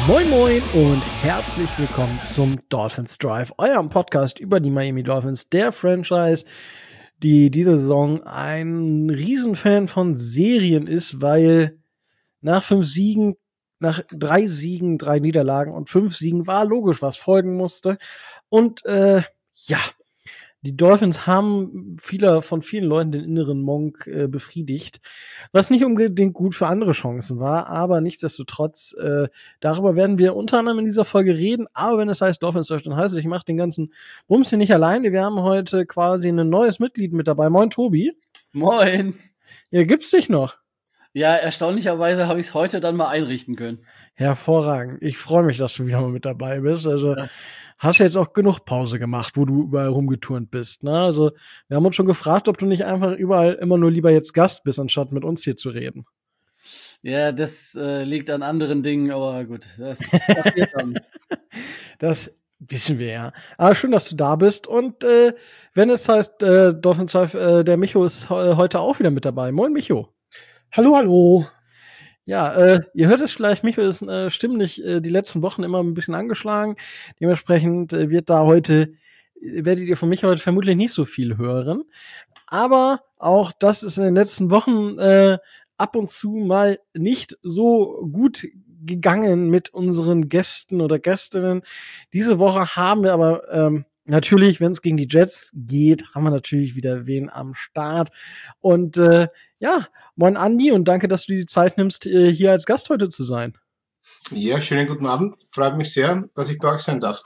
Moin Moin und herzlich willkommen zum Dolphins Drive, eurem Podcast über die Miami Dolphins, der Franchise, die diese Saison ein Riesenfan von Serien ist, weil nach 3 Siegen, 3 Niederlagen und 5 Siegen war logisch, was folgen musste. Und die Dolphins haben von vielen Leuten den inneren Monk befriedigt, was nicht unbedingt gut für andere Chancen war, aber nichtsdestotrotz, darüber werden wir unter anderem in dieser Folge reden, aber wenn es heißt Dolphins, dann heißt es, ich mache den ganzen Bums hier nicht alleine. Wir haben heute quasi ein neues Mitglied mit dabei. Moin, Tobi. Moin. Ja, gibt's dich noch? Ja, erstaunlicherweise habe ich es heute dann mal einrichten können. Hervorragend. Ich freue mich, dass du wieder mal mit dabei bist. Also hast jetzt auch genug Pause gemacht, wo du überall rumgeturnt bist. Ne? Also wir haben uns schon gefragt, ob du nicht einfach überall immer nur lieber jetzt Gast bist, anstatt mit uns hier zu reden. Ja, das liegt an anderen Dingen, aber gut, das passiert dann. Das wissen wir ja. Aber schön, dass du da bist. Und wenn es heißt Dolphins Live, der Micho ist heute auch wieder mit dabei. Moin, Micho. Hallo, hallo. Ja, ihr hört es vielleicht, Micho ist stimmlich die letzten Wochen immer ein bisschen angeschlagen. Dementsprechend werdet ihr von Micho heute vermutlich nicht so viel hören. Aber auch das ist in den letzten Wochen ab und zu mal nicht so gut gegangen mit unseren Gästen oder Gästinnen. Diese Woche haben wir aber natürlich, wenn es gegen die Jets geht, haben wir natürlich wieder wen am Start. Und moin Andi und danke, dass du dir die Zeit nimmst, hier als Gast heute zu sein. Ja, schönen guten Abend. Freut mich sehr, dass ich bei euch sein darf.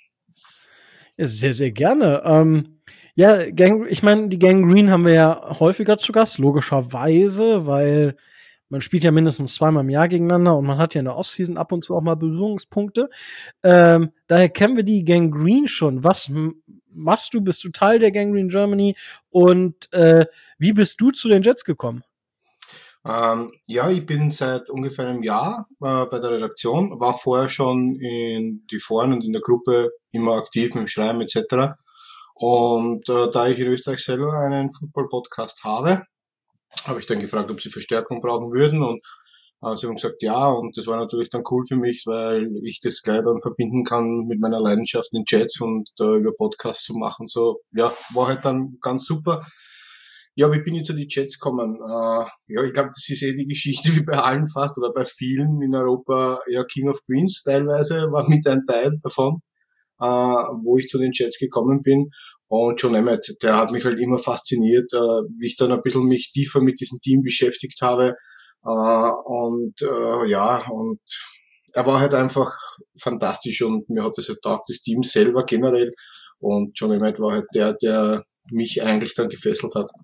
Ja, sehr, sehr gerne. Ich meine, die Gang Green haben wir ja häufiger zu Gast, logischerweise, weil man spielt ja mindestens 2-mal im Jahr gegeneinander und man hat ja in der Ostseason ab und zu auch mal Berührungspunkte. Daher kennen wir die Gang Green schon. Was machst du? Bist du Teil der Gang Green Germany? Und wie bist du zu den Jets gekommen? Ich bin seit ungefähr einem Jahr bei der Redaktion, war vorher schon in die Foren und in der Gruppe immer aktiv mit dem Schreiben etc. Und da ich in Österreich selber einen Football-Podcast habe ich dann gefragt, ob sie Verstärkung brauchen würden und sie haben gesagt ja, und das war natürlich dann cool für mich, weil ich das gleich dann verbinden kann mit meiner Leidenschaft in Jets und über Podcasts zu machen. So, ja, war halt dann ganz super. Ja, wie bin ich zu den Jets gekommen? Ich glaube, das ist die Geschichte wie bei allen fast oder bei vielen in Europa. Ja, King of Queens teilweise war mit ein Teil davon, wo ich zu den Jets gekommen bin. Und John Emmett, der hat mich halt immer fasziniert, wie ich dann ein bisschen mich tiefer mit diesem Team beschäftigt habe. Und er war halt einfach fantastisch und mir hat das halt taugt, das Team selber generell. Und John Emmett war halt der mich eigentlich dann gefesselt hat.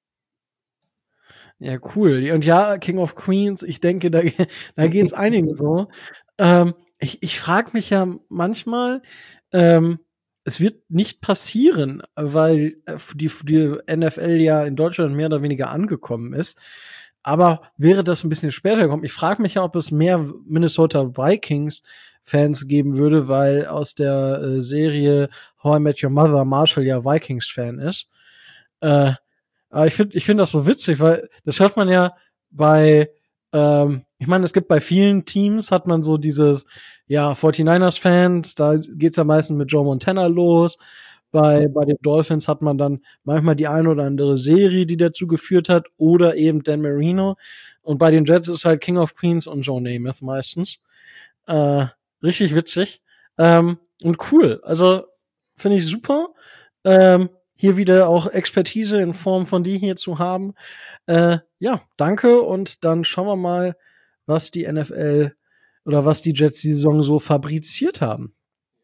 Ja, cool. Und ja, King of Queens, ich denke, da geht's einigen so. Ich frage mich ja manchmal, es wird nicht passieren, weil die NFL ja in Deutschland mehr oder weniger angekommen ist. Aber wäre das ein bisschen später gekommen? Ich frage mich ja, ob es mehr Minnesota Vikings-Fans geben würde, weil aus der Serie How I Met Your Mother Marshall ja Vikings-Fan ist. Aber ich finde das so witzig, weil das hört man ja bei, ich meine, es gibt bei vielen Teams, hat man so dieses, 49ers-Fans, da geht's ja meistens mit Joe Montana los. Bei den Dolphins hat man dann manchmal die eine oder andere Serie, die dazu geführt hat, oder eben Dan Marino. Und bei den Jets ist halt King of Queens und Joe Namath meistens. Richtig witzig. Und cool. Also, finde ich super. Hier wieder auch Expertise in Form von dir hier zu haben. Danke. Und dann schauen wir mal, was die NFL oder was die Jets die Saison so fabriziert haben.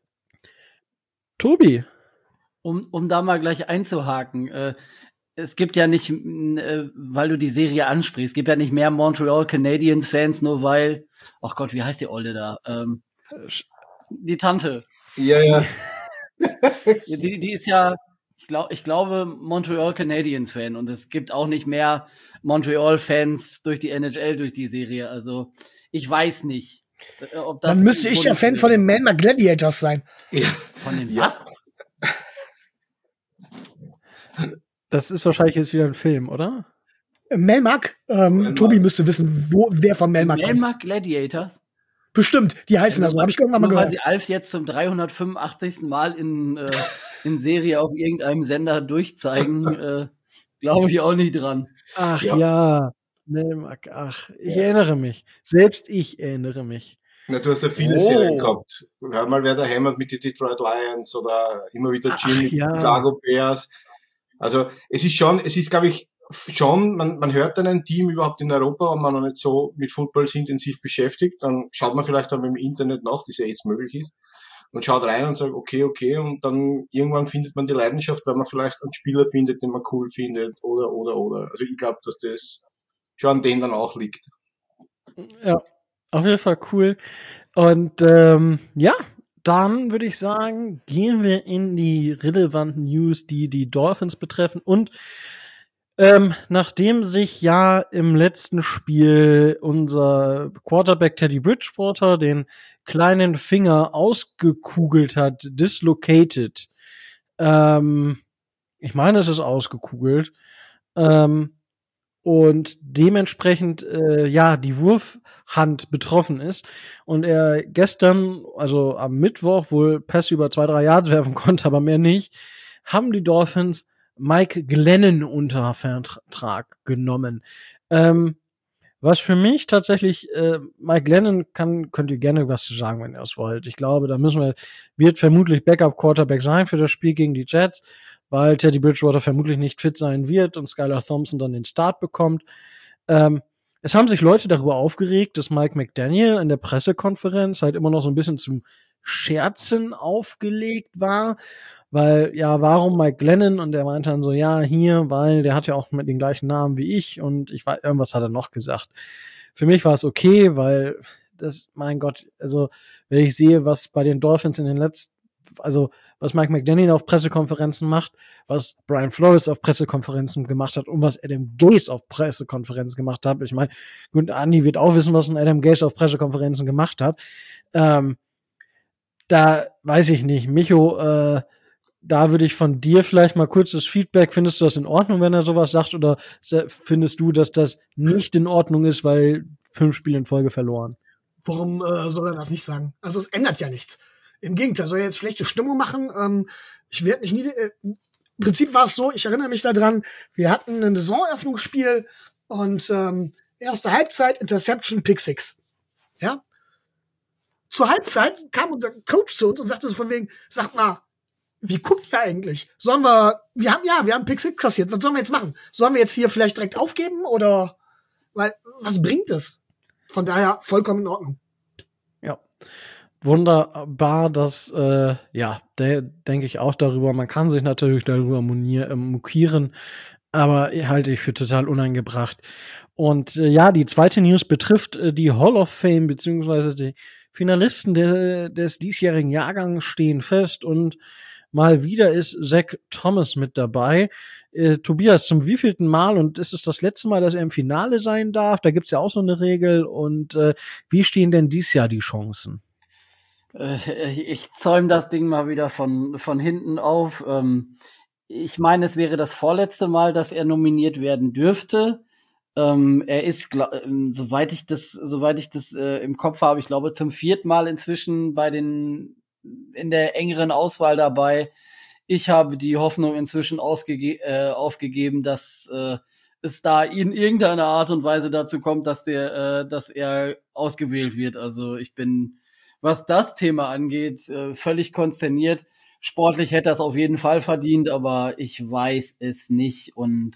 Tobi. Um da mal gleich einzuhaken, es gibt ja nicht, weil du die Serie ansprichst, es gibt ja nicht mehr Montreal Canadiens Fans, nur weil, ach Gott, wie heißt die Olle da? Die Tante. Ja. Die ist ja, ich glaube, Montreal Canadiens Fan und es gibt auch nicht mehr Montreal Fans durch die NHL, durch die Serie. Also, ich weiß nicht, ob das. Dann müsste ich ja Fan von den Melmac Gladiators sein. Ja. Von den was? Das ist wahrscheinlich jetzt wieder ein Film, oder? Melmac, Tobi müsste wissen, wer von Melmac kommt. Melmac Gladiators? Bestimmt, die heißen das so, habe ich irgendwann mal Nur weil gehört. sie Alf jetzt zum 385. Mal in Serie auf irgendeinem Sender durchzeigen, glaube ich auch nicht dran. Ach Ja. ja. Nee, ich erinnere mich. Selbst ich erinnere mich. Na, du hast ja viele Serien gehabt. Hör mal, wer da hämmert mit den Detroit Lions oder immer wieder Jim mit ja. Chicago Bears. Also es ist, glaube ich, schon, man hört dann ein Team überhaupt in Europa und man noch nicht so mit Football so intensiv beschäftigt, dann schaut man vielleicht auch im Internet nach, das ja jetzt möglich ist, und schaut rein und sagt, okay, und dann irgendwann findet man die Leidenschaft, weil man vielleicht einen Spieler findet, den man cool findet, oder. Also ich glaube, dass das schon an denen dann auch liegt. Ja, auf jeden Fall cool. Und ja, dann würde ich sagen, gehen wir in die relevanten News, die die Dolphins betreffen. Und nachdem sich ja im letzten Spiel unser Quarterback Teddy Bridgewater den kleinen Finger ausgekugelt hat, dislocated. Ich meine, es ist ausgekugelt. Und dementsprechend ja die Wurfhand betroffen ist und er gestern, also am Mittwoch, wohl Pässe über 2-3 Yards werfen konnte, aber mehr nicht, haben die Dolphins Mike Glennon unter Vertrag genommen. Was für mich tatsächlich, Mike Glennon könnt ihr gerne was zu sagen, wenn ihr es wollt. Ich glaube, da wird vermutlich Backup-Quarterback sein für das Spiel gegen die Jets, weil Teddy Bridgewater vermutlich nicht fit sein wird und Skylar Thompson dann den Start bekommt. Es haben sich Leute darüber aufgeregt, dass Mike McDaniel in der Pressekonferenz halt immer noch so ein bisschen zum Scherzen aufgelegt war, weil, ja, warum Mike Glennon? Und er meinte dann so, ja, hier, weil der hat ja auch mit den gleichen Namen wie ich und ich weiß, irgendwas hat er noch gesagt. Für mich war es okay, weil mein Gott, also, wenn ich sehe, was bei den Dolphins in den letzten, also, was Mike McDaniel auf Pressekonferenzen macht, was Brian Flores auf Pressekonferenzen gemacht hat und was Adam Gase auf Pressekonferenzen gemacht hat. Ich meine, gut, Andi wird auch wissen, was ein Adam Gase auf Pressekonferenzen gemacht hat. Da weiß ich nicht. Micho, da würde ich von dir vielleicht mal kurzes Feedback. Findest du das in Ordnung, wenn er sowas sagt? Oder findest du, dass das nicht in Ordnung ist, weil 5 Spiele in Folge verloren? Warum soll er das nicht sagen? Also es ändert ja nichts. Im Gegenteil, soll er jetzt schlechte Stimmung machen? Ich werde mich nie. Im Prinzip war es so, ich erinnere mich daran, wir hatten ein Saisoneröffnungsspiel und erste Halbzeit, Interception, Pick 6. Ja? Zur Halbzeit kam unser Coach zu uns und sagte so von wegen, sagt mal, wie guckt ihr eigentlich? Wir haben Pick 6 kassiert, was sollen wir jetzt machen? Sollen wir jetzt hier vielleicht direkt aufgeben oder, weil, was bringt es? Von daher vollkommen in Ordnung. Ja. Wunderbar, das, denke ich auch darüber. Man kann sich natürlich darüber mokieren, aber halte ich für total uneingebracht. Und ja, die zweite News betrifft die Hall of Fame, beziehungsweise die Finalisten des diesjährigen Jahrgangs stehen fest und mal wieder ist Zach Thomas mit dabei. Tobias, zum wievielten Mal und ist es das letzte Mal, dass er im Finale sein darf? Da gibt's ja auch so eine Regel. Und wie stehen denn dieses Jahr die Chancen? Ich zäume das Ding mal wieder von hinten auf. Ich meine, es wäre das vorletzte Mal, dass er nominiert werden dürfte. Er ist, soweit ich das im Kopf habe, ich glaube zum 4. Mal inzwischen in der engeren Auswahl dabei. Ich habe die Hoffnung inzwischen aufgegeben, dass es da in irgendeiner Art und Weise dazu kommt, dass er ausgewählt wird. Also ich bin, was das Thema angeht, völlig konsterniert. Sportlich hätte er es auf jeden Fall verdient, aber ich weiß es nicht. Und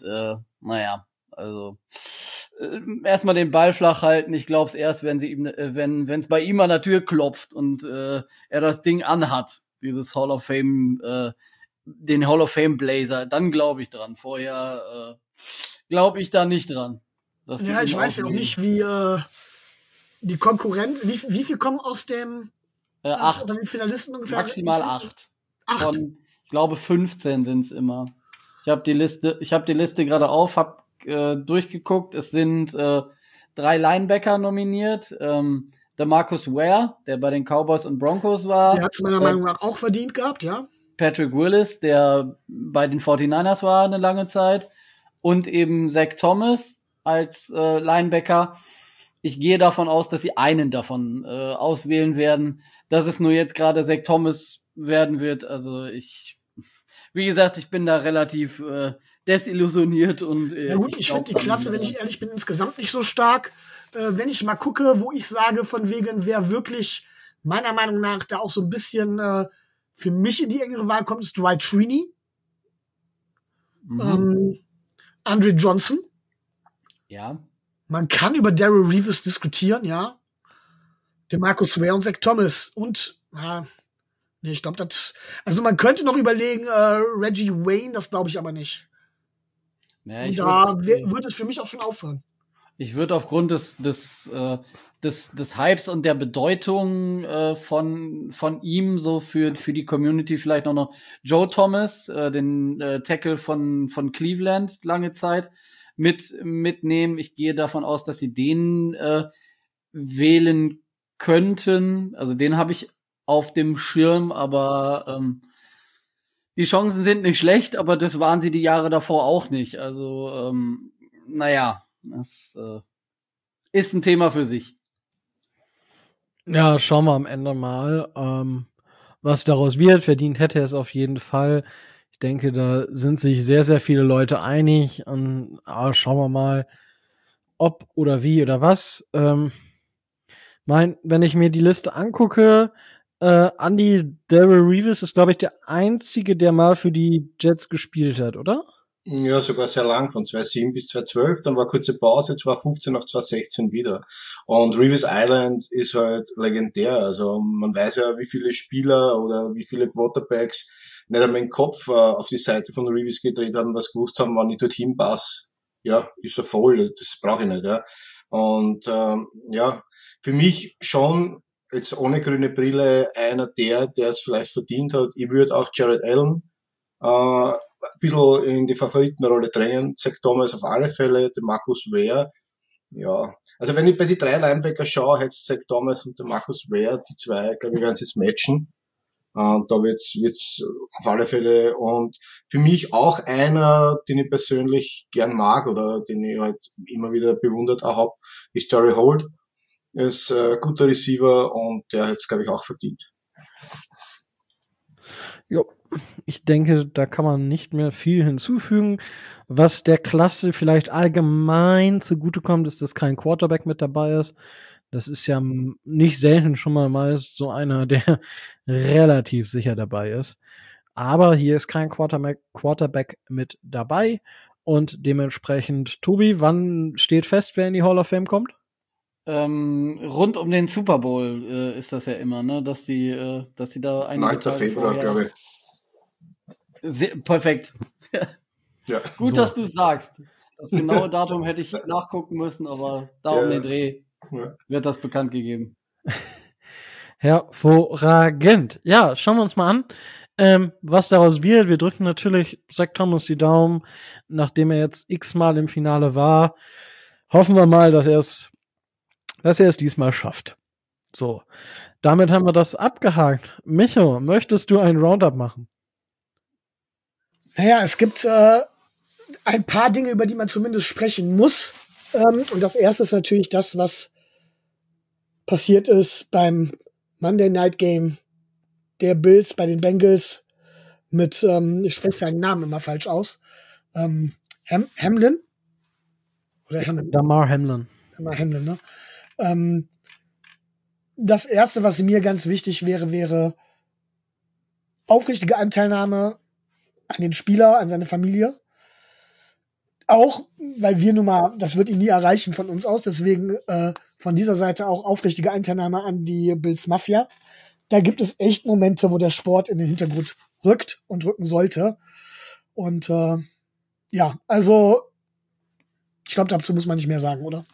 also erstmal den Ball flach halten. Ich glaube es erst, wenn es bei ihm an der Tür klopft und er das Ding anhat, dieses Hall of Fame, den Hall of Fame Blazer, dann glaube ich dran. Vorher glaube ich da nicht dran. Ja, ich weiß ja auch nicht, wie die Konkurrenz, wie viel kommen aus dem 8 den Finalisten ungefähr? Maximal 8. 8. Von, ich glaube 15 sind's immer. Ich habe die Liste gerade auf, habe durchgeguckt. Es sind 3 Linebacker nominiert. Der Marcus Ware, der bei den Cowboys und Broncos war. Der hat es meiner Meinung nach auch verdient gehabt, ja. Patrick Willis, der bei den 49ers war eine lange Zeit. Und eben Zach Thomas als Linebacker. Ich gehe davon aus, dass sie einen davon auswählen werden. Dass es nur jetzt gerade Zach Thomas werden wird. Also wie gesagt, ich bin da relativ desillusioniert und Ja gut, ich finde die Klasse, wenn ich ehrlich bin, insgesamt nicht so stark. Wenn ich mal gucke, wo ich sage, von wegen, wer wirklich meiner Meinung nach da auch so ein bisschen für mich in die engere Wahl kommt, ist Dwight Freeney. Andre Johnson. Ja. Man kann über Daryl Reeves diskutieren, ja. DeMarcus Ware und Zach Thomas. Und, nee, ich glaube, also man könnte noch überlegen, Reggie Wayne, das glaube ich aber nicht. Ja, und da würde es für mich auch schon aufhören. Ich würde aufgrund des Hypes und der Bedeutung von ihm so für die Community vielleicht noch Joe Thomas, den Tackle von Cleveland lange Zeit mitnehmen. Ich gehe davon aus, dass sie den wählen könnten. Also den habe ich auf dem Schirm, aber die Chancen sind nicht schlecht, aber das waren sie die Jahre davor auch nicht. Also naja, das ist ein Thema für sich. Ja, schauen wir am Ende mal, was daraus wird. Verdient hätte er es auf jeden Fall. Ich denke, da sind sich sehr, sehr viele Leute einig. Und schauen wir mal, ob oder wie oder was. Wenn ich mir die Liste angucke, Andy Daryl Reeves ist, glaube ich, der Einzige, der mal für die Jets gespielt hat, oder? Ja, sogar sehr lang, von 2007 bis 2012, dann war kurze Pause, 2015 auf 2016 wieder. Und Reeves Island ist halt legendär, also man weiß ja, wie viele Spieler oder wie viele Quarterbacks nicht einmal den Kopf auf die Seite von Reeves gedreht haben, was gewusst haben, wann ich dorthin passe. Ja, ist er voll, das brauche ich nicht, ja. Und ja, für mich schon, jetzt ohne grüne Brille, einer der es vielleicht verdient hat. Ich würde auch Jared Allen ein bisschen in die Favoritenrolle drängen. Zach Thomas auf alle Fälle, DeMarcus Ware. Ja, also wenn ich bei die 3 Linebacker schaue, jetzt Zach Thomas und DeMarcus Ware, die 2, glaube ich, werden sie es matchen. Da wird's auf alle Fälle, und für mich auch einer, den ich persönlich gern mag oder den ich halt immer wieder bewundert auch hab, ist Torrey Holt. Er ist guter Receiver und der hat es, glaube ich, auch verdient. Jo, ich denke, da kann man nicht mehr viel hinzufügen. Was der Klasse vielleicht allgemein zugutekommt, ist, dass kein Quarterback mit dabei ist. Das ist ja nicht selten schon mal meist so einer, der relativ sicher dabei ist. Aber hier ist kein Quarterback mit dabei. Und dementsprechend, Tobi, wann steht fest, wer in die Hall of Fame kommt? Rund um den Super Bowl ist das ja immer, ne, dass die da einige 9. Tage Februar, glaube ich. Perfekt. Ja. Gut, So. dass du es sagst. Das genaue Datum hätte ich nachgucken müssen, aber da um den Dreh wird das bekannt gegeben. Hervorragend. Ja, schauen wir uns mal an, was daraus wird. Wir drücken natürlich Zach Thomas die Daumen, nachdem er jetzt x-mal im Finale war. Hoffen wir mal, dass er es diesmal schafft. So, damit haben wir das abgehakt. Micho, möchtest du ein Roundup machen? Naja, es gibt ein paar Dinge, über die man zumindest sprechen muss. Und das erste ist natürlich das, was passiert ist beim Monday Night Game der Bills bei den Bengals mit, ich spreche seinen Namen immer falsch aus, Hamlin? Oder Hamlin? Damar Hamlin. Damar Hamlin, ne? Das erste, was mir ganz wichtig wäre aufrichtige Anteilnahme an den Spieler, an seine Familie. Auch, weil wir nun mal, das wird ihn nie erreichen von uns aus, deswegen von dieser Seite auch aufrichtige Anteilnahme an die Bills Mafia. Da gibt es echt Momente, wo der Sport in den Hintergrund rückt und rücken sollte. Und ja, also ich glaube, dazu muss man nicht mehr sagen, oder?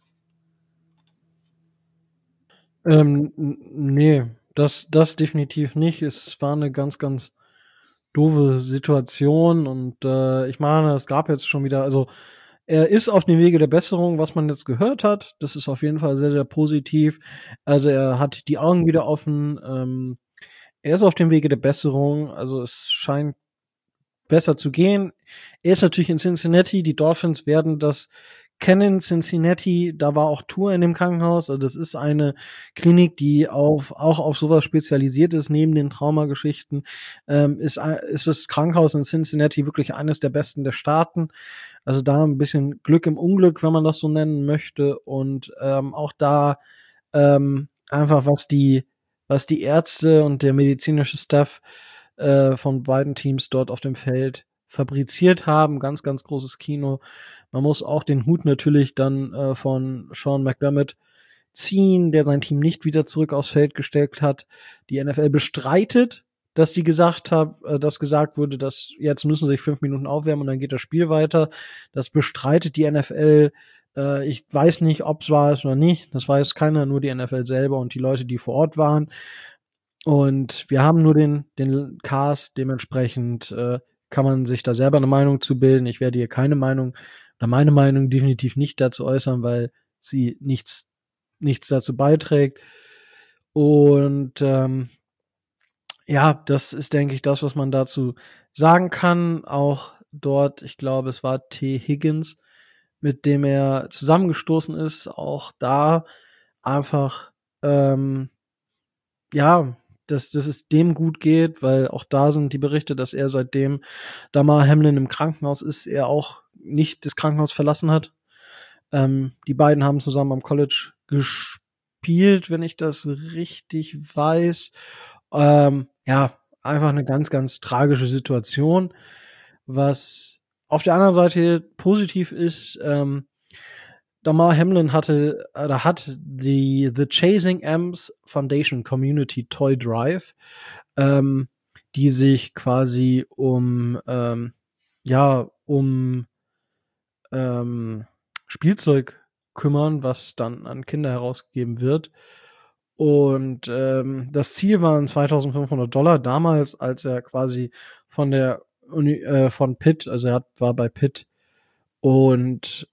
Nee, das definitiv nicht. Es war eine ganz, ganz doofe Situation und ich meine, es gab jetzt schon wieder, also er ist auf dem Wege der Besserung, was man jetzt gehört hat. Das ist auf jeden Fall sehr, sehr positiv. Also er hat die Augen wieder offen. Er ist auf dem Wege der Besserung. Also es scheint besser zu gehen. Er ist natürlich in Cincinnati. Die Dolphins werden das kenne in Cincinnati, da war auch Tour in dem Krankenhaus. Also das ist eine Klinik, die auch auf sowas spezialisiert ist, neben den Traumageschichten. Ist das Krankenhaus in Cincinnati wirklich eines der besten der Staaten. Also da ein bisschen Glück im Unglück, wenn man das so nennen möchte. Und auch da einfach, was die Ärzte und der medizinische Staff von beiden Teams dort auf dem Feld fabriziert haben. Ganz, ganz großes Kino. Man muss auch den Hut natürlich dann von Sean McDermott ziehen, der sein Team nicht wieder zurück aufs Feld gestellt hat. Die NFL bestreitet, dass gesagt wurde, dass jetzt müssen sie sich 5 Minuten aufwärmen und dann geht das Spiel weiter. Das bestreitet die NFL. Ich weiß nicht, ob es wahr ist oder nicht. Das weiß keiner, nur die NFL selber und die Leute, die vor Ort waren. Und wir haben nur den Cast, dementsprechend kann man sich da selber eine Meinung zu bilden. Ich werde hier keine Meinung oder meine Meinung definitiv nicht dazu äußern, weil sie nichts dazu beiträgt. Und ja, das ist, denke ich, das, was man dazu sagen kann. Auch dort, ich glaube, es war T. Higgins, mit dem er zusammengestoßen ist. Auch da einfach, ja, dass es dem gut geht, weil auch da sind die Berichte, dass er seitdem Damar Hamlin im Krankenhaus ist, er auch nicht das Krankenhaus verlassen hat. Die beiden haben zusammen am College gespielt, wenn ich das richtig weiß. Ja, einfach eine ganz, ganz tragische Situation. Was auf der anderen Seite positiv ist, Damar Hamlin hat die The Chasing Ams Foundation Community Toy Drive, die sich quasi um Spielzeug kümmern, was dann an Kinder herausgegeben wird. Und das Ziel waren $2.500 damals, als er quasi von Pitt, also war bei Pitt und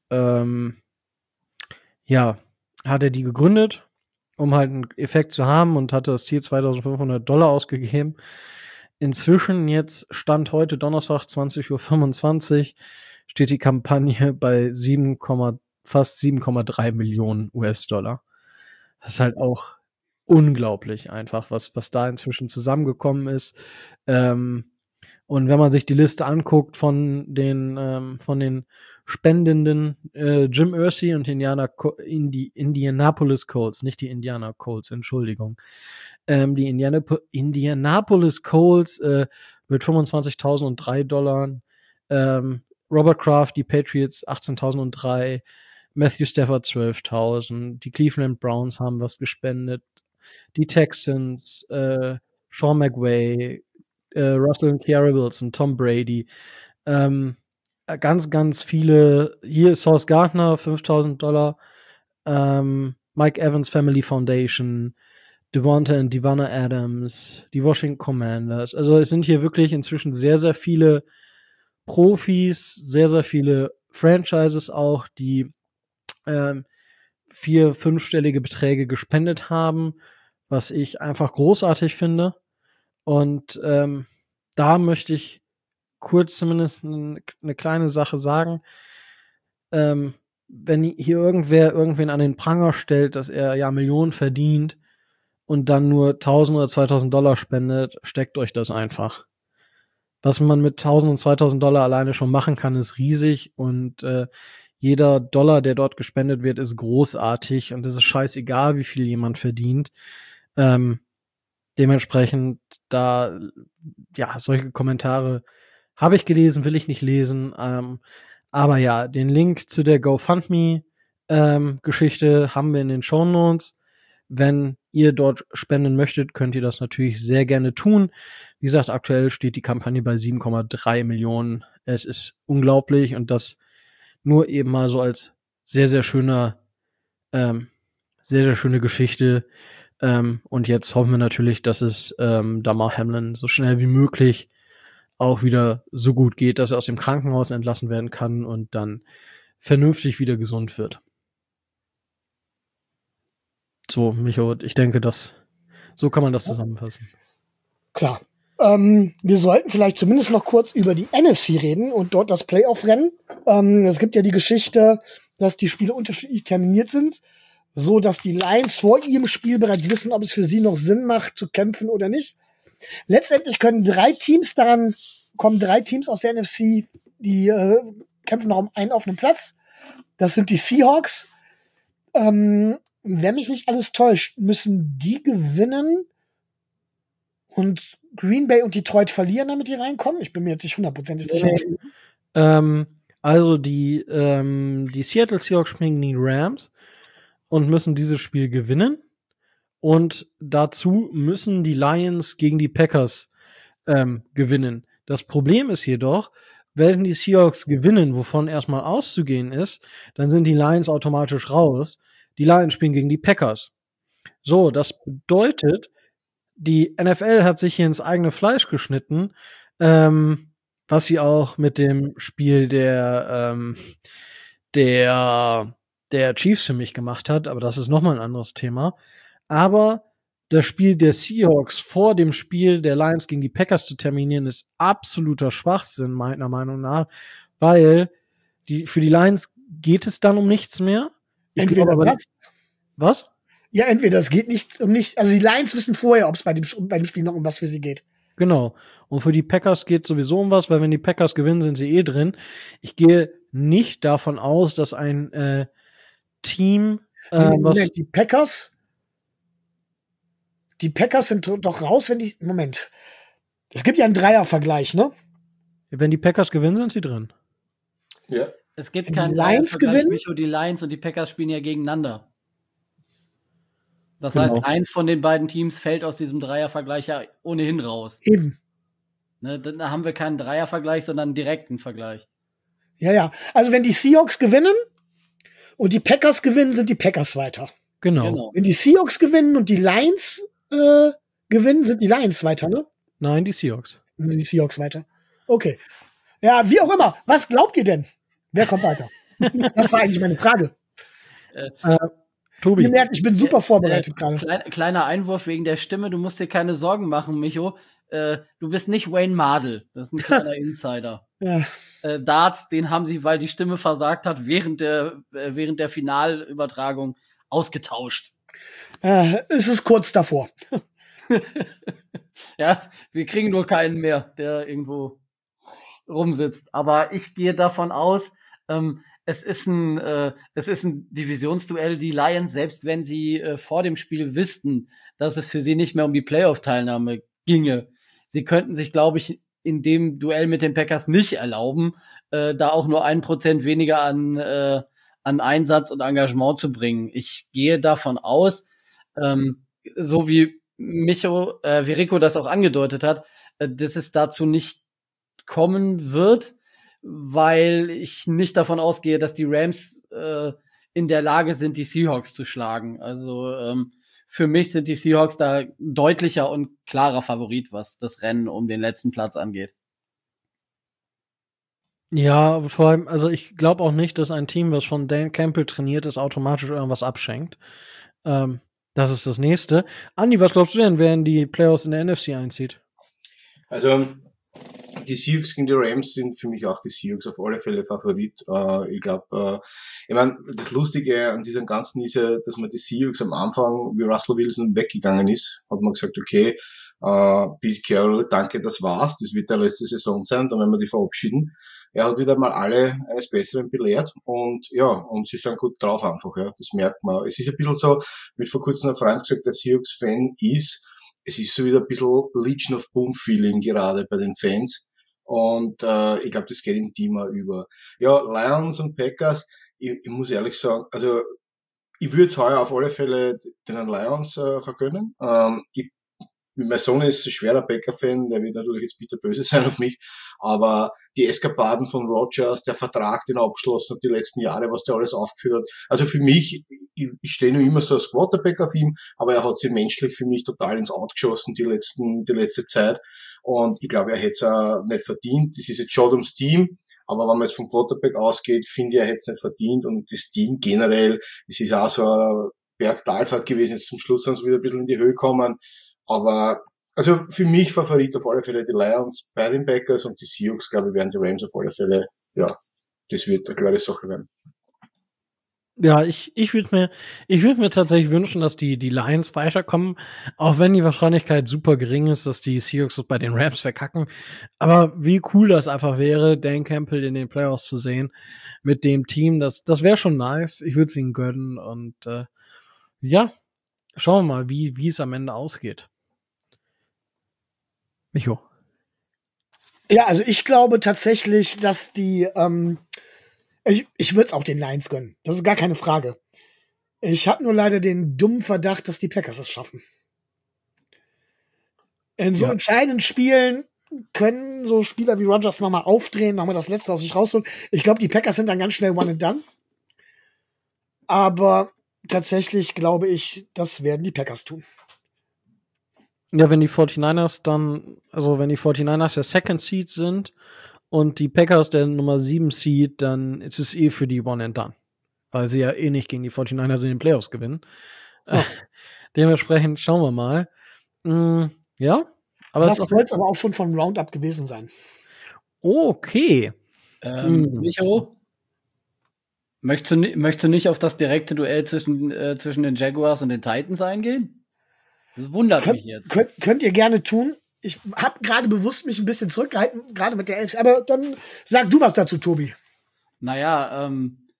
hat er die gegründet, um halt einen Effekt zu haben und hatte das Ziel $2.500 ausgegeben. Inzwischen jetzt, Stand heute Donnerstag 20:25 Uhr, steht die Kampagne bei fast 7,3 Millionen US-Dollar. Das ist halt auch unglaublich einfach, was da inzwischen zusammengekommen ist. Und wenn man sich die Liste anguckt von den Spendenden, Jim Irsay und Indianapolis Colts, nicht die Indiana Colts, Entschuldigung. Die Indianapolis Colts mit $25.003, Robert Kraft, die Patriots 18.003, Matthew Stafford 12.000, die Cleveland Browns haben was gespendet, die Texans, Sean McVay, Russell und Kiara Wilson, Tom Brady, ganz, ganz viele, hier Sauce Gardner, $5.000, Mike Evans Family Foundation, Devonta und Devonna Adams, die Washington Commanders. Also es sind hier wirklich inzwischen sehr, sehr viele Profis, sehr, sehr viele Franchises auch, die 4-, 5-stellige Beträge gespendet haben, was ich einfach großartig finde. Und da möchte ich kurz zumindest eine kleine Sache sagen. Wenn hier irgendwen an den Pranger stellt, dass er ja Millionen verdient und dann nur $1.000 oder $2.000 spendet, steckt euch das einfach. Was man mit $1.000 und $2.000 alleine schon machen kann, ist riesig und jeder Dollar, der dort gespendet wird, ist großartig und es ist scheißegal, wie viel jemand verdient. Dementsprechend solche Kommentare habe ich gelesen, will ich nicht lesen. Aber ja, den Link zu der GoFundMe-Geschichte haben wir in den Shownotes. Wenn ihr dort spenden möchtet, könnt ihr das natürlich sehr gerne tun. Wie gesagt, aktuell steht die Kampagne bei 7,3 Millionen. Es ist unglaublich und das nur eben mal so als sehr, sehr schöne Geschichte. Und jetzt hoffen wir natürlich, dass es Damar Hamlin so schnell wie möglich auch wieder so gut geht, dass er aus dem Krankenhaus entlassen werden kann und dann vernünftig wieder gesund wird. So, Micho, ich denke, so kann man das zusammenfassen. Klar. Wir sollten vielleicht zumindest noch kurz über die NFC reden und dort das Playoff-Rennen. Es gibt ja die Geschichte, dass die Spiele unterschiedlich terminiert sind, so dass die Lions vor ihrem Spiel bereits wissen, ob es für sie noch Sinn macht, zu kämpfen oder nicht. Letztendlich kommen 3 Teams aus der NFC, die kämpfen noch um einen offenen Platz. Das sind die Seahawks. Wenn mich nicht alles täuscht, müssen die gewinnen und Green Bay und Detroit verlieren, damit die reinkommen. Ich bin mir jetzt nicht 100% sicher. Also die Seattle Seahawks spielen die Rams und müssen dieses Spiel gewinnen. Und dazu müssen die Lions gegen die Packers gewinnen. Das Problem ist jedoch, wenn die Seahawks gewinnen, wovon erstmal auszugehen ist, dann sind die Lions automatisch raus. Die Lions spielen gegen die Packers. So, das bedeutet, die NFL hat sich hier ins eigene Fleisch geschnitten, was sie auch mit dem Spiel der Chiefs für mich gemacht hat, aber das ist nochmal ein anderes Thema. Aber das Spiel der Seahawks vor dem Spiel der Lions gegen die Packers zu terminieren, ist absoluter Schwachsinn, meiner Meinung nach, weil für die Lions geht es dann um nichts mehr. Was? Ja, entweder es geht nicht um nichts, also die Lions wissen vorher, ob es bei dem Spiel noch um was für sie geht. Genau. Und für die Packers geht es sowieso um was, weil wenn die Packers gewinnen, sind sie drin. Ich gehe nicht davon aus, dass ein Team Moment, die Packers sind doch raus, wenn die. Moment. Es gibt ja einen Dreiervergleich, ne? Wenn die Packers gewinnen, sind sie drin. Ja. Es gibt Wenn keinen die Lions Dreiervergleich, gewinnen? Micho, die Lions und die Packers spielen ja gegeneinander. Das Genau. heißt, eins von den beiden Teams fällt aus diesem Dreiervergleich ja ohnehin raus. Eben. Ne, dann haben wir keinen Dreiervergleich, sondern einen direkten Vergleich. Ja. Also wenn die Seahawks gewinnen und die Packers gewinnen, sind die Packers weiter. Genau. Wenn die Seahawks gewinnen und die Lions gewinnen, sind die Lions weiter, ne? Nein, die Seahawks. Sind die Seahawks weiter. Okay. Ja, wie auch immer. Was glaubt ihr denn? Wer kommt weiter? Das war eigentlich meine Frage. Tobi. Ihr merkt, ich bin super vorbereitet gerade. Kleiner Einwurf wegen der Stimme. Du musst dir keine Sorgen machen, Micho. Du bist nicht Wayne Mardell. Das ist ein kleiner Insider. Ja. Darts, den haben sie, weil die Stimme versagt hat, während der Finalübertragung ausgetauscht. Es ist kurz davor. Ja, wir kriegen nur keinen mehr, der irgendwo rumsitzt. Aber ich gehe davon aus, es ist ein Divisionsduell. Die Lions, selbst wenn sie vor dem Spiel wüssten, dass es für sie nicht mehr um die Playoff-Teilnahme ginge, sie könnten sich, glaube ich, in dem Duell mit den Packers nicht erlauben, da auch nur 1% weniger an Einsatz und Engagement zu bringen. Ich gehe davon aus, so wie wie Rico das auch angedeutet hat, dass es dazu nicht kommen wird, weil ich nicht davon ausgehe, dass die Rams in der Lage sind, die Seahawks zu schlagen. Also für mich sind die Seahawks da deutlicher und klarer Favorit, was das Rennen um den letzten Platz angeht. Ja, vor allem, also ich glaube auch nicht, dass ein Team, was von Dan Campbell trainiert ist, automatisch irgendwas abschenkt. Das ist das Nächste. Andi, was glaubst du denn, wer in die Playoffs in der NFC einzieht? Also, die Seahawks gegen die Rams sind für mich auch die Seahawks auf alle Fälle Favorit. Ich glaube, ich meine, das Lustige an diesem Ganzen ist ja, dass man die Seahawks am Anfang, wie Russell Wilson weggegangen ist, hat man gesagt, okay, Pete Carroll, danke, das war's, das wird der letzte Saison sein, dann werden wir die verabschieden. Er hat wieder mal alle eines Besseren belehrt und sie sind gut drauf einfach, ja, das merkt man. Es ist ein bisschen so, mit vor kurzem ein Freund gesagt, der Seahawks-Fan ist, es ist so wieder ein bisschen Legion of Boom-Feeling gerade bei den Fans und ich glaube, das geht im Team auch über. Ja, Lions und Packers, ich muss ehrlich sagen, also ich würde heuer auf alle Fälle den Lions vergönnen. Mein Sohn ist ein schwerer Packer-Fan, der wird natürlich jetzt bitterböse sein auf mich, aber die Eskapaden von Rodgers, der Vertrag, den er abgeschlossen hat die letzten Jahre, was der alles aufgeführt hat, also für mich, ich stehe nur immer so als Quarterback auf ihm, aber er hat sich menschlich für mich total ins Out geschossen die letzte Zeit und ich glaube, er hätte es auch nicht verdient. Das ist jetzt schon ums Team, aber wenn man jetzt vom Quarterback ausgeht, finde ich, er hätte es nicht verdient und das Team generell, es ist auch so eine Berg-Talfahrt gewesen, jetzt zum Schluss sind sie wieder ein bisschen in die Höhe gekommen. Aber, also für mich Favorit auf alle Fälle die Lions bei den Packers und die Seahawks, glaube ich, werden die Rams auf alle Fälle, ja, das wird eine klare Sache werden. Ja, ich würde mir tatsächlich wünschen, dass die Lions weiterkommen, auch wenn die Wahrscheinlichkeit super gering ist, dass die Seahawks es bei den Rams verkacken. Aber wie cool das einfach wäre, Dan Campbell in den Playoffs zu sehen mit dem Team, das wäre schon nice. Ich würde es ihnen gönnen und ja, schauen wir mal, wie es am Ende ausgeht. Micho. Ja, also ich glaube tatsächlich, dass die ich würde es auch den Lions gönnen. Das ist gar keine Frage. Ich habe nur leider den dummen Verdacht, dass die Packers es schaffen. In so Ja. entscheidenden Spielen können so Spieler wie Rodgers nochmal aufdrehen, nochmal das Letzte aus sich rausholen. Ich glaube, die Packers sind dann ganz schnell one and done. Aber tatsächlich glaube ich, das werden die Packers tun. Ja, wenn die 49ers wenn die 49ers der Second Seed sind und die Packers der Nummer 7 Seed, dann ist es für die One and Done. Weil sie ja nicht gegen die 49ers in den Playoffs gewinnen. Ja. Dementsprechend schauen wir mal. Ja, aber das soll es aber auch schon vom Roundup gewesen sein. Okay. Micho, möchtest du nicht auf das direkte Duell zwischen den Jaguars und den Titans eingehen? Das wundert mich jetzt. Könnt ihr gerne tun. Ich habe gerade bewusst mich ein bisschen zurückgehalten, gerade mit der Elf. Aber dann sag du was dazu, Tobi. Naja,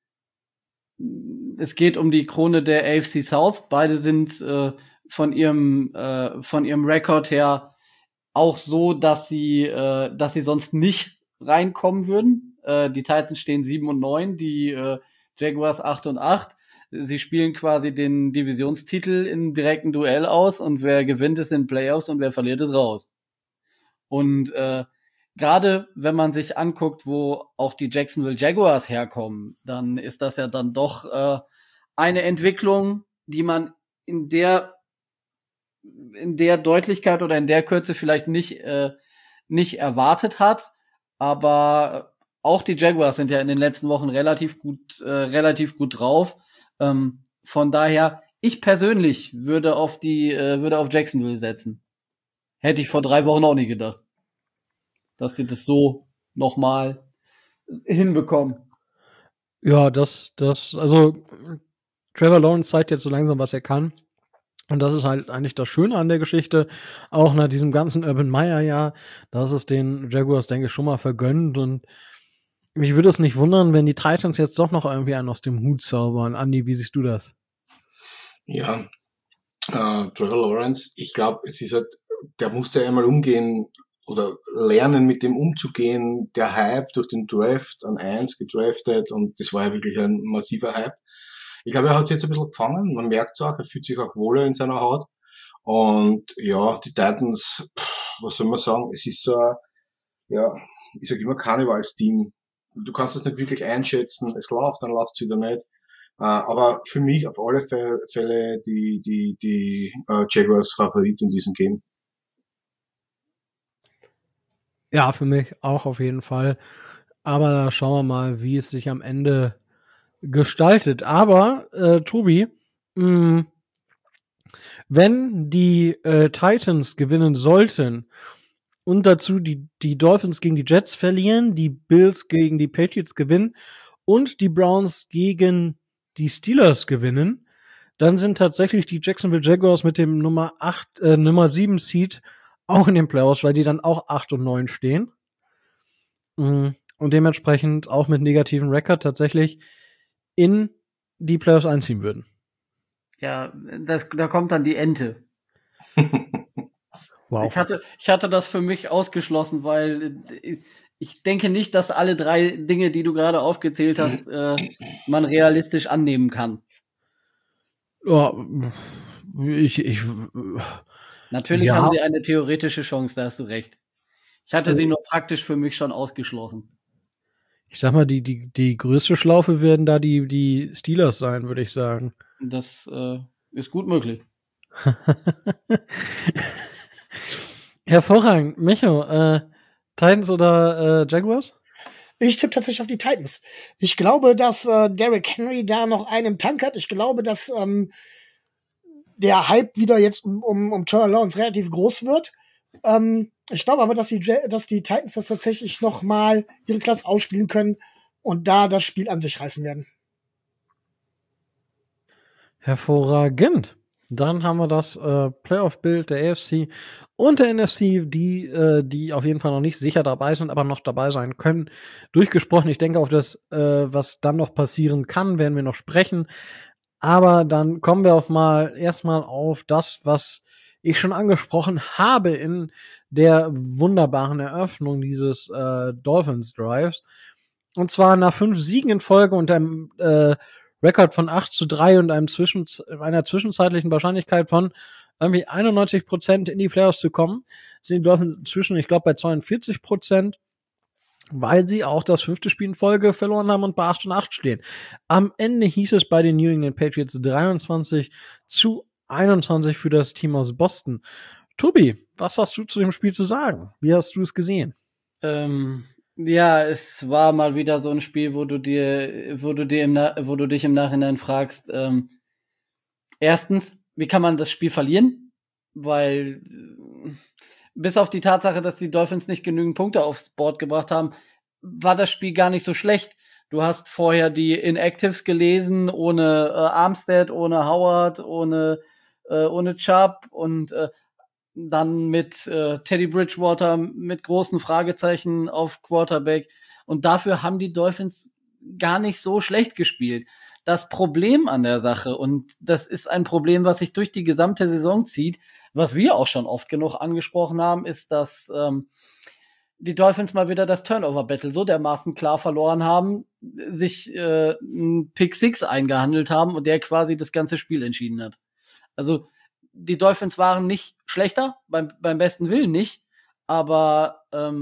es geht um die Krone der AFC South. Beide sind von ihrem Rekord her auch so, dass sie sonst nicht reinkommen würden. Die Titans stehen 7-9, die Jaguars 8-8. Sie spielen quasi den Divisionstitel im direkten Duell aus und wer gewinnt, ist in den Playoffs und wer verliert, ist raus. Und gerade wenn man sich anguckt, wo auch die Jacksonville Jaguars herkommen, dann ist das ja dann doch eine Entwicklung, die man in der Deutlichkeit oder in der Kürze vielleicht nicht erwartet hat. Aber auch die Jaguars sind ja in den letzten Wochen relativ gut drauf. Von daher, ich persönlich würde auf Jacksonville setzen. Hätte ich vor 3 Wochen auch nicht gedacht, dass die das so nochmal hinbekommen. Ja, also Trevor Lawrence zeigt jetzt so langsam, was er kann. Und das ist halt eigentlich das Schöne an der Geschichte, auch nach diesem ganzen Urban Meyer-Jahr, dass es den Jaguars, denke ich, schon mal vergönnt. Und mich würde es nicht wundern, wenn die Titans jetzt doch noch irgendwie einen aus dem Hut zaubern. Andi, wie siehst du das? Ja, Trevor Lawrence, ich glaube, es ist halt, der musste einmal umgehen oder lernen, mit dem umzugehen. Der Hype durch den Draft an 1 gedraftet und das war ja wirklich ein massiver Hype. Ich glaube, er hat sich jetzt ein bisschen gefangen. Man merkt es auch, er fühlt sich auch wohler in seiner Haut. Und ja, die Titans, was soll man sagen, es ist so ein, ja, ich sag immer Karnevalsteam. Du kannst das nicht wirklich einschätzen. Es läuft, dann läuft es wieder nicht. Aber für mich auf alle Fälle die Jaguars Favorit in diesem Game. Ja, für mich auch auf jeden Fall. Aber da schauen wir mal, wie es sich am Ende gestaltet. Aber, Tobi, wenn die Titans gewinnen sollten und dazu die Dolphins gegen die Jets verlieren, die Bills gegen die Patriots gewinnen und die Browns gegen die Steelers gewinnen, dann sind tatsächlich die Jacksonville Jaguars mit dem Nummer 7 Seed auch in den Playoffs, weil die dann auch 8-9 stehen. Und dementsprechend auch mit negativen Rekord tatsächlich in die Playoffs einziehen würden. Ja, da kommt dann die Ente. Wow. Ich hatte das für mich ausgeschlossen, weil ich denke nicht, dass alle 3 Dinge, die du gerade aufgezählt hast, man realistisch annehmen kann. Ja, Natürlich haben sie eine theoretische Chance, da hast du recht. Ich hatte sie nur praktisch für mich schon ausgeschlossen. Ich sag mal, die größte Schlaufe werden da die Steelers sein, würde ich sagen. Das ist gut möglich. Hervorragend. Micho, Titans oder Jaguars? Ich tippe tatsächlich auf die Titans. Ich glaube, dass Derrick Henry da noch einen im Tank hat. Ich glaube, dass der Hype wieder jetzt um Trevor Lawrence relativ groß wird. Ich glaube aber, dass die Titans das tatsächlich noch mal ihre Klasse ausspielen können und da das Spiel an sich reißen werden. Hervorragend. Dann haben wir das Playoff-Bild der AFC und der NFC, die auf jeden Fall noch nicht sicher dabei sind, aber noch dabei sein können, durchgesprochen. Ich denke, auf das, was dann noch passieren kann, werden wir noch sprechen. Aber dann kommen wir erstmal auf das, was ich schon angesprochen habe in der wunderbaren Eröffnung dieses Dolphins Drives. Und zwar nach 5 Siegen in Folge und einem Rekord von 8-3 und einer zwischenzeitlichen Wahrscheinlichkeit von irgendwie 91% in die Playoffs zu kommen, sind die Dolphins inzwischen, ich glaube, bei 42%, weil sie auch das 5. Spiel in Folge verloren haben und bei 8-8 stehen. Am Ende hieß es bei den New England Patriots 23-21 für das Team aus Boston. Tobi, was hast du zu dem Spiel zu sagen? Wie hast du es gesehen? Ja, es war mal wieder so ein Spiel, wo du dich im Nachhinein fragst, erstens, wie kann man das Spiel verlieren? Weil bis auf die Tatsache, dass die Dolphins nicht genügend Punkte aufs Board gebracht haben, war das Spiel gar nicht so schlecht. Du hast vorher die Inactives gelesen, ohne Armstead, ohne Howard, ohne Chubb und dann mit Teddy Bridgewater mit großen Fragezeichen auf Quarterback. Und dafür haben die Dolphins gar nicht so schlecht gespielt. Das Problem an der Sache, und das ist ein Problem, was sich durch die gesamte Saison zieht, was wir auch schon oft genug angesprochen haben, ist, dass die Dolphins mal wieder das Turnover-Battle so dermaßen klar verloren haben, sich einen Pick-6 eingehandelt haben und der quasi das ganze Spiel entschieden hat. Also die Dolphins waren nicht schlechter, beim besten Willen nicht, aber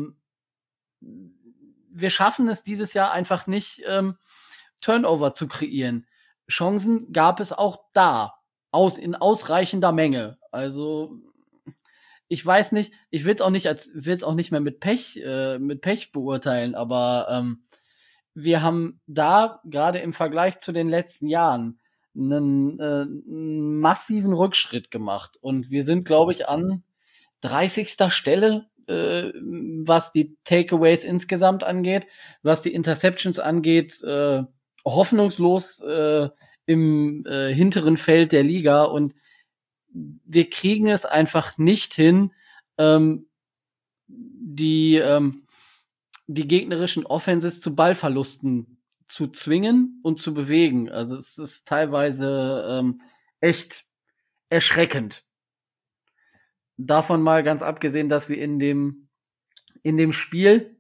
wir schaffen es dieses Jahr einfach nicht, Turnover zu kreieren. Chancen gab es auch da, in ausreichender Menge. Also ich weiß nicht, ich will es auch nicht mehr mit Pech beurteilen, aber wir haben da gerade im Vergleich zu den letzten Jahren einen massiven Rückschritt gemacht. Und wir sind, glaube ich, an 30. Stelle, was die Takeaways insgesamt angeht, was die Interceptions angeht, hoffnungslos im hinteren Feld der Liga. Und wir kriegen es einfach nicht hin, die gegnerischen Offenses zu Ballverlusten zu zwingen und zu bewegen. Also es ist teilweise echt erschreckend. Davon mal ganz abgesehen, dass wir in dem Spiel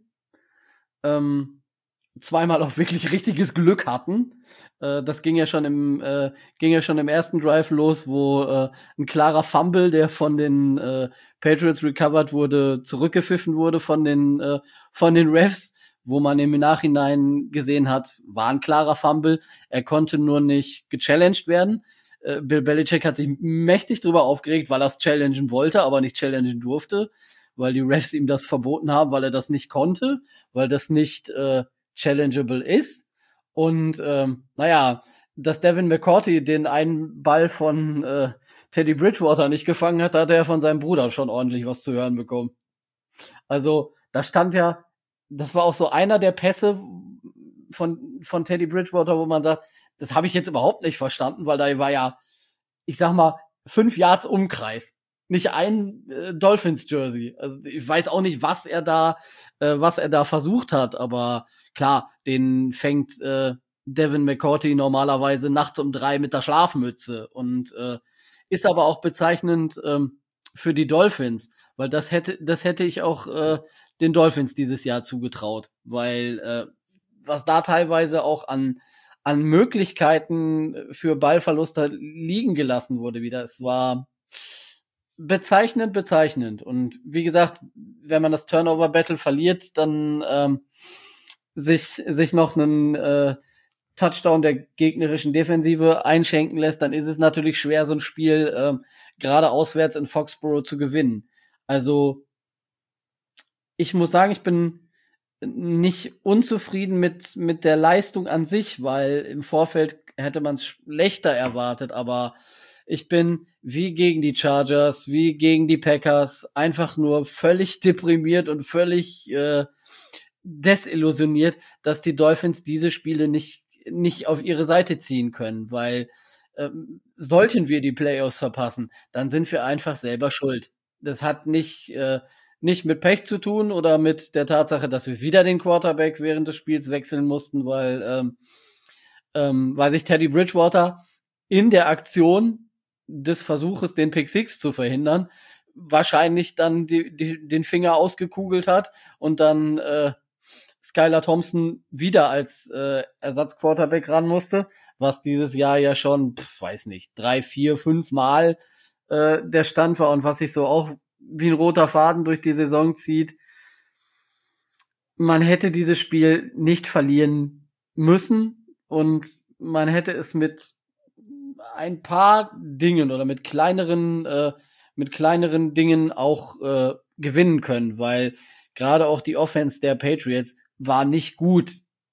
zweimal auch wirklich richtiges Glück hatten. Das ging ja schon im ersten Drive los, wo ein klarer Fumble, der von den Patriots recovered wurde, zurückgepfiffen wurde von den Refs, wo man im Nachhinein gesehen hat, war ein klarer Fumble. Er konnte nur nicht gechallenged werden. Bill Belichick hat sich mächtig drüber aufgeregt, weil er es challengen wollte, aber nicht challengen durfte, weil die Refs ihm das verboten haben, weil er das nicht konnte, weil das nicht challengeable ist. Und dass Devin McCourty den einen Ball von Teddy Bridgewater nicht gefangen hat, da hat er von seinem Bruder schon ordentlich was zu hören bekommen. Also da stand ja, das war auch so einer der Pässe von Teddy Bridgewater, wo man sagt, das habe ich jetzt überhaupt nicht verstanden, weil da war ja, ich sag mal, 5 Yards Umkreis. Nicht ein Dolphins-Jersey. Also ich weiß auch nicht, was er da versucht hat, aber klar, den fängt Devin McCourty normalerweise nachts um 3 mit der Schlafmütze und ist aber auch bezeichnend für die Dolphins, weil das hätte ich auch den Dolphins dieses Jahr zugetraut, weil was da teilweise auch an Möglichkeiten für Ballverluste liegen gelassen wurde wieder. Es war bezeichnend. Und wie gesagt, wenn man das Turnover-Battle verliert, dann sich noch einen Touchdown der gegnerischen Defensive einschenken lässt, dann ist es natürlich schwer, so ein Spiel gerade auswärts in Foxborough zu gewinnen. Also ich muss sagen, ich bin nicht unzufrieden mit der Leistung an sich, weil im Vorfeld hätte man es schlechter erwartet, aber ich bin wie gegen die Chargers, wie gegen die Packers einfach nur völlig deprimiert und völlig desillusioniert, dass die Dolphins diese Spiele nicht auf ihre Seite ziehen können, weil sollten wir die Playoffs verpassen, dann sind wir einfach selber schuld. Das hat nicht mit Pech zu tun oder mit der Tatsache, dass wir wieder den Quarterback während des Spiels wechseln mussten, weil sich Teddy Bridgewater in der Aktion des Versuches, den Pick Six zu verhindern, wahrscheinlich dann den Finger ausgekugelt hat und dann Skylar Thompson wieder als Ersatzquarterback ran musste, was dieses Jahr ja schon, weiß nicht, 3, 4, 5 Mal der Stand war und was sich so auch wie ein roter Faden durch die Saison zieht. Man hätte dieses Spiel nicht verlieren müssen und man hätte es mit ein paar Dingen oder mit kleineren Dingen auch gewinnen können, weil gerade auch die Offense der Patriots war nicht gut.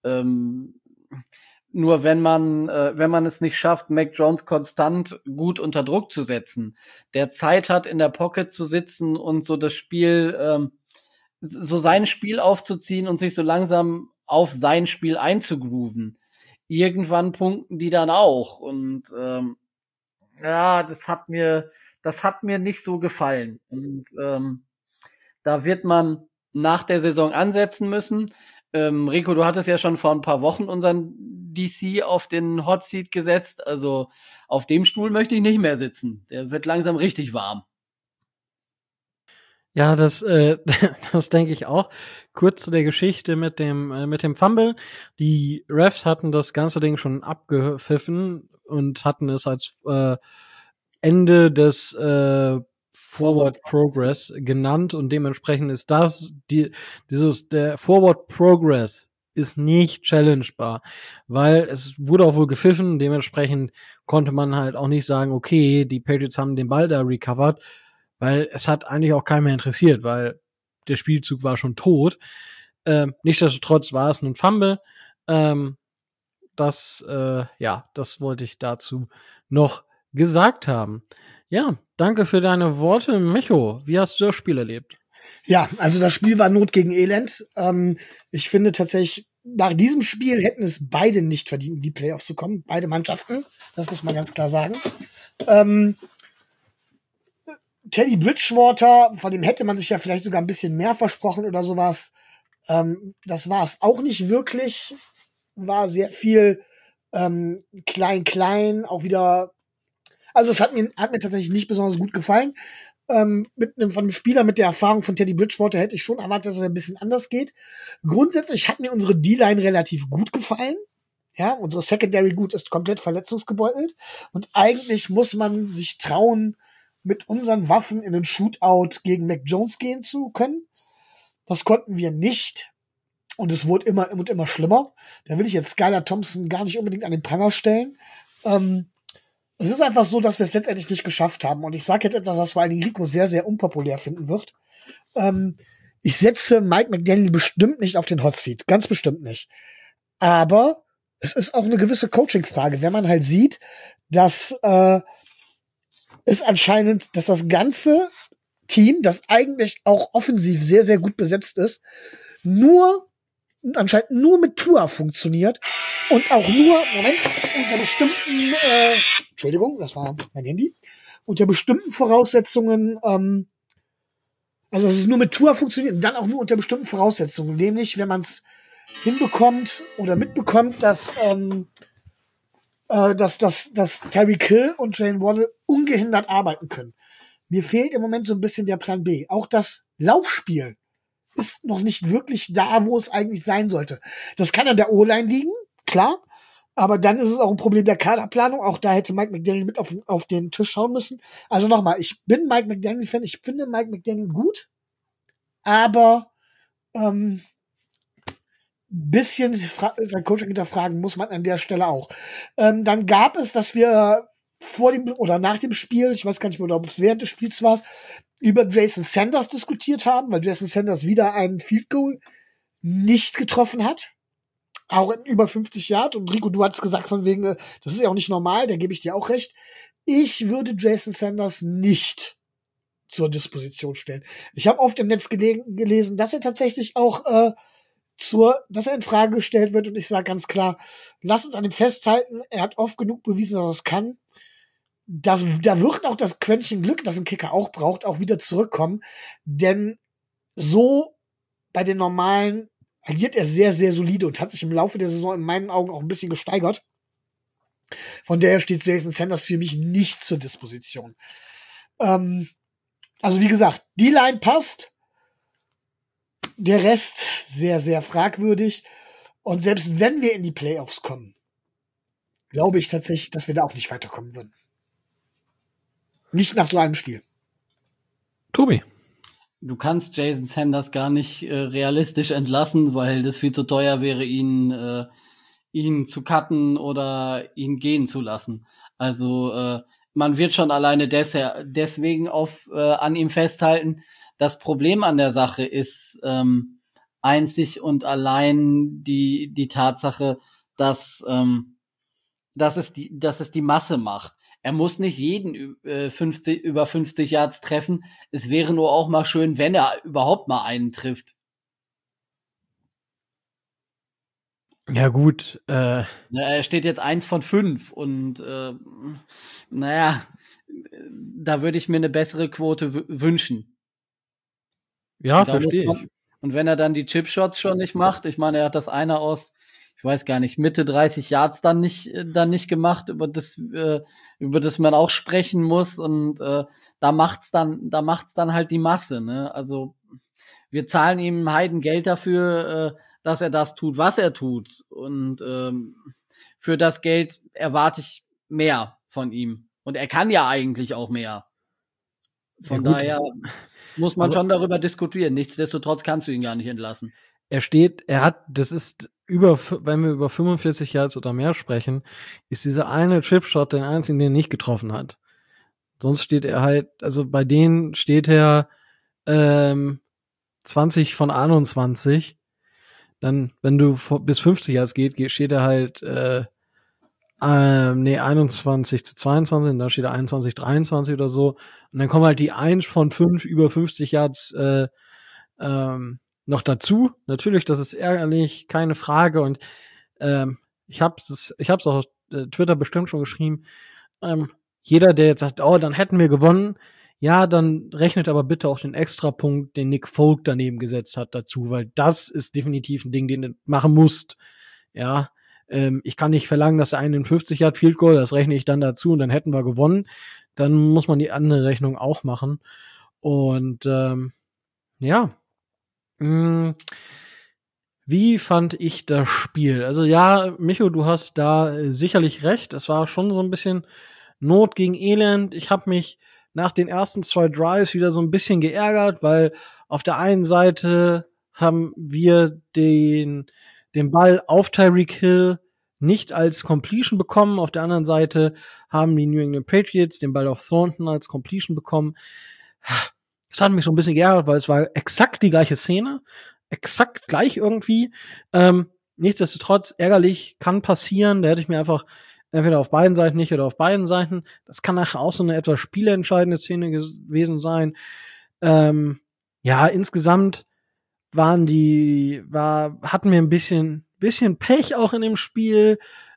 Nur wenn man es nicht schafft, Mac Jones konstant gut unter Druck zu setzen, der Zeit hat, in der Pocket zu sitzen und so das Spiel, so sein Spiel aufzuziehen und sich so langsam auf sein Spiel einzugrooven. Irgendwann punkten die dann auch. Und ja, das hat mir nicht so gefallen. Und da wird man nach der Saison ansetzen müssen. Rico, du hattest ja schon vor ein paar Wochen unseren DC auf den Hot Seat gesetzt. Also auf dem Stuhl möchte ich nicht mehr sitzen. Der wird langsam richtig warm. Ja, das denke ich auch. Kurz zu der Geschichte mit dem Fumble. Die Refs hatten das ganze Ding schon abgepfiffen und hatten es als Ende des Forward Progress genannt und dementsprechend ist der Forward Progress ist nicht challengebar, weil es wurde auch wohl gepfiffen, dementsprechend konnte man halt auch nicht sagen, okay, die Patriots haben den Ball da recovered, weil es hat eigentlich auch keinen mehr interessiert, weil der Spielzug war schon tot. Nichtsdestotrotz war es ein Fumble. Das wollte ich dazu noch gesagt haben. Ja, danke für deine Worte, Micho. Wie hast du das Spiel erlebt? Ja, also das Spiel war Not gegen Elend. Ich finde tatsächlich, nach diesem Spiel hätten es beide nicht verdient, in die Playoffs zu kommen. Beide Mannschaften, das muss man ganz klar sagen. Teddy Bridgewater, von dem hätte man sich ja vielleicht sogar ein bisschen mehr versprochen oder sowas. Das war es auch nicht wirklich. War sehr viel klein, auch wieder. Also es hat mir tatsächlich nicht besonders gut gefallen. Von einem Spieler mit der Erfahrung von Teddy Bridgewater hätte ich schon erwartet, dass es ein bisschen anders geht. Grundsätzlich hat mir unsere D-Line relativ gut gefallen. Ja, unsere Secondary gut ist komplett verletzungsgebeutelt. Und eigentlich muss man sich trauen, mit unseren Waffen in den Shootout gegen Mac Jones gehen zu können. Das konnten wir nicht. Und es wurde immer schlimmer. Da will ich jetzt Skylar Thompson gar nicht unbedingt an den Pranger stellen. Es ist einfach so, dass wir es letztendlich nicht geschafft haben. Und ich sage jetzt etwas, was vor allen Dingen Rico sehr, sehr unpopulär finden wird. Ich setze Mike McDaniel bestimmt nicht auf den Hot Seat. Ganz bestimmt nicht. Aber es ist auch eine gewisse Coaching-Frage. Wenn man halt sieht, dass dass das ganze Team, das eigentlich auch offensiv sehr, sehr gut besetzt ist, anscheinend nur mit Tua funktioniert und auch nur, unter bestimmten, Entschuldigung, das war mein Handy, unter bestimmten Voraussetzungen, also dass es nur mit Tua funktioniert und dann auch nur unter bestimmten Voraussetzungen, nämlich wenn man es hinbekommt oder mitbekommt, dass Tyreek Hill und Jalen Waddle ungehindert arbeiten können. Mir fehlt im Moment so ein bisschen der Plan B. Auch das Laufspiel ist noch nicht wirklich da, wo es eigentlich sein sollte. Das kann an der O-Line liegen, klar. Aber dann ist es auch ein Problem der Kaderplanung. Auch da hätte Mike McDaniel mit auf den Tisch schauen müssen. Also nochmal, ich bin Mike McDaniel-Fan. Ich finde Mike McDaniel gut. Aber bisschen sein Coaching hinterfragen muss man an der Stelle auch. Dann gab es, dass wir vor dem oder nach dem Spiel, ich weiß gar nicht mehr, ob es während des Spiels war, über Jason Sanders diskutiert haben, weil Jason Sanders wieder einen Field Goal nicht getroffen hat. Auch in über 50 Yard. Und Rico, du hattest gesagt von wegen, das ist ja auch nicht normal, da gebe ich dir auch recht. Ich würde Jason Sanders nicht zur Disposition stellen. Ich habe oft im Netz gelesen, dass er tatsächlich auch dass er in Frage gestellt wird. Und ich sage ganz klar, lass uns an ihm festhalten. Er hat oft genug bewiesen, dass er es kann. da wird auch das Quäntchen Glück, das ein Kicker auch braucht, auch wieder zurückkommen. Denn so bei den Normalen agiert er sehr, sehr solide und hat sich im Laufe der Saison in meinen Augen auch ein bisschen gesteigert. Von daher steht Jason Sanders für mich nicht zur Disposition. Also wie gesagt, die Line passt. Der Rest sehr, sehr fragwürdig. Und selbst wenn wir in die Playoffs kommen, glaube ich tatsächlich, dass wir da auch nicht weiterkommen würden. Nicht nach so einem Spiel. Tobi. Du kannst Jason Sanders gar nicht realistisch entlassen, weil das viel zu teuer wäre, ihn zu cutten oder ihn gehen zu lassen. Also man wird schon alleine deswegen an ihm festhalten. Das Problem an der Sache ist einzig und allein die Tatsache, dass es die Masse macht. Er muss nicht jeden über 50 Yards treffen. Es wäre nur auch mal schön, wenn er überhaupt mal einen trifft. Ja gut. Er steht jetzt 1 von 5 und naja, da würde ich mir eine bessere Quote wünschen. Ja, verstehe ich. Und wenn er dann die Chipshots schon nicht macht, ich meine, er hat das eine aus, ich weiß gar nicht, Mitte 30 Yards dann nicht gemacht, über das man auch sprechen muss, und da macht's dann halt die Masse, ne? Also wir zahlen ihm Heidengeld dafür, dass er das tut, was er tut, und für das Geld erwarte ich mehr von ihm, und er kann ja eigentlich auch mehr. Von daher muss man schon darüber diskutieren. Nichtsdestotrotz kannst du ihn gar nicht entlassen. Das ist wenn wir über 45 Yards oder mehr sprechen, ist dieser eine Tripshot der einzige, den er nicht getroffen hat. Sonst steht er halt, also bei denen steht er 20 von 21. Dann, wenn du bis 50 Yards steht er halt 21 zu 22, und da steht er 21, 23 oder so. Und dann kommen halt die 1 von 5 über 50 Yards noch dazu. Natürlich, das ist ärgerlich, keine Frage. Und ich hab's auch auf Twitter bestimmt schon geschrieben. Jeder, der jetzt sagt, oh, dann hätten wir gewonnen, ja, dann rechnet aber bitte auch den Extrapunkt, den Nick Folk daneben gesetzt hat, dazu, weil das ist definitiv ein Ding, den du machen musst. Ja, ich kann nicht verlangen, dass er einen 50 Yard Field Goal, das rechne ich dann dazu und dann hätten wir gewonnen. Dann muss man die andere Rechnung auch machen. Und ja. Wie fand ich das Spiel? Also ja, Micho, du hast da sicherlich recht. Es war schon so ein bisschen Not gegen Elend. Ich habe mich nach den ersten 2 Drives wieder so ein bisschen geärgert, weil auf der einen Seite haben wir den Ball auf Tyreek Hill nicht als Completion bekommen. Auf der anderen Seite haben die New England Patriots den Ball auf Thornton als Completion bekommen. Das hat mich so ein bisschen geärgert, weil es war exakt die gleiche Szene. Exakt gleich irgendwie. Nichtsdestotrotz, ärgerlich, kann passieren. Da hätte ich mir einfach entweder auf beiden Seiten nicht oder auf beiden Seiten. Das kann nachher auch so eine etwas spielentscheidende Szene gewesen sein. Ja, insgesamt hatten wir ein bisschen Pech auch in dem Spiel,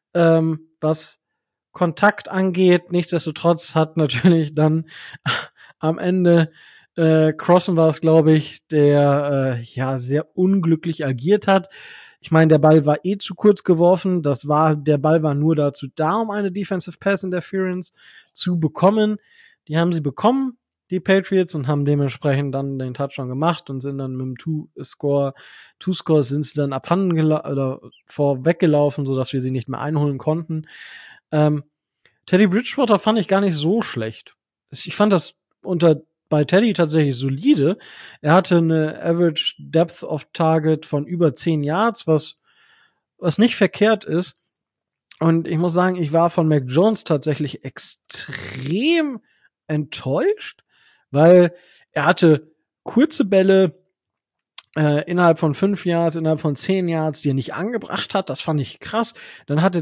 was Kontakt angeht. Nichtsdestotrotz hat natürlich dann am Ende Crossen war es, glaube ich, der sehr unglücklich agiert hat. Ich meine, der Ball war zu kurz geworfen. Der Ball war nur dazu da, um eine Defensive Pass Interference zu bekommen. Die haben sie bekommen, die Patriots, und haben dementsprechend dann den Touchdown gemacht und sind dann mit dem Two-Score sind sie dann abhanden oder vorweggelaufen, sodass wir sie nicht mehr einholen konnten. Teddy Bridgewater fand ich gar nicht so schlecht. Ich fand das bei Teddy tatsächlich solide. Er hatte eine Average Depth of Target von über 10 Yards, was nicht verkehrt ist. Und ich muss sagen, ich war von Mac Jones tatsächlich extrem enttäuscht, weil er hatte kurze Bälle innerhalb von 5 Yards, innerhalb von 10 Yards, die er nicht angebracht hat. Das fand ich krass. Dann hatte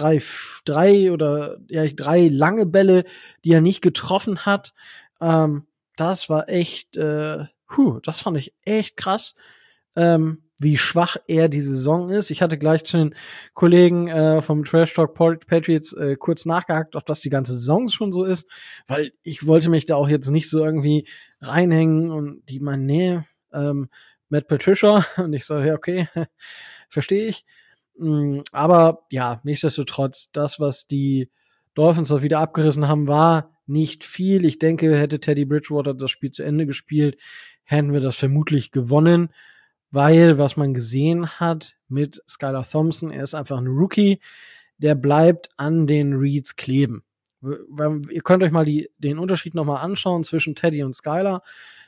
3 lange Bälle, die er nicht getroffen hat. Das war echt, das fand ich echt krass. wie schwach er diese Saison ist. Ich hatte gleich zu den Kollegen vom Trash Talk Patriots kurz nachgehakt, ob das die ganze Saison schon so ist, weil ich wollte mich da auch jetzt nicht so irgendwie reinhängen und die meinen, nee, Matt Patricia und ich sage, ja, okay, verstehe ich. Aber ja, nichtsdestotrotz, das, was die Dolphins auch wieder abgerissen haben, war nicht viel. Ich denke, hätte Teddy Bridgewater das Spiel zu Ende gespielt, hätten wir das vermutlich gewonnen, weil was man gesehen hat mit Skylar Thompson, er ist einfach ein Rookie, der bleibt an den Reads kleben. Ihr könnt euch mal den Unterschied nochmal anschauen zwischen Teddy und Skylar.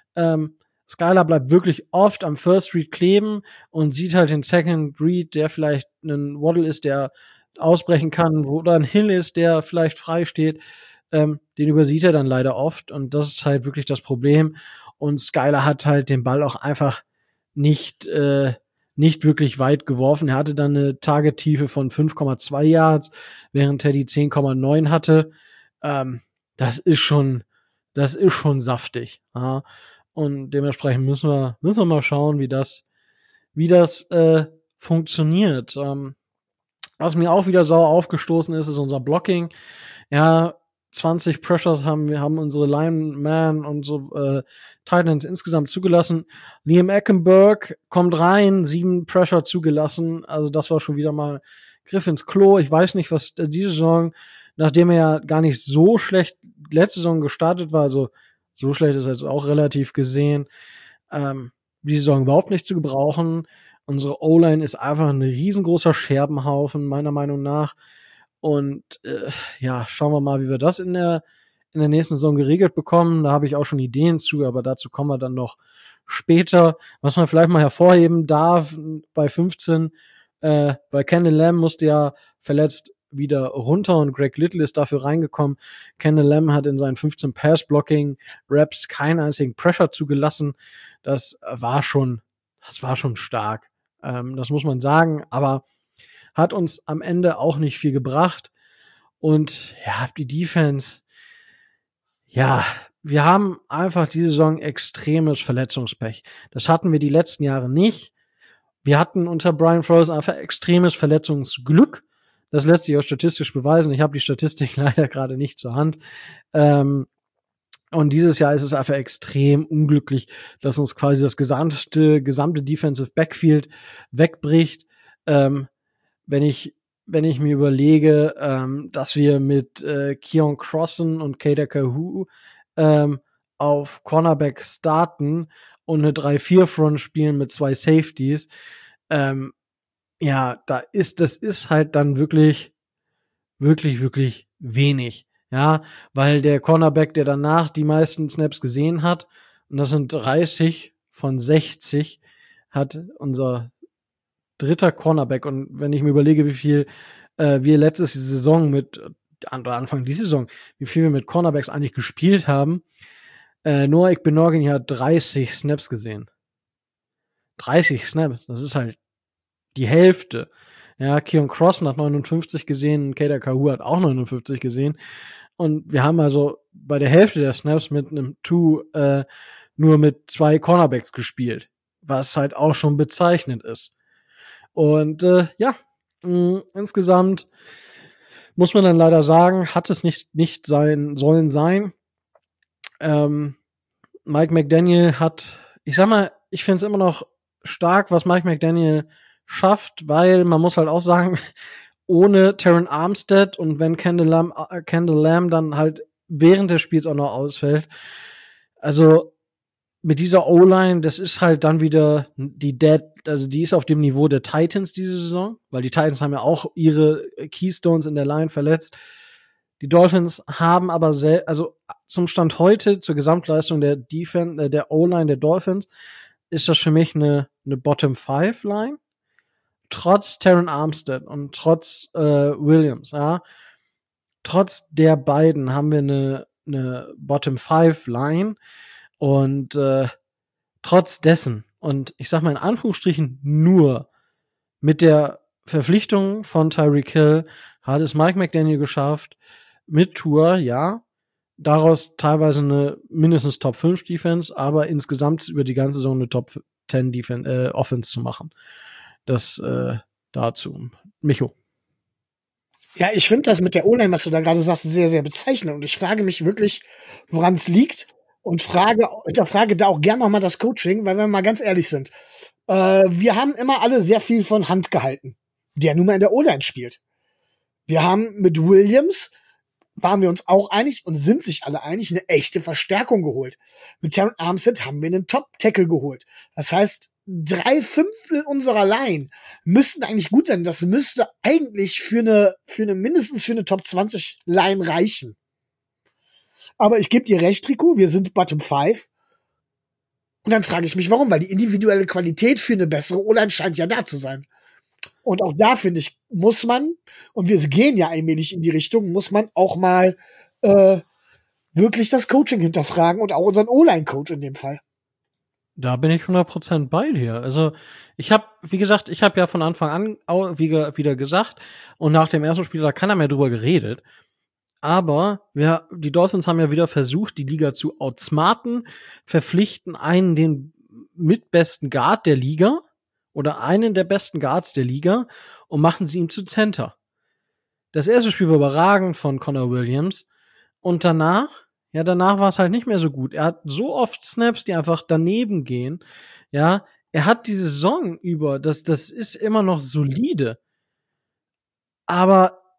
Skylar bleibt wirklich oft am First Read kleben und sieht halt den Second Read, der vielleicht ein Waddle ist, der ausbrechen kann, oder ein Hill ist, der vielleicht frei steht. Den übersieht er dann leider oft und das ist halt wirklich das Problem. Und Skylar hat halt den Ball auch einfach nicht wirklich weit geworfen. Er hatte dann eine Targettiefe von 5,2 Yards, während Teddy 10,9 hatte. Das ist schon saftig. Ja. Und dementsprechend müssen wir mal schauen, wie das funktioniert. Was mir auch wieder sauer aufgestoßen ist unser Blocking. Ja, 20 Pressures wir haben unsere Lineman und so Titans insgesamt zugelassen. Liam Eckenberg kommt rein, 7 Pressure zugelassen. Also das war schon wieder mal Griff ins Klo. Ich weiß nicht, was diese Saison, nachdem er ja gar nicht so schlecht letzte Saison gestartet war, also so schlecht ist er jetzt auch relativ gesehen, die Saison überhaupt nicht zu gebrauchen. Unsere O-Line ist einfach ein riesengroßer Scherbenhaufen, meiner Meinung nach. Und ja, schauen wir mal, wie wir das in der nächsten Saison geregelt bekommen. Da habe ich auch schon Ideen zu, aber dazu kommen wir dann noch später. Was man vielleicht mal hervorheben darf, bei 15, weil Kendall Lamb musste ja verletzt wieder runter und Greg Little ist dafür reingekommen. Kendall Lamb hat in seinen 15 Pass-Blocking-Raps keinen einzigen Pressure zugelassen. Das war schon stark. Das muss man sagen, aber hat uns am Ende auch nicht viel gebracht. Und ja, die Defense, ja, wir haben einfach diese Saison extremes Verletzungspech. Das hatten wir die letzten Jahre nicht. Wir hatten unter Brian Flores einfach extremes Verletzungsglück. Das lässt sich auch statistisch beweisen. Ich habe die Statistik leider gerade nicht zur Hand. Und dieses Jahr ist es einfach extrem unglücklich, dass uns quasi das gesamte Defensive Backfield wegbricht. Wenn ich mir überlege, dass wir mit Keon Crossen und Kader Kahu auf Cornerback starten und eine 3-4-Front spielen mit 2 Safeties, ja, das ist halt dann wirklich wenig. Ja, weil der Cornerback, der danach die meisten Snaps gesehen hat, und das sind 30 von 60, hat unser dritter Cornerback. Und wenn ich mir überlege, wie viel wir letzte Saison Anfang dieser Saison, wie viel wir mit Cornerbacks eigentlich gespielt haben, Noah Igbenogany hat 30 Snaps gesehen. 30 Snaps, das ist halt die Hälfte. Ja, Keon Crossen hat 59 gesehen, Kader Kahu hat auch 59 gesehen. Und wir haben also bei der Hälfte der Snaps mit einem nur mit 2 Cornerbacks gespielt, was halt auch schon bezeichnend ist. Und ja, insgesamt muss man dann leider sagen, hat es nicht sollen sein. Mike McDaniel ich finde es immer noch stark, was Mike McDaniel schafft, weil man muss halt auch sagen, ohne Terron Armstead und wenn Kendall Lamb dann halt während des Spiels auch noch ausfällt, also mit dieser O-Line, das ist halt dann wieder die ist auf dem Niveau der Titans diese Saison, weil die Titans haben ja auch ihre Keystones in der Line verletzt. Die Dolphins haben aber also zum Stand heute, zur Gesamtleistung der Defense, der O-Line der Dolphins, ist das für mich eine Bottom-5-Line. Trotz Terron Armstead und trotz Williams, ja. Trotz der beiden haben wir eine Bottom-5-Line. Und trotz dessen, und ich sag mal in Anführungsstrichen nur mit der Verpflichtung von Tyreek Hill hat es Mike McDaniel geschafft, mit Tour, ja, daraus teilweise eine mindestens Top 5 Defense, aber insgesamt über die ganze Saison eine Top 10 Offense zu machen. Das dazu. Micho. Ja, ich finde das mit der O-Line, was du da gerade sagst, sehr, sehr bezeichnend. Und ich frage mich wirklich, woran es liegt und hinterfrage da auch gern nochmal das Coaching, weil wir mal ganz ehrlich sind. Wir haben immer alle sehr viel von Hand gehalten, der nun mal in der O-Line spielt. Wir haben mit Williams, waren wir uns auch einig und sind sich alle einig, eine echte Verstärkung geholt. Mit Terron Armstead haben wir einen Top-Tackle geholt. Das heißt, 3/5 unserer Line müssten eigentlich gut sein. Das müsste eigentlich mindestens für eine Top 20 Line reichen. Aber ich gebe dir recht, Rico, wir sind Bottom 5. Und dann frage ich mich, warum? Weil die individuelle Qualität für eine bessere O-Line scheint ja da zu sein. Und auch da, finde ich, muss man, und wir gehen ja allmählich in die Richtung, muss man auch mal wirklich das Coaching hinterfragen und auch unseren O-Line-Coach in dem Fall. Da bin ich 100% bei dir. Also ich habe ja von Anfang an wieder gesagt, und nach dem ersten Spiel, da keiner mehr drüber geredet. Aber die Dolphins haben ja wieder versucht, die Liga zu outsmarten, verpflichten den mitbesten Guard der Liga oder einen der besten Guards der Liga und machen sie ihm zu Center. Das erste Spiel war überragend von Connor Williams und danach war es halt nicht mehr so gut. Er hat so oft Snaps, die einfach daneben gehen. Ja, er hat die Saison über, das ist immer noch solide. Aber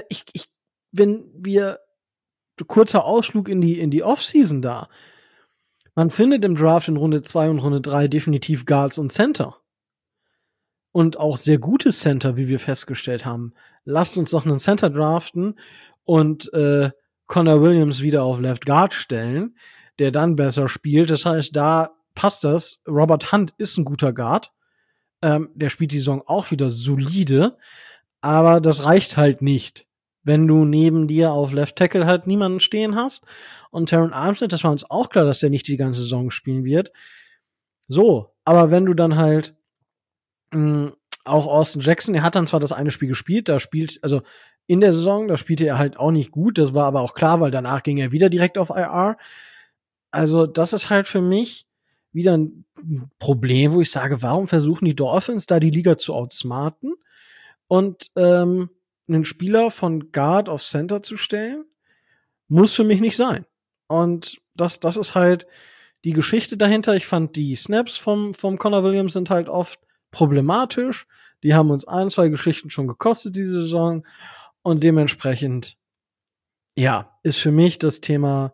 kurzer Ausflug in die Offseason da. Man findet im Draft in Runde 2 und Runde 3 definitiv Guards und Center. Und auch sehr gute Center, wie wir festgestellt haben. Lasst uns doch einen Center draften und Connor Williams wieder auf Left Guard stellen, der dann besser spielt. Das heißt, da passt das. Robert Hunt ist ein guter Guard. Der spielt die Saison auch wieder solide. Aber das reicht halt nicht, wenn du neben dir auf Left Tackle halt niemanden stehen hast. Und Terron Armstead, das war uns auch klar, dass der nicht die ganze Saison spielen wird. So, aber wenn du dann halt auch Austin Jackson, er hat dann zwar das eine Spiel gespielt, also in der Saison, da spielte er halt auch nicht gut, das war aber auch klar, weil danach ging er wieder direkt auf IR. Also das ist halt für mich wieder ein Problem, wo ich sage, warum versuchen die Dolphins da die Liga zu outsmarten und einen Spieler von Guard auf Center zu stellen, muss für mich nicht sein. Und das ist halt die Geschichte dahinter. Ich fand die Snaps vom Connor Williams sind halt oft problematisch. Die haben uns 1-2 Geschichten schon gekostet diese Saison. Und dementsprechend, ja, ist für mich das Thema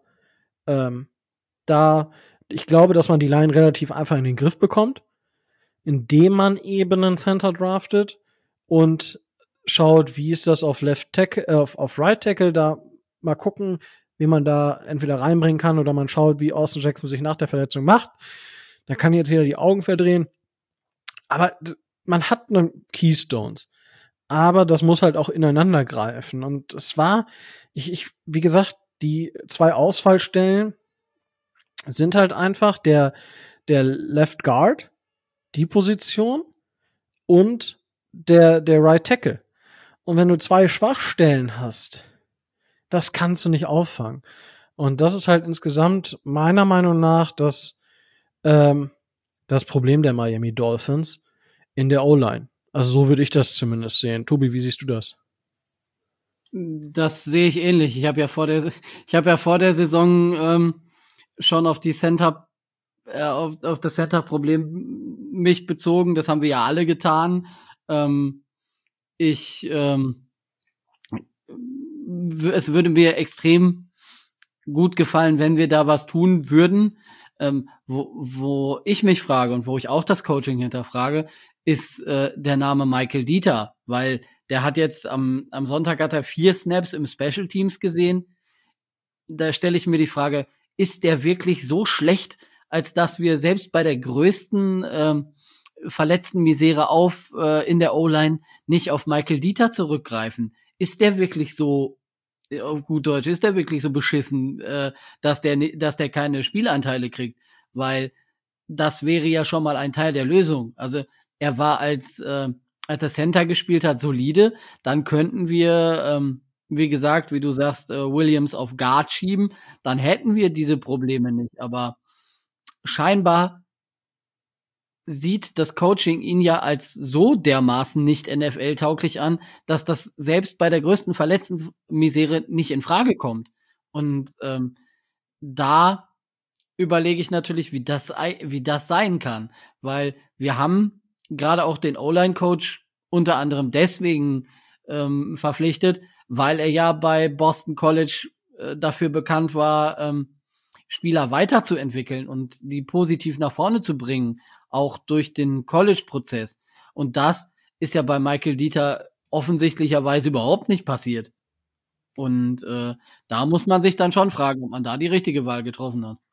ich glaube, dass man die Line relativ einfach in den Griff bekommt, indem man eben einen Center draftet und schaut, wie ist das auf Left Tackle, auf Right Tackle, da mal gucken, wie man da entweder reinbringen kann oder man schaut, wie Austin Jackson sich nach der Verletzung macht. Da kann jetzt jeder die Augen verdrehen. Aber man hat Keystones. Aber das muss halt auch ineinander greifen. Und es war, wie gesagt, die 2 Ausfallstellen sind halt einfach der Left Guard, die Position und der Right Tackle. Und wenn du 2 Schwachstellen hast, das kannst du nicht auffangen. Und das ist halt insgesamt meiner Meinung nach das Problem der Miami Dolphins in der O-Line. Also so würde ich das zumindest sehen. Tobi, wie siehst du das? Das sehe ich ähnlich. Ich habe ja vor der Saison schon auf die auf das Center-Problem mich bezogen. Das haben wir ja alle getan. Es würde mir extrem gut gefallen, wenn wir da was tun würden. Wo ich mich frage und wo ich auch das Coaching hinterfrage, ist der Name Michael Dieter, weil der hat jetzt am Sonntag hat er 4 Snaps im Special Teams gesehen. Da stelle ich mir die Frage, ist der wirklich so schlecht, als dass wir selbst bei der größten verletzten Misere in der O-Line nicht auf Michael Dieter zurückgreifen? Ist der wirklich so, auf gut Deutsch, ist der wirklich so beschissen, dass der keine Spielanteile kriegt? Weil das wäre ja schon mal ein Teil der Lösung. Also er war als er Center gespielt hat, solide. Dann könnten wir, wie gesagt, wie du sagst, Williams auf Guard schieben. Dann hätten wir diese Probleme nicht. Aber scheinbar sieht das Coaching ihn ja als so dermaßen nicht NFL-tauglich an, dass das selbst bei der größten Verletzungsmisere nicht in Frage kommt. Und da überlege ich natürlich, wie das sein kann. Weil wir haben gerade auch den O-Line-Coach unter anderem deswegen verpflichtet, weil er ja bei Boston College dafür bekannt war, Spieler weiterzuentwickeln und die positiv nach vorne zu bringen, auch durch den College-Prozess. Und das ist ja bei Michael Dieter offensichtlicherweise überhaupt nicht passiert. Und da muss man sich dann schon fragen, ob man da die richtige Wahl getroffen hat.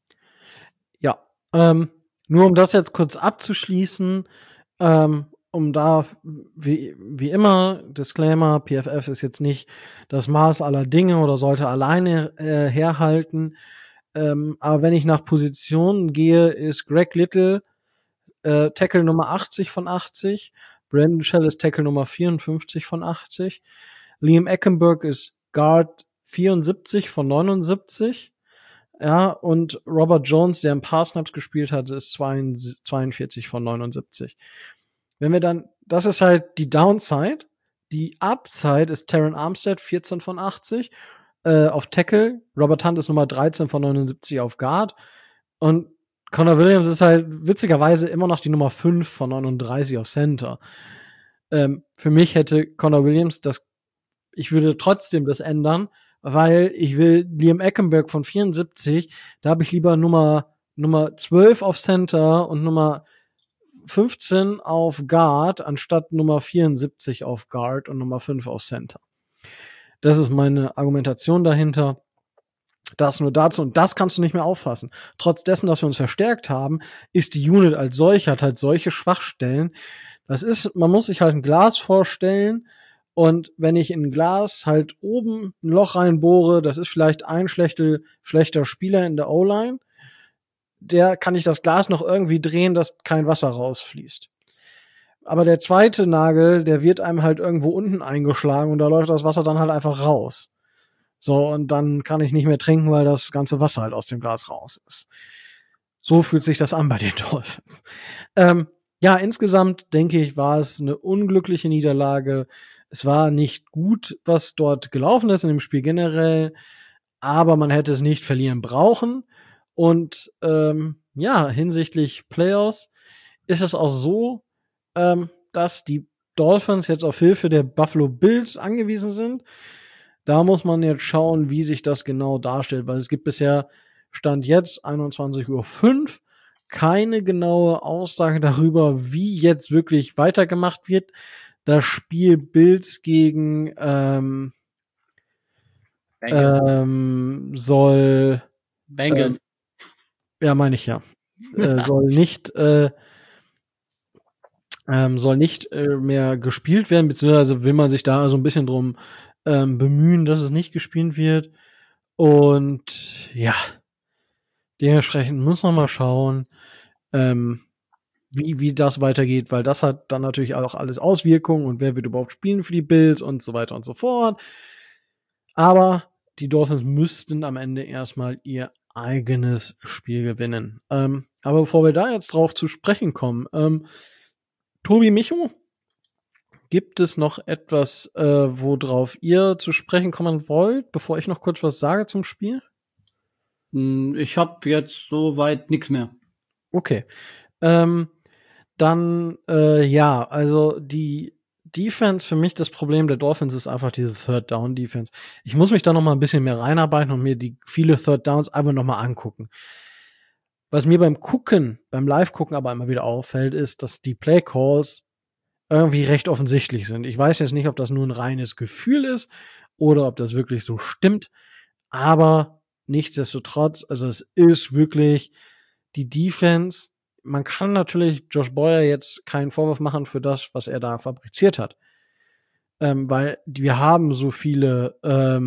Ja, nur um das jetzt kurz abzuschließen, um da, wie immer, Disclaimer, PFF ist jetzt nicht das Maß aller Dinge oder sollte alleine herhalten. Aber wenn ich nach Positionen gehe, ist Greg Little Tackle Nummer 80 von 80, Brandon Shell ist Tackle Nummer 54 von 80, Liam Eckenberg ist Guard 74 von 79, ja, und Robert Jones, der im Parsnips gespielt hat, ist 42 von 79. Wenn wir dann, das ist halt die Downside. Die Upside ist Taron Armstead, 14 von 80 auf Tackle. Robert Hunt ist Nummer 13 von 79 auf Guard. Und Connor Williams ist halt witzigerweise immer noch die Nummer 5 von 39 auf Center. Für mich hätte Connor Williams ich würde trotzdem das ändern, weil ich will Liam Eckenberg von 74, da habe ich lieber Nummer 12 auf Center und Nummer 15 auf Guard, anstatt Nummer 74 auf Guard und Nummer 5 auf Center. Das ist meine Argumentation dahinter. Das nur dazu. Und das kannst du nicht mehr auffassen. Trotz dessen, dass wir uns verstärkt haben, ist die Unit als solche, hat halt solche Schwachstellen. Man muss sich halt ein Glas vorstellen. Und wenn ich in ein Glas halt oben ein Loch reinbohre, das ist vielleicht ein schlechter Spieler in der O-Line, der kann ich das Glas noch irgendwie drehen, dass kein Wasser rausfließt. Aber der zweite Nagel, der wird einem halt irgendwo unten eingeschlagen und da läuft das Wasser dann halt einfach raus. So, und dann kann ich nicht mehr trinken, weil das ganze Wasser halt aus dem Glas raus ist. So fühlt sich das an bei den Dolphins. Ja, insgesamt denke ich, war es eine unglückliche Niederlage. Es war nicht gut, was dort gelaufen ist in dem Spiel generell, aber man hätte es nicht verlieren brauchen. Und ja, hinsichtlich Playoffs ist es auch so, dass die Dolphins jetzt auf Hilfe der Buffalo Bills angewiesen sind. Da muss man jetzt schauen, wie sich das genau darstellt, weil es gibt bisher, Stand jetzt 21:05 Uhr, keine genaue Aussage darüber, wie jetzt wirklich weitergemacht wird. Das Spiel Bills gegen soll Bengals. Ja, meine ich ja. Soll nicht mehr gespielt werden, beziehungsweise will man sich da so ein bisschen drum bemühen, dass es nicht gespielt wird. Und ja, dementsprechend muss man mal schauen, wie das weitergeht, weil das hat dann natürlich auch alles Auswirkungen und wer wird überhaupt spielen für die Bills und so weiter und so fort. Aber die Dolphins müssten am Ende erstmal ihr eigenes Spiel gewinnen. Aber bevor wir da jetzt drauf zu sprechen kommen, Tobi, Micho, gibt es noch etwas, worauf ihr zu sprechen kommen wollt, bevor ich noch kurz was sage zum Spiel? Ich habe jetzt soweit nichts mehr. Okay. Dann, ja, also die Defense, für mich das Problem der Dolphins ist einfach diese Third-Down-Defense. Ich muss mich da noch mal ein bisschen mehr reinarbeiten und mir die viele Third Downs einfach noch mal angucken. Was mir beim Live-Gucken aber immer wieder auffällt, ist, dass die Play-Calls irgendwie recht offensichtlich sind. Ich weiß jetzt nicht, ob das nur ein reines Gefühl ist oder ob das wirklich so stimmt, aber nichtsdestotrotz, also es ist wirklich die Defense. Man kann natürlich Josh Boyer jetzt keinen Vorwurf machen für das, was er da fabriziert hat. Weil wir haben so viele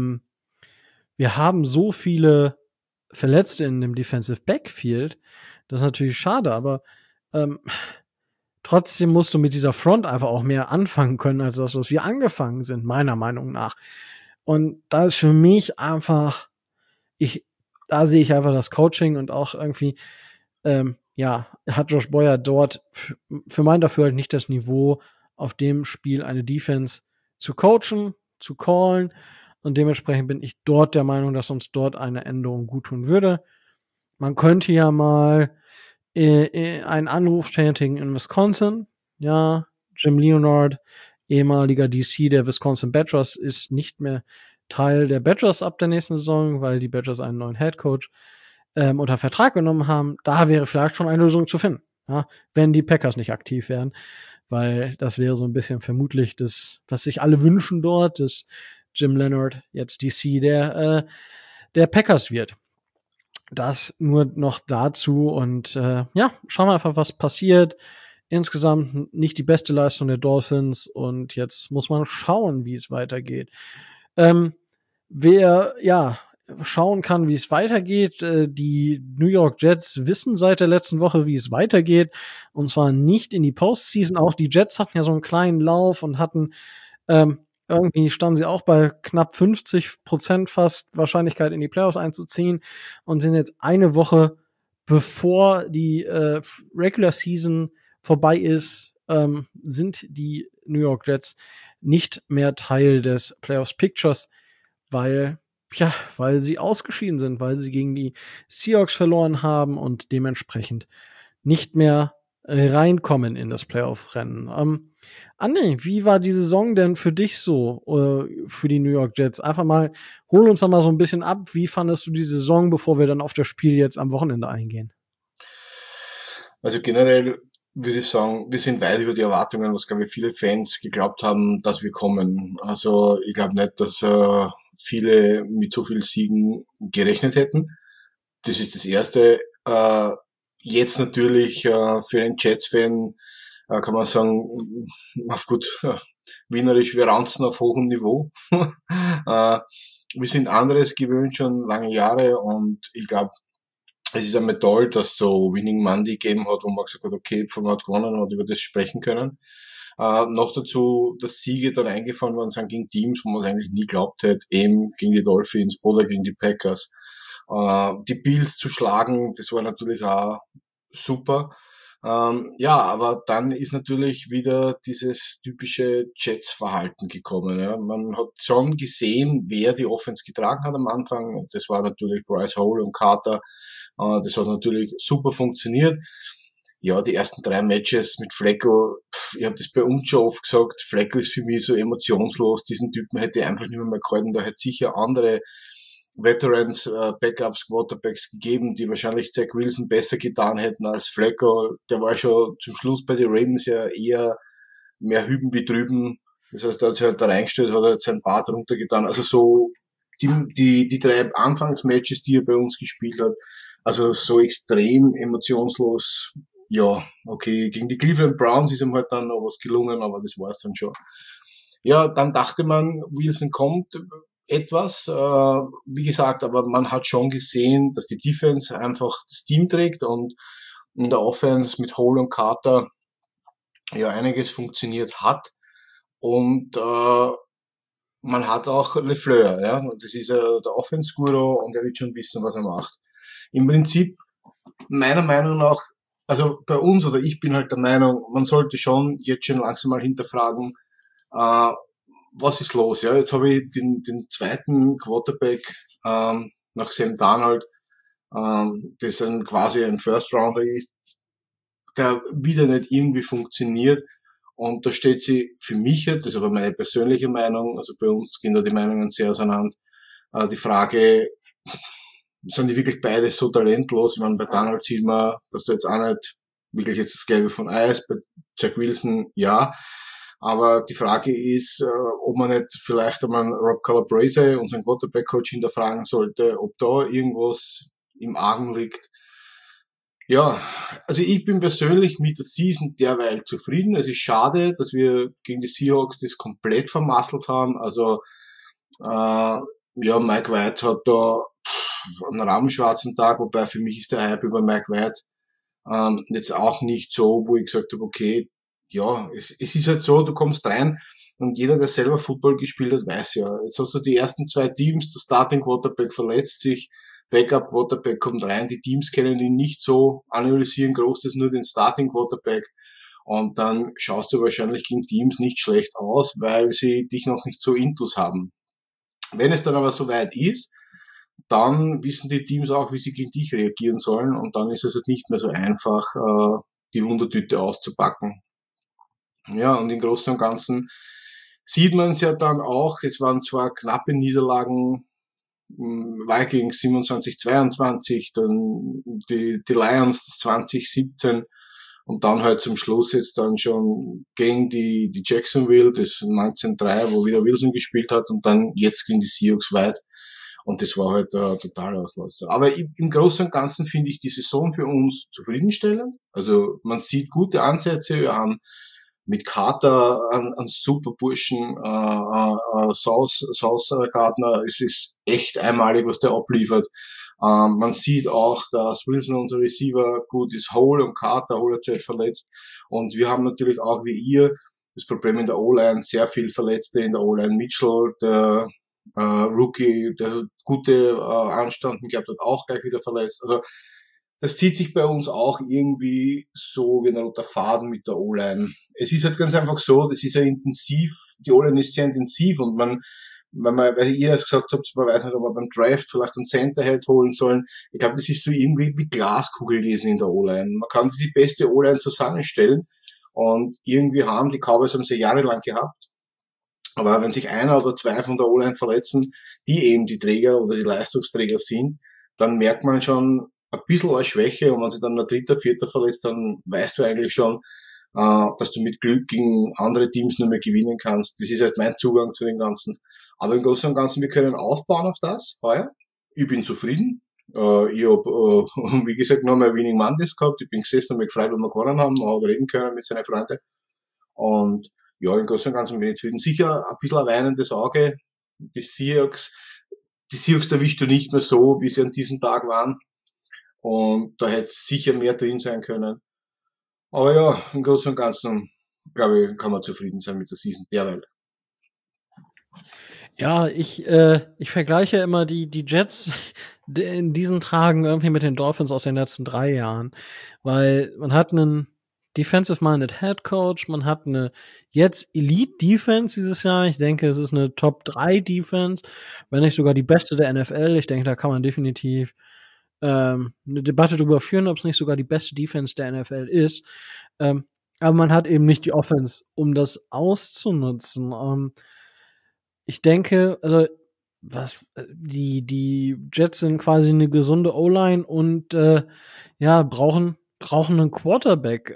Verletzte in dem Defensive Backfield. Das ist natürlich schade, aber trotzdem musst du mit dieser Front einfach auch mehr anfangen können, als das, was wir angefangen sind, meiner Meinung nach. Und da ist für mich einfach, da sehe ich einfach das Coaching und auch irgendwie hat Josh Boyer dort für mein Dafürhalten nicht das Niveau, auf dem Spiel eine Defense zu coachen, zu callen. Und dementsprechend bin ich dort der Meinung, dass uns dort eine Änderung gut tun würde. Man könnte ja mal einen Anruf tätigen in Wisconsin. Ja, Jim Leonhard, ehemaliger DC der Wisconsin Badgers, ist nicht mehr Teil der Badgers ab der nächsten Saison, weil die Badgers einen neuen Headcoach unter Vertrag genommen haben. Da wäre vielleicht schon eine Lösung zu finden, ja, wenn die Packers nicht aktiv wären, weil das wäre so ein bisschen vermutlich das, was sich alle wünschen dort, dass Jim Leonhard jetzt DC der Packers wird. Das nur noch dazu und schauen wir einfach, was passiert. Insgesamt nicht die beste Leistung der Dolphins und jetzt muss man schauen, wie es weitergeht. Wer schauen kann, wie es weitergeht, die New York Jets wissen seit der letzten Woche, wie es weitergeht, und zwar nicht in die Postseason. Auch die Jets hatten ja so einen kleinen Lauf und hatten irgendwie standen sie auch bei knapp 50% fast Wahrscheinlichkeit, in die Playoffs einzuziehen und sind jetzt eine Woche, bevor die Regular Season vorbei ist, sind die New York Jets nicht mehr Teil des Playoffs Pictures, weil sie ausgeschieden sind, weil sie gegen die Seahawks verloren haben und dementsprechend nicht mehr reinkommen in das Playoff-Rennen. André, wie war die Saison denn für dich so, für die New York Jets? Einfach mal, hol uns da mal so ein bisschen ab. Wie fandest du die Saison, bevor wir dann auf das Spiel jetzt am Wochenende eingehen? Also generell würde ich sagen, wir sind weit über die Erwartungen, was, glaube ich, viele Fans geglaubt haben, dass wir kommen. Also ich glaube nicht, dass viele mit so vielen Siegen gerechnet hätten. Das ist das Erste. Jetzt natürlich für einen Jets-Fan kann man sagen, auf gut wienerisch, wir ranzen auf hohem Niveau. Wir sind anderes gewöhnt schon lange Jahre und ich glaube, es ist einmal toll, dass es so Winning Monday gegeben hat, wo man gesagt hat, okay, man hat gewonnen und über das sprechen können. Noch dazu, dass Siege dann eingefahren worden sind gegen Teams, wo man es eigentlich nie glaubt hätte, eben gegen die Dolphins oder gegen die Packers. Die Bills zu schlagen, das war natürlich auch super. Aber dann ist natürlich wieder dieses typische Jets-Verhalten gekommen. Ja. Man hat schon gesehen, wer die Offense getragen hat am Anfang. Das war natürlich Bryce Hall und Carter. Das hat natürlich super funktioniert. Ja, die ersten 3 Matches mit Flacco, ich habe das bei uns schon oft gesagt, Flacco ist für mich so emotionslos. Diesen Typen hätte ich einfach nicht mehr gehalten. Da hätte sicher andere Veterans, Backups, Quarterbacks gegeben, die wahrscheinlich Zach Wilson besser getan hätten als Flacco. Der war schon zum Schluss bei den Ravens ja eher mehr hüben wie drüben. Das heißt, er hat sich halt da reingestellt, hat halt sein Bart runtergetan. Also so die 3 Anfangsmatches, die er bei uns gespielt hat, also so extrem emotionslos. Ja, okay, gegen die Cleveland Browns ist ihm halt dann noch was gelungen, aber das war's dann schon. Ja, dann dachte man, Wilson kommt etwas, wie gesagt, aber man hat schon gesehen, dass die Defense einfach das Team trägt und in der Offense mit Hall und Carter ja einiges funktioniert hat und man hat auch LeFleur, ja, das ist der Offense-Guru und er wird schon wissen, was er macht. Im Prinzip, meiner Meinung nach, also bei uns oder ich bin halt der Meinung, man sollte schon jetzt schon langsam mal hinterfragen, was ist los? Ja, jetzt habe ich den zweiten Quarterback nach Sam Darnold, das quasi ein First Rounder ist, der wieder nicht irgendwie funktioniert. Und da steht sie für mich, das ist aber meine persönliche Meinung, also bei uns gehen da die Meinungen sehr auseinander, die Frage, sind die wirklich beide so talentlos? Ich meine, bei Darnold sieht man, dass du jetzt auch nicht wirklich jetzt das Gelbe von Eis, bei Zach Wilson ja. Aber die Frage ist, ob man nicht vielleicht einmal Rob Calabrese, unseren Quarterback-Coach, hinterfragen sollte, ob da irgendwas im Argen liegt. Ja, also ich bin persönlich mit der Season derweil zufrieden. Es ist schade, dass wir gegen die Seahawks das komplett vermasselt haben. Also Mike White hat da einen rabenschwarzen Tag, wobei für mich ist der Hype über Mike White jetzt auch nicht so, wo ich gesagt habe, okay, ja, es ist halt so, du kommst rein und jeder, der selber Football gespielt hat, weiß ja, jetzt hast du die ersten 2 Teams, der Starting Quarterback verletzt sich, Backup Quarterback kommt rein, die Teams können ihn nicht so analysieren, groß nur den Starting Quarterback. Und dann schaust du wahrscheinlich gegen Teams nicht schlecht aus, weil sie dich noch nicht so intus haben. Wenn es dann aber soweit ist, dann wissen die Teams auch, wie sie gegen dich reagieren sollen. Und dann ist es halt nicht mehr so einfach, die Wundertüte auszupacken. Ja, und im Großen und Ganzen sieht man es ja dann auch. Es waren zwar knappe Niederlagen, Vikings 27-22, dann die Lions 2017 und dann halt zum Schluss jetzt dann schon gegen die Jacksonville, das 19-3, wo wieder Wilson gespielt hat und dann jetzt gegen die Seahawks weit. Und das war halt ein totaler Auslasser. Aber im Großen und Ganzen finde ich die Saison für uns zufriedenstellend. Also man sieht gute Ansätze. Wir haben mit Carter einen super Burschen, Sauce Gardner. Es ist echt einmalig, was der abliefert. Man sieht auch, dass Wilson, unser Receiver, gut ist. Hole und Carter, Hole hat sich verletzt. Und wir haben natürlich auch wie ihr das Problem in der O-Line, sehr viel Verletzte in der O-Line. Mitchell, der Rookie, der gute Anstanden gehabt hat, auch gleich wieder verletzt. Also das zieht sich bei uns auch irgendwie so wie ein roter Faden mit der O-Line. Es ist halt ganz einfach so, das ist ja intensiv, die O-Line ist sehr intensiv und weil ihr das gesagt habt, man weiß nicht, ob man beim Draft vielleicht einen Center hätte holen sollen. Ich glaube, das ist so irgendwie wie Glaskugel lesen in der O-Line. Man kann die beste O-Line zusammenstellen und irgendwie haben die Cowboys haben sie jahrelang gehabt. Aber wenn sich einer oder zwei von der O-Line verletzen, die eben die Träger oder die Leistungsträger sind, dann merkt man schon ein bisschen eine Schwäche und wenn sich dann der dritte, vierte verletzt, dann weißt du eigentlich schon, dass du mit Glück gegen andere Teams nur mehr gewinnen kannst. Das ist halt mein Zugang zu den Ganzen. Aber im Großen und Ganzen, wir können aufbauen auf das heuer. Ich bin zufrieden. Ich habe, wie gesagt, noch mal Winning Mondays gehabt. Ich bin gesessen und mich gefreut, wenn wir gewonnen haben, auch reden können mit seinen Freunden. Und ja, im Großen und Ganzen bin ich zufrieden. Sicher ein bisschen ein weinendes Auge. Die Seahawks erwischt du nicht mehr so, wie sie an diesem Tag waren. Und da hätte sicher mehr drin sein können. Aber ja, im Großen und Ganzen, glaube ich, kann man zufrieden sein mit der Season derweil. Ja, ich vergleiche immer die Jets in diesen Tagen irgendwie mit den Dolphins aus den letzten 3 Jahren. Weil man hat einen Defensive-minded Head Coach, man hat eine jetzt Elite-Defense dieses Jahr. Ich denke, es ist eine Top-3-Defense, wenn nicht sogar die beste der NFL. Ich denke, da kann man definitiv eine Debatte darüber führen, ob es nicht sogar die beste Defense der NFL ist. Aber man hat eben nicht die Offense, um das auszunutzen. Ich denke, also die Jets sind quasi eine gesunde O-Line und brauchen einen Quarterback.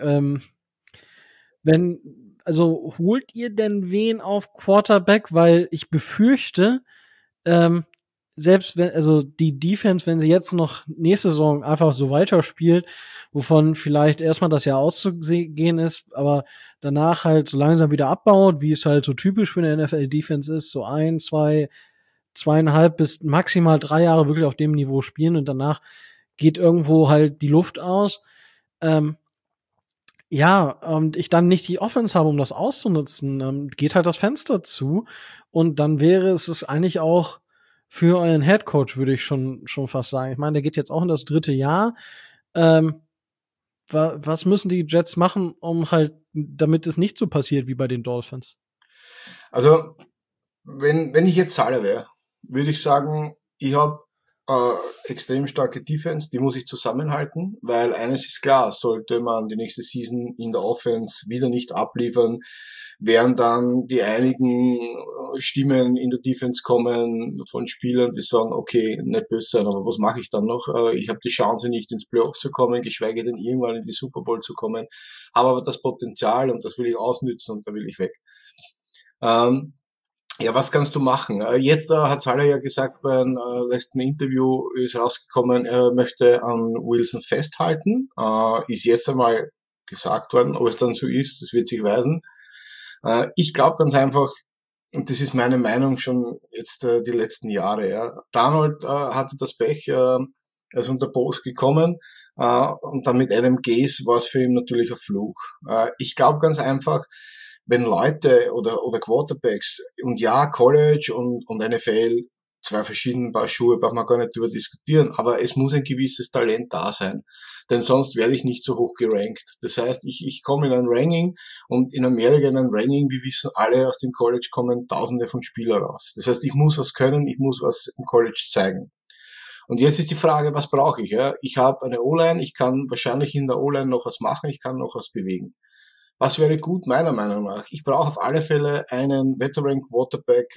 Holt ihr denn wen auf Quarterback? Weil ich befürchte, selbst wenn, also die Defense, wenn sie jetzt noch nächste Saison einfach so weiterspielt, wovon vielleicht erstmal das Jahr auszugehen ist, aber danach halt so langsam wieder abbaut, wie es halt so typisch für eine NFL-Defense ist, so 1, 2, 2,5 bis maximal 3 Jahre wirklich auf dem Niveau spielen und danach geht irgendwo halt die Luft aus. Und ich dann nicht die Offense habe, um das auszunutzen, geht halt das Fenster zu und dann wäre es eigentlich auch für euren Headcoach, würde ich schon fast sagen. Ich meine, der geht jetzt auch in das 3. Jahr. Was müssen die Jets machen, um halt, damit es nicht so passiert wie bei den Dolphins? Also, wenn ich jetzt Zahler wäre, würde ich sagen, ich habe extrem starke Defense, die muss ich zusammenhalten, weil eines ist klar, sollte man die nächste Season in der Offense wieder nicht abliefern, werden dann die einigen Stimmen in der Defense kommen von Spielern, die sagen, okay, nicht böse sein, aber was mache ich dann noch? Ich habe die Chance nicht ins Playoff zu kommen, geschweige denn irgendwann in die Super Bowl zu kommen, habe aber das Potenzial und das will ich ausnützen und da will ich weg. Ja, was kannst du machen? Jetzt hat Salah ja gesagt, beim letzten Interview ist rausgekommen, er möchte an Wilson festhalten. Ist jetzt einmal gesagt worden, ob es dann so ist, das wird sich weisen. Ich glaube ganz einfach, und das ist meine Meinung schon jetzt die letzten Jahre, ja. Darnold hatte das Pech, er ist unter Post gekommen und dann mit Adam Gase war es für ihn natürlich ein Fluch. Ich glaube ganz einfach, wenn Leute oder Quarterbacks und ja, College und NFL zwei verschiedenen Paar Schuhe, braucht man gar nicht drüber diskutieren, aber es muss ein gewisses Talent da sein, denn sonst werde ich nicht so hoch gerankt. Das heißt, ich komme in ein Ranking und in Amerika in ein Ranking, wir wissen alle, aus dem College kommen Tausende von Spielern raus. Das heißt, ich muss was können, ich muss was im College zeigen. Und jetzt ist die Frage, was brauche ich? Ja? Ich habe eine O-Line, ich kann wahrscheinlich in der O-Line noch was machen, ich kann noch was bewegen. Was wäre gut, meiner Meinung nach? Ich brauche auf alle Fälle einen Veteran Quarterback,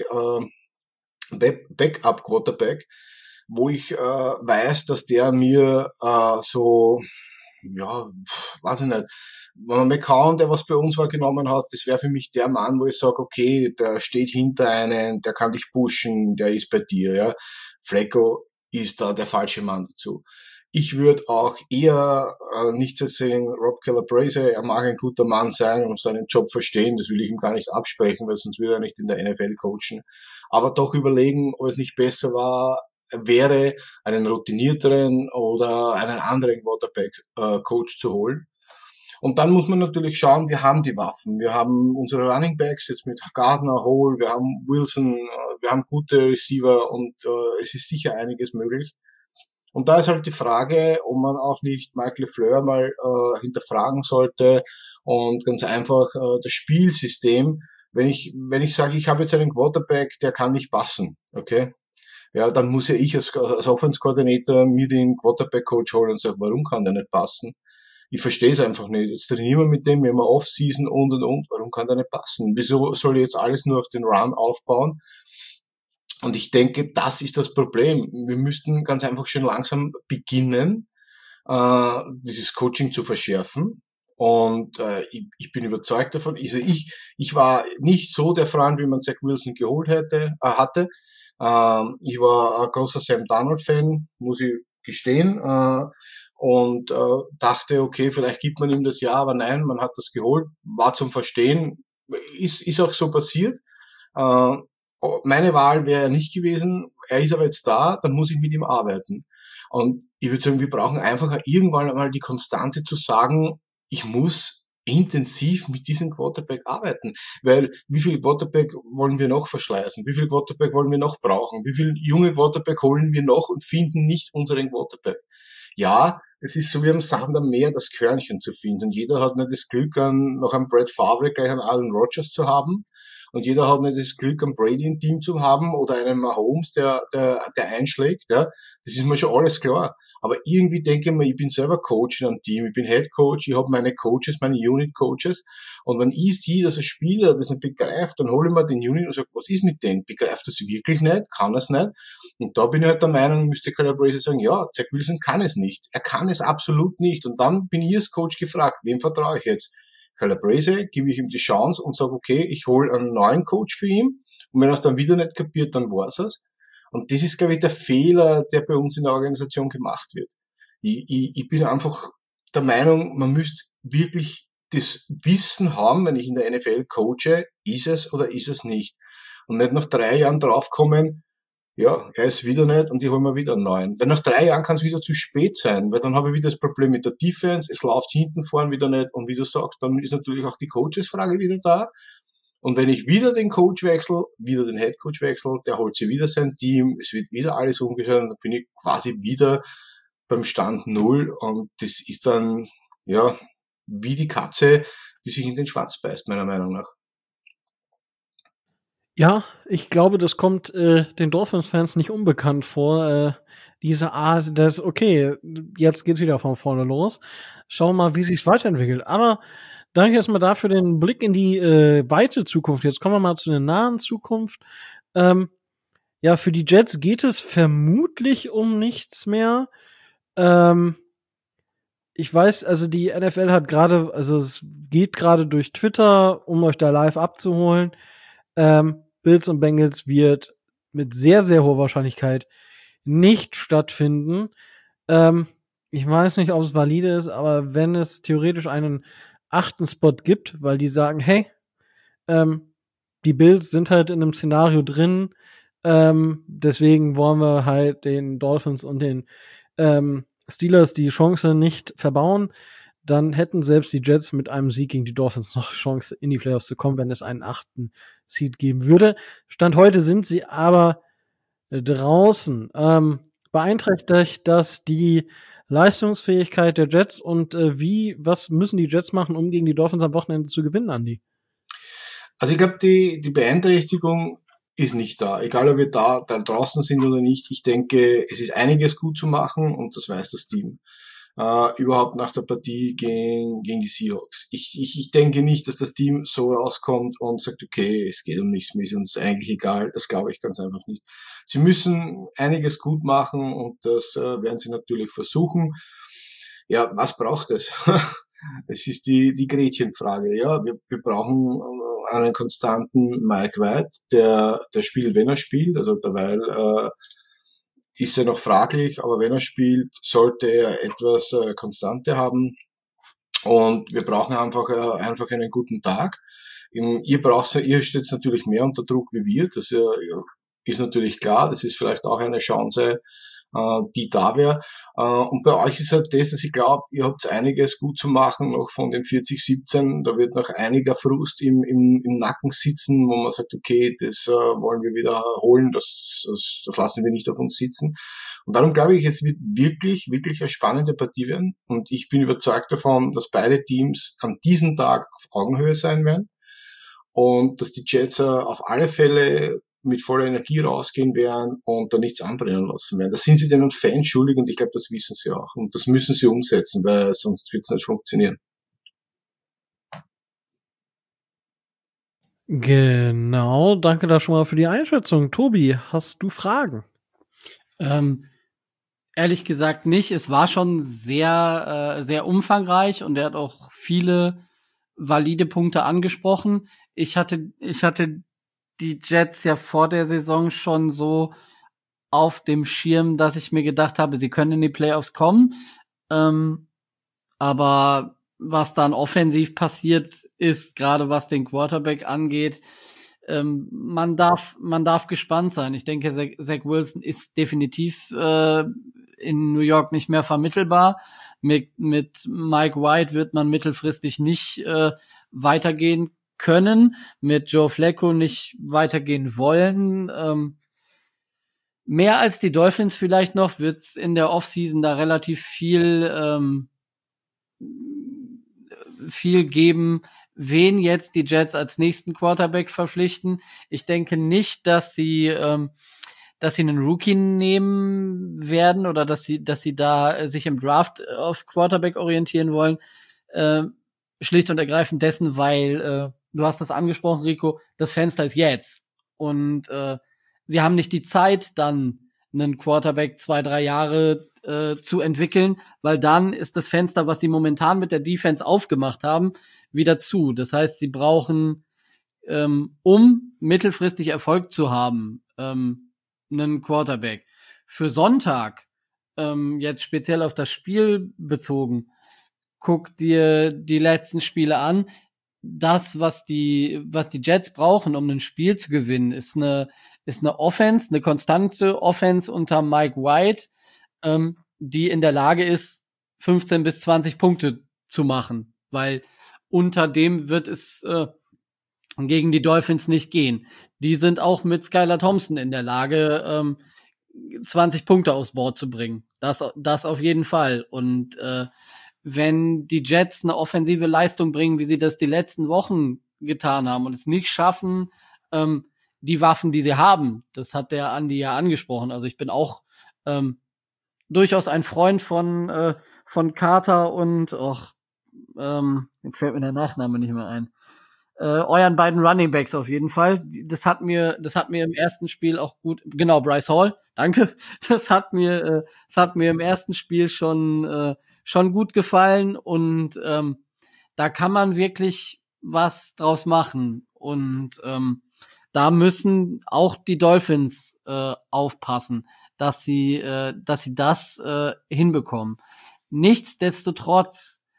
Backup Quarterback, wo ich weiß, dass der mir so, ja, weiß ich nicht, wenn man McCown, der was bei uns war, genommen hat, das wäre für mich der Mann, wo ich sage, okay, der steht hinter einem, der kann dich pushen, der ist bei dir. Ja. Flacco ist da der falsche Mann dazu. Ich würde auch eher nicht jetzt sehen, Rob Calabrese, er mag ein guter Mann sein und seinen Job verstehen, das will ich ihm gar nicht absprechen, weil sonst würde er nicht in der NFL coachen. Aber doch überlegen, ob es nicht besser wäre, einen routinierteren oder einen anderen Quarterback-Coach zu holen. Und dann muss man natürlich schauen, wir haben die Waffen. Wir haben unsere Running Backs jetzt mit Gardner, Hall, wir haben Wilson, wir haben gute Receiver und es ist sicher einiges möglich. Und da ist halt die Frage, ob man auch nicht Mike LeFleur mal hinterfragen sollte und ganz einfach das Spielsystem, wenn ich sage, ich habe jetzt einen Quarterback, der kann nicht passen, okay? Ja, dann muss ja ich als Offense-Coordinator mir den Quarterback-Coach holen und sagen, warum kann der nicht passen? Ich verstehe es einfach nicht. Jetzt trainieren wir mit dem, wenn wir Off-Season und. Warum kann der nicht passen? Wieso soll ich jetzt alles nur auf den Run aufbauen? Und ich denke, das ist das Problem. Wir müssten ganz einfach schon langsam beginnen, dieses Coaching zu verschärfen. Und ich bin überzeugt davon. Also ich war nicht so der Freund, wie man Zach Wilson geholt hatte. Ich war ein großer Sam Darnold-Fan, muss ich gestehen. Und dachte, okay, vielleicht gibt man ihm das Jahr, aber nein, man hat das geholt, war zum Verstehen, ist auch so passiert. Meine Wahl wäre er nicht gewesen, er ist aber jetzt da, dann muss ich mit ihm arbeiten. Und ich würde sagen, wir brauchen einfach irgendwann einmal die Konstante zu sagen, ich muss intensiv mit diesem Quarterback arbeiten. Weil wie viel Quarterback wollen wir noch verschleißen? Wie viel Quarterback wollen wir noch brauchen? Wie viel junge Quarterback holen wir noch und finden nicht unseren Quarterback? Ja, es ist so wie am Sand am Meer, das Körnchen zu finden. Und jeder hat nicht das Glück, noch einen Brett Favre gleich einen Aaron Rodgers zu haben. Und jeder hat nicht das Glück, einen Brady im Team zu haben oder einen Mahomes, der einschlägt. Ja. Das ist mir schon alles klar. Aber irgendwie denke ich mir, ich bin selber Coach in einem Team, ich bin Head Coach, ich habe meine Coaches, meine Unit Coaches. Und wenn ich sehe, dass ein Spieler das nicht begreift, dann hole ich mir den Unit und sage, was ist mit dem? Begreift das wirklich nicht? Kann er es nicht? Und da bin ich halt der Meinung, müsste Calabrese sagen, ja, Zach Wilson kann es nicht. Er kann es absolut nicht. Und dann bin ich als Coach gefragt, wem vertraue ich jetzt? Calabrese, gebe ich ihm die Chance und sage, okay, ich hole einen neuen Coach für ihn. Und wenn er es dann wieder nicht kapiert, dann war's es. Und das ist, glaube ich, der Fehler, der bei uns in der Organisation gemacht wird. Ich bin einfach der Meinung, man müsste wirklich das Wissen haben, wenn ich in der NFL coache, ist es oder ist es nicht. Und nicht nach 3 Jahren draufkommen, ja, er ist wieder nicht und ich hole mir wieder einen neuen. Weil nach 3 Jahren kann es wieder zu spät sein, weil dann habe ich wieder das Problem mit der Defense, es läuft hinten vorn wieder nicht und wie du sagst, dann ist natürlich auch die Coaches-Frage wieder da. Und wenn ich wieder den Coach wechsle, wieder den Head Coach wechsle, der holt sich wieder sein Team, es wird wieder alles umgestellt und dann bin ich quasi wieder beim Stand 0 und das ist dann, ja, wie die Katze, die sich in den Schwanz beißt, meiner Meinung nach. Ja, ich glaube, das kommt den Dolphins-Fans nicht unbekannt vor. Diese Art, dass, okay, jetzt geht's wieder von vorne los. Schauen wir mal, wie sich's weiterentwickelt. Aber danke erstmal dafür den Blick in die weite Zukunft. Jetzt kommen wir mal zu der nahen Zukunft. Ja, für die Jets geht es vermutlich um nichts mehr. Ich weiß, also die NFL hat gerade, also es geht gerade durch Twitter, um euch da live abzuholen. Bills und Bengals wird mit sehr, sehr hoher Wahrscheinlichkeit nicht stattfinden. Ich weiß nicht, ob es valide ist, aber wenn es theoretisch einen 8. Spot gibt, weil die sagen, hey, die Bills sind halt in einem Szenario drin, deswegen wollen wir halt den Dolphins und den Steelers die Chance nicht verbauen, dann hätten selbst die Jets mit einem Sieg gegen die Dolphins noch Chance, in die Playoffs zu kommen, wenn es einen 8. Seed geben würde. Stand heute sind sie aber draußen. Beeinträchtigt das die Leistungsfähigkeit der Jets und was müssen die Jets machen, um gegen die Dolphins am Wochenende zu gewinnen, Andi? Also ich glaube, die Beeinträchtigung ist nicht da. Egal, ob wir da draußen sind oder nicht. Ich denke, es ist einiges gut zu machen und das weiß das Team. Überhaupt nach der Partie gegen die Seahawks. Ich denke nicht, dass das Team so rauskommt und sagt, okay, es geht um nichts, mir ist uns eigentlich egal. Das glaube ich ganz einfach nicht. Sie müssen einiges gut machen und das werden sie natürlich versuchen. Ja, was braucht es? Es ist die Gretchenfrage. Ja, wir brauchen einen konstanten Mike White, der spielt, wenn er spielt. Also derweil ist er noch fraglich, aber wenn er spielt, sollte er etwas Konstante haben. Und wir brauchen einfach einen guten Tag. Ihr steht natürlich mehr unter Druck wie wir. Das ist natürlich klar. Das ist vielleicht auch eine Chance, die da wäre. Und bei euch ist halt das, dass ich glaube, ihr habt einiges gut zu machen, noch von den 40-17. Da wird noch einiger Frust im Nacken sitzen, wo man sagt, okay, das wollen wir wieder holen, das lassen wir nicht auf uns sitzen. Und darum glaube ich, es wird wirklich, wirklich eine spannende Partie werden. Und ich bin überzeugt davon, dass beide Teams an diesem Tag auf Augenhöhe sein werden. Und dass die Jets auf alle Fälle mit voller Energie rausgehen werden und da nichts anbrennen lassen werden. Das sind sie den Fans schuldig und ich glaube, das wissen sie auch. Und das müssen sie umsetzen, weil sonst wird es nicht funktionieren. Genau, danke da schon mal für die Einschätzung. Tobi, hast du Fragen? Ehrlich gesagt nicht. Es war schon sehr, sehr umfangreich und er hat auch viele valide Punkte angesprochen. Ich hatte die Jets ja vor der Saison schon so auf dem Schirm, dass ich mir gedacht habe, sie können in die Playoffs kommen. Aber was dann offensiv passiert ist, gerade was den Quarterback angeht, man darf gespannt sein. Ich denke, Zach Wilson ist definitiv in New York nicht mehr vermittelbar. Mit Mike White wird man mittelfristig nicht weitergehen können, mit Joe Flacco nicht weitergehen wollen. Mehr als die Dolphins vielleicht noch, wird's in der Offseason da relativ viel geben, wen jetzt die Jets als nächsten Quarterback verpflichten. Ich denke nicht, dass sie einen Rookie nehmen werden oder dass sie da sich im Draft auf Quarterback orientieren wollen. Schlicht und ergreifend dessen, weil du hast das angesprochen, Rico, das Fenster ist jetzt. Und sie haben nicht die Zeit, dann einen Quarterback 2-3 Jahre zu entwickeln, weil dann ist das Fenster, was sie momentan mit der Defense aufgemacht haben, wieder zu. Das heißt, sie brauchen, um mittelfristig Erfolg zu haben, einen Quarterback. Für Sonntag, jetzt speziell auf das Spiel bezogen, guck dir die letzten Spiele an. Das, was die Jets brauchen, um ein Spiel zu gewinnen, ist eine Offense, eine konstante Offense unter Mike White, die in der Lage ist, 15 bis 20 Punkte zu machen, weil unter dem wird es gegen die Dolphins nicht gehen. Die sind auch mit Skylar Thompson in der Lage, 20 Punkte aufs Board zu bringen. Das auf jeden Fall. Und wenn die Jets eine offensive Leistung bringen, wie sie das die letzten Wochen getan haben und es nicht schaffen, die Waffen, die sie haben, das hat der Andi ja angesprochen. Also ich bin auch durchaus ein Freund von Carter und jetzt fällt mir der Nachname nicht mehr ein. Euren beiden Running Backs auf jeden Fall. Das hat mir im ersten Spiel auch gut, genau, Bryce Hall, danke. Das hat mir im ersten Spiel schon gut gefallen und da kann man wirklich was draus machen und da müssen auch die Dolphins aufpassen, dass sie das hinbekommen. Nichtsdestotrotz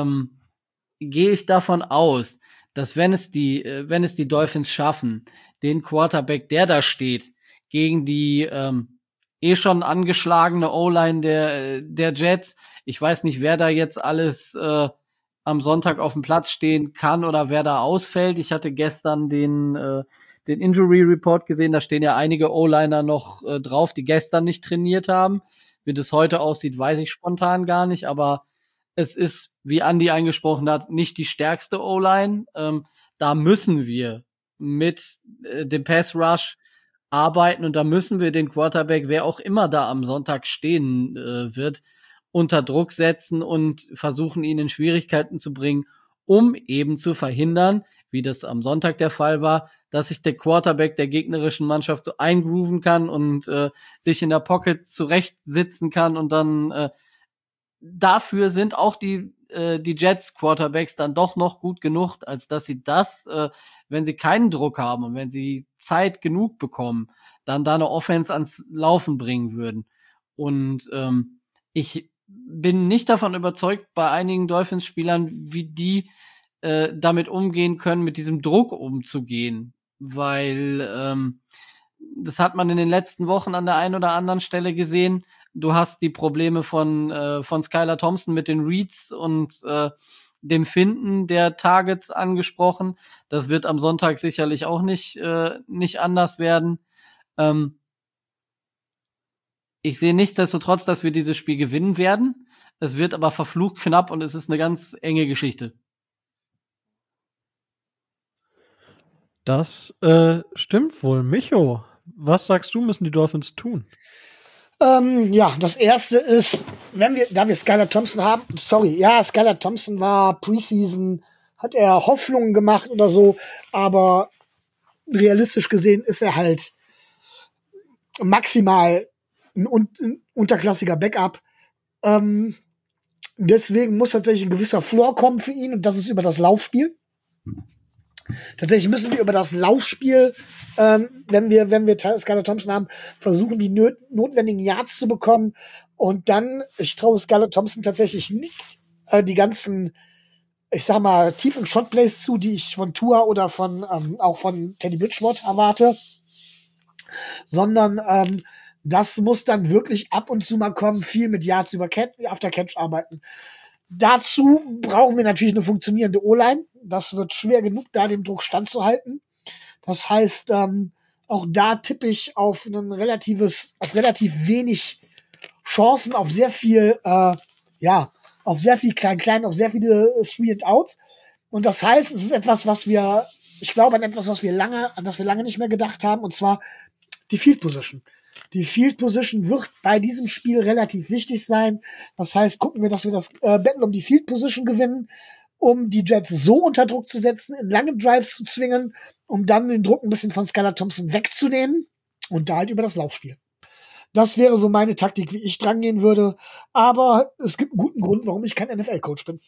gehe ich davon aus, dass wenn es die Dolphins schaffen, den Quarterback, der da steht, gegen die schon angeschlagene O-Line der Jets, ich weiß nicht, wer da jetzt alles am Sonntag auf dem Platz stehen kann oder wer da ausfällt. Ich hatte gestern den den Injury Report gesehen. Da stehen ja einige O-Liner noch drauf, die gestern nicht trainiert haben. Wie das heute aussieht, weiß ich spontan gar nicht, aber es ist, wie Andy angesprochen hat, nicht die stärkste O-Line. Da müssen wir mit dem Pass Rush arbeiten und da müssen wir den Quarterback, wer auch immer da am Sonntag stehen wird, unter Druck setzen und versuchen, ihn in Schwierigkeiten zu bringen, um eben zu verhindern, wie das am Sonntag der Fall war, dass sich der Quarterback der gegnerischen Mannschaft so eingrooven kann und sich in der Pocket zurecht-sitzen kann und dann dafür sind auch die Jets Quarterbacks dann doch noch gut genug, als dass sie das, wenn sie keinen Druck haben und wenn sie Zeit genug bekommen, dann da eine Offense ans Laufen bringen würden. Und ich bin nicht davon überzeugt, bei einigen Dolphins-Spielern, wie die damit umgehen können, mit diesem Druck umzugehen, weil das hat man in den letzten Wochen an der einen oder anderen Stelle gesehen. Du hast die Probleme von Skylar Thompson mit den Reads und dem Finden der Targets angesprochen. Das wird am Sonntag sicherlich auch nicht anders werden. Ich sehe nichtsdestotrotz, dass wir dieses Spiel gewinnen werden. Es wird aber verflucht knapp und es ist eine ganz enge Geschichte. Das stimmt wohl. Micho, was sagst du, müssen die Dolphins tun? Ja, das erste ist, da wir Skylar Thompson haben, Skylar Thompson war Preseason, hat er Hoffnungen gemacht oder so, aber realistisch gesehen ist er halt maximal ein unterklassiger Backup. Deswegen muss tatsächlich ein gewisser Floor kommen für ihn und das ist über das Laufspiel. Tatsächlich müssen wir über das Laufspiel, wenn wir Skylar Thompson haben, versuchen, die notwendigen Yards zu bekommen. Und dann, ich traue Skylar Thompson tatsächlich nicht die ganzen, ich sag mal, tiefen Shotplays zu, die ich von Tua oder auch von Teddy Bridgewater erwarte. Sondern das muss dann wirklich ab und zu mal kommen, viel mit Yards after Catch arbeiten. Dazu brauchen wir natürlich eine funktionierende O-Line. Das wird schwer genug, da dem Druck standzuhalten. Das heißt, auch da tippe ich auf relativ wenig Chancen, auf sehr viel Klein, auf sehr viele Three and Outs. Und das heißt, es ist etwas, was wir lange nicht mehr gedacht haben, und zwar die Field Position. Die Field Position wird bei diesem Spiel relativ wichtig sein. Das heißt, gucken wir, dass wir das Battle um die Field Position gewinnen, um die Jets so unter Druck zu setzen, in lange Drives zu zwingen, um dann den Druck ein bisschen von Skylar Thompson wegzunehmen und da halt über das Laufspiel. Das wäre so meine Taktik, wie ich dran gehen würde. Aber es gibt einen guten Grund, warum ich kein NFL-Coach bin.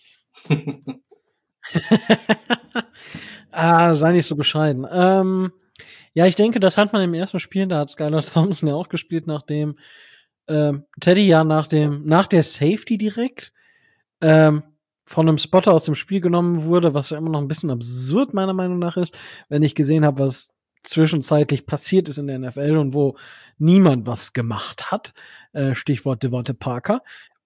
Sei nicht so bescheiden. Ja, ich denke, das hat man im ersten Spiel, da hat Skylar Thompson ja auch gespielt, nachdem Teddy ja nach der Safety direkt von einem Spotter aus dem Spiel genommen wurde, was ja immer noch ein bisschen absurd meiner Meinung nach ist, wenn ich gesehen habe, was zwischenzeitlich passiert ist in der NFL und wo niemand was gemacht hat. Stichwort Devontae Parker.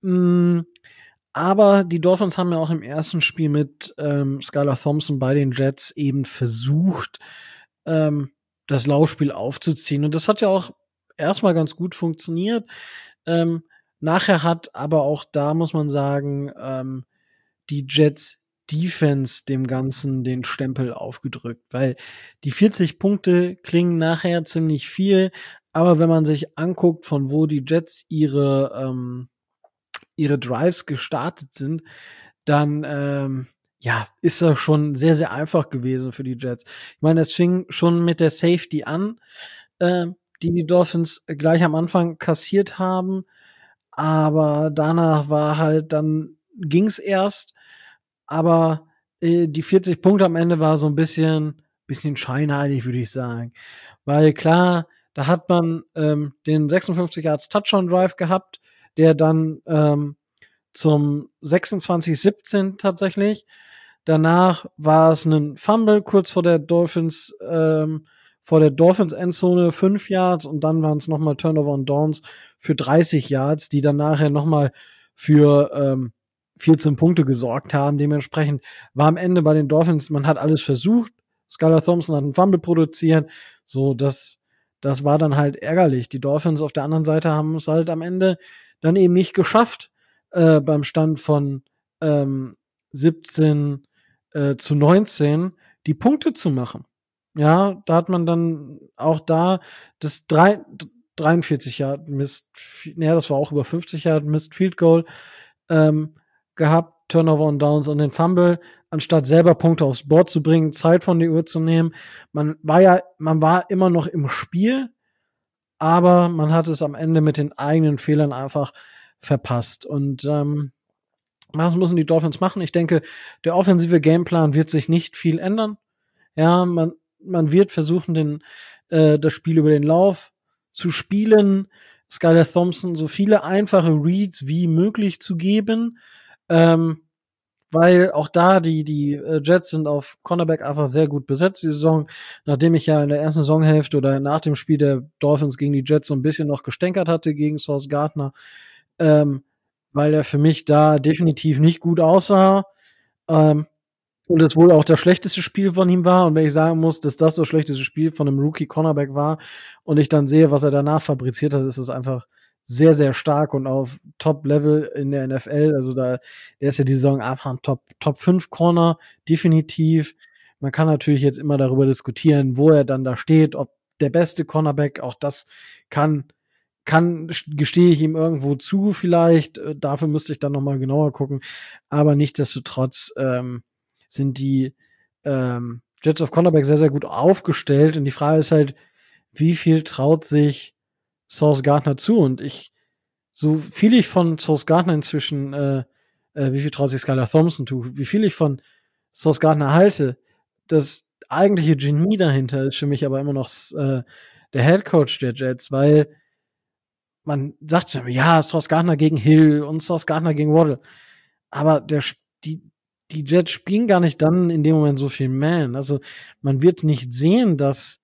Aber die Dolphins haben ja auch im ersten Spiel mit Skylar Thompson bei den Jets eben versucht, das Laufspiel aufzuziehen. Und das hat ja auch erstmal ganz gut funktioniert. Nachher hat aber auch da, muss man sagen, die Jets Defense dem Ganzen den Stempel aufgedrückt, weil die 40 Punkte klingen nachher ziemlich viel, aber wenn man sich anguckt, von wo die Jets ihre Drives gestartet sind, dann ist das schon sehr, sehr einfach gewesen für die Jets. Ich meine, es fing schon mit der Safety an, die Dolphins gleich am Anfang kassiert haben, aber danach ging's erst, aber die 40 Punkte am Ende war so ein bisschen scheinheilig, würde ich sagen. Weil klar, da hat man den 56 Yards Touchdown Drive gehabt, der dann zum 26-17 tatsächlich. Danach war es ein Fumble kurz vor der Dolphins Endzone, 5 Yards, und dann waren es nochmal Turnover und Downs für 30 Yards, die dann nachher nochmal für 14 Punkte gesorgt haben. Dementsprechend war am Ende bei den Dolphins, man hat alles versucht, Skylar Thompson hat einen Fumble produziert. So, das war dann halt ärgerlich. Die Dolphins auf der anderen Seite haben es halt am Ende dann eben nicht geschafft, beim Stand von 17-19 die Punkte zu machen. Ja, da hat man dann auch da das 43 Yard Missed, das war auch über 50 Yard Missed Field Goal gehabt, Turnover und Downs und den Fumble, anstatt selber Punkte aufs Board zu bringen, Zeit von der Uhr zu nehmen. Man war immer noch im Spiel, aber man hat es am Ende mit den eigenen Fehlern einfach verpasst. Und was müssen die Dolphins machen? Ich denke, der offensive Gameplan wird sich nicht viel ändern. Ja, man wird versuchen, das Spiel über den Lauf zu spielen, Skylar Thompson so viele einfache Reads wie möglich zu geben, weil auch da die Jets sind auf Cornerback einfach sehr gut besetzt die Saison, nachdem ich ja in der ersten Saisonhälfte oder nach dem Spiel der Dolphins gegen die Jets so ein bisschen noch gestänkert hatte gegen Sauce Gardner, weil er für mich da definitiv nicht gut aussah, und es wohl auch das schlechteste Spiel von ihm war. Und wenn ich sagen muss, dass das schlechteste Spiel von einem Rookie-Cornerback war und ich dann sehe, was er danach fabriziert hat, ist es einfach sehr, sehr stark und auf Top-Level in der NFL. Also der ist ja die Saison einfach ein Top 5 Corner, definitiv. Man kann natürlich jetzt immer darüber diskutieren, wo er dann da steht, ob der beste Cornerback, auch das gestehe ich ihm irgendwo zu vielleicht. Dafür müsste ich dann noch mal genauer gucken. Aber nichtsdestotrotz sind die Jets auf Cornerback sehr, sehr gut aufgestellt. Und die Frage ist halt, wie viel traut sich Sauce Gardner zu? Und so viel ich von Sauce Gardner inzwischen, wie viel traut sich Skylar Thompson zu, wie viel ich von Sauce Gardner halte, das eigentliche Genie dahinter ist für mich aber immer noch der Head Coach der Jets, weil man sagt ja, Sauce Gardner gegen Hill und Sauce Gardner gegen Waddle. Aber die Jets spielen gar nicht dann in dem Moment so viel Man. Also man wird nicht sehen, dass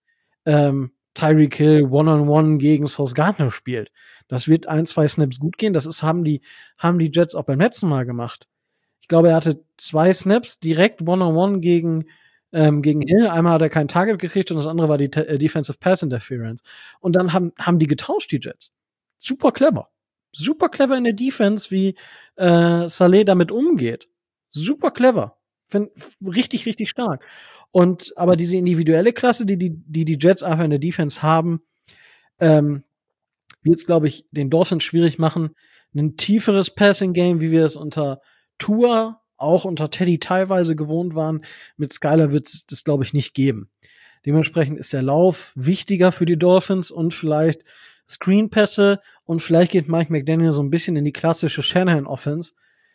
Tyreek Hill One-on-One gegen Sauce Gardner spielt. Das wird 1-2 Snaps gut gehen. Haben die Jets auch beim letzten Mal gemacht. Ich glaube, er hatte 2 Snaps direkt One-on-One gegen Hill. Einmal hat er kein Target gekriegt und das andere war die Defensive Pass Interference. Und dann haben die getauscht, die Jets. Super clever. Super clever in der Defense, wie Saleh damit umgeht. Super clever. Richtig, richtig stark. Aber diese individuelle Klasse, die Jets einfach in der Defense haben, wird es, glaube ich, den Dolphins schwierig machen, ein tieferes Passing-Game, wie wir es unter Tua, auch unter Teddy teilweise gewohnt waren. Mit Skylar wird es das, glaube ich, nicht geben. Dementsprechend ist der Lauf wichtiger für die Dolphins und vielleicht Screen-Pässe und vielleicht geht Mike McDaniel so ein bisschen in die klassische Shanahan-Offense.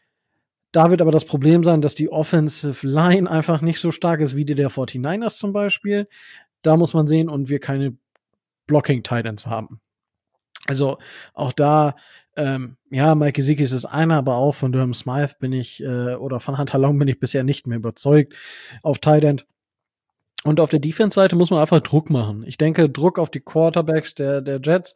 Da wird aber das Problem sein, dass die Offensive Line einfach nicht so stark ist wie die der 49ers zum Beispiel. Da muss man sehen und wir keine Blocking-Titans haben. Also auch da, Mike Gesicki ist einer, aber auch von Durham Smythe oder von Hunter Long bin ich bisher nicht mehr überzeugt auf Tight End. Und auf der Defense-Seite muss man einfach Druck machen. Ich denke, Druck auf die Quarterbacks der Jets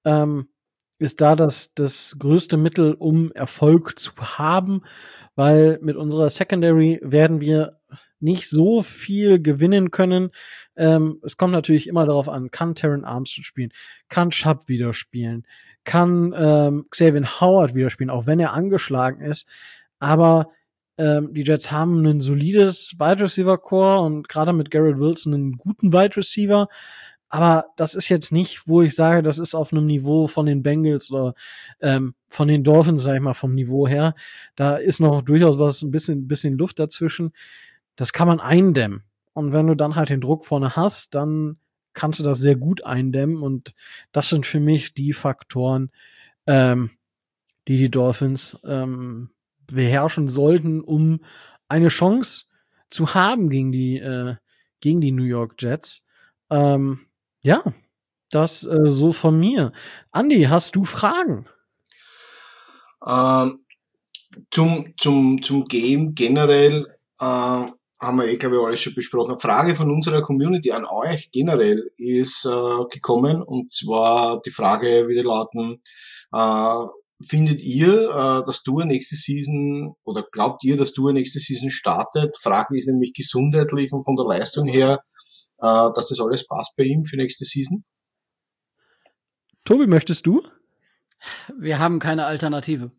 ist da das größte Mittel, um Erfolg zu haben, weil mit unserer Secondary werden wir nicht so viel gewinnen können. Es kommt natürlich immer darauf an, kann Terran Armstead spielen, kann Schaub wieder spielen, kann Xavier Howard wieder spielen, auch wenn er angeschlagen ist. Aber die Jets haben ein solides Wide Receiver Core und gerade mit Garrett Wilson einen guten Wide Receiver. Aber das ist jetzt nicht, wo ich sage, das ist auf einem Niveau von den Bengals oder von den Dolphins, sag ich mal, vom Niveau her. Da ist noch durchaus ein bisschen Luft dazwischen. Das kann man eindämmen. Und wenn du dann halt den Druck vorne hast, dann kannst du das sehr gut eindämmen. Und das sind für mich die Faktoren, die Dolphins beherrschen sollten, um eine Chance zu haben gegen die New York Jets. Ja, das so von mir. Andi, hast du Fragen? Zum Game generell haben wir glaube ich, alles schon besprochen. Eine Frage von unserer Community an euch generell ist gekommen, und zwar die Frage würde lauten, findet ihr, dass Tour nächste Season, oder glaubt ihr, dass Tour nächste Season startet? Frage ist nämlich gesundheitlich und von der Leistung her, dass das alles passt bei ihm für nächste Season? Tobi, möchtest du? Wir haben keine Alternative.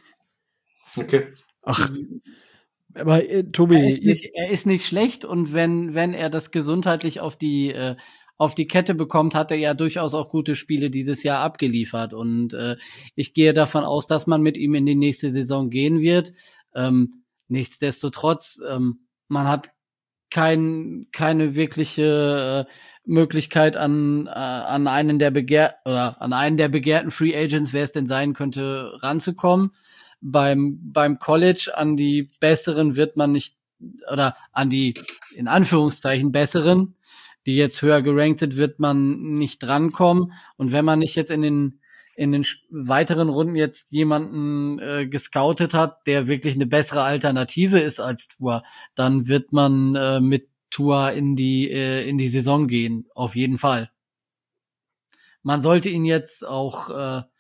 Okay. Ach, aber Tobi, Er ist nicht schlecht, und wenn er das gesundheitlich auf die Kette bekommt, hat er ja durchaus auch gute Spiele dieses Jahr abgeliefert, und ich gehe davon aus, dass man mit ihm in die nächste Saison gehen wird. Nichtsdestotrotz, man hat keine wirkliche Möglichkeit an einen der begehrten Free Agents, wer es denn sein könnte, ranzukommen. Beim College an die besseren wird man nicht, oder an die in Anführungszeichen besseren, die jetzt höher gerankt sind, wird man nicht drankommen. Und wenn man nicht jetzt in den weiteren Runden jetzt jemanden gescoutet hat, der wirklich eine bessere Alternative ist als Tua, dann wird man mit Tua in die Saison gehen, auf jeden Fall. Man sollte ihn jetzt auch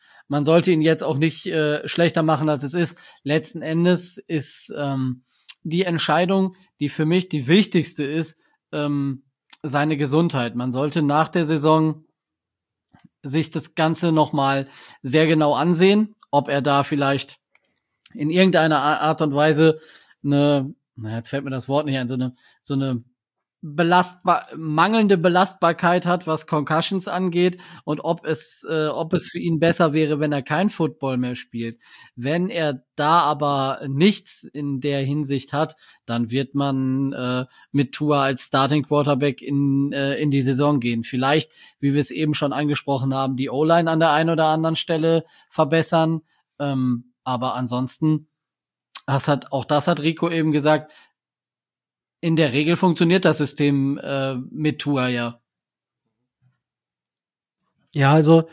nicht schlechter machen, als es ist. Letzten Endes ist die Entscheidung, die für mich die wichtigste ist, seine Gesundheit. Man sollte nach der Saison sich das Ganze nochmal sehr genau ansehen, ob er da vielleicht in irgendeiner Art und Weise jetzt fällt mir das Wort nicht ein, so eine mangelnde Belastbarkeit hat, was Concussions angeht, und ob es für ihn besser wäre, wenn er kein Football mehr spielt. Wenn er da aber nichts in der Hinsicht hat, dann wird man mit Tua als Starting Quarterback in die Saison gehen. Vielleicht, wie wir es eben schon angesprochen haben, die O-Line an der einen oder anderen Stelle verbessern, aber ansonsten, das hat Rico eben gesagt, in der Regel funktioniert das System mit Tua ja. Ja, also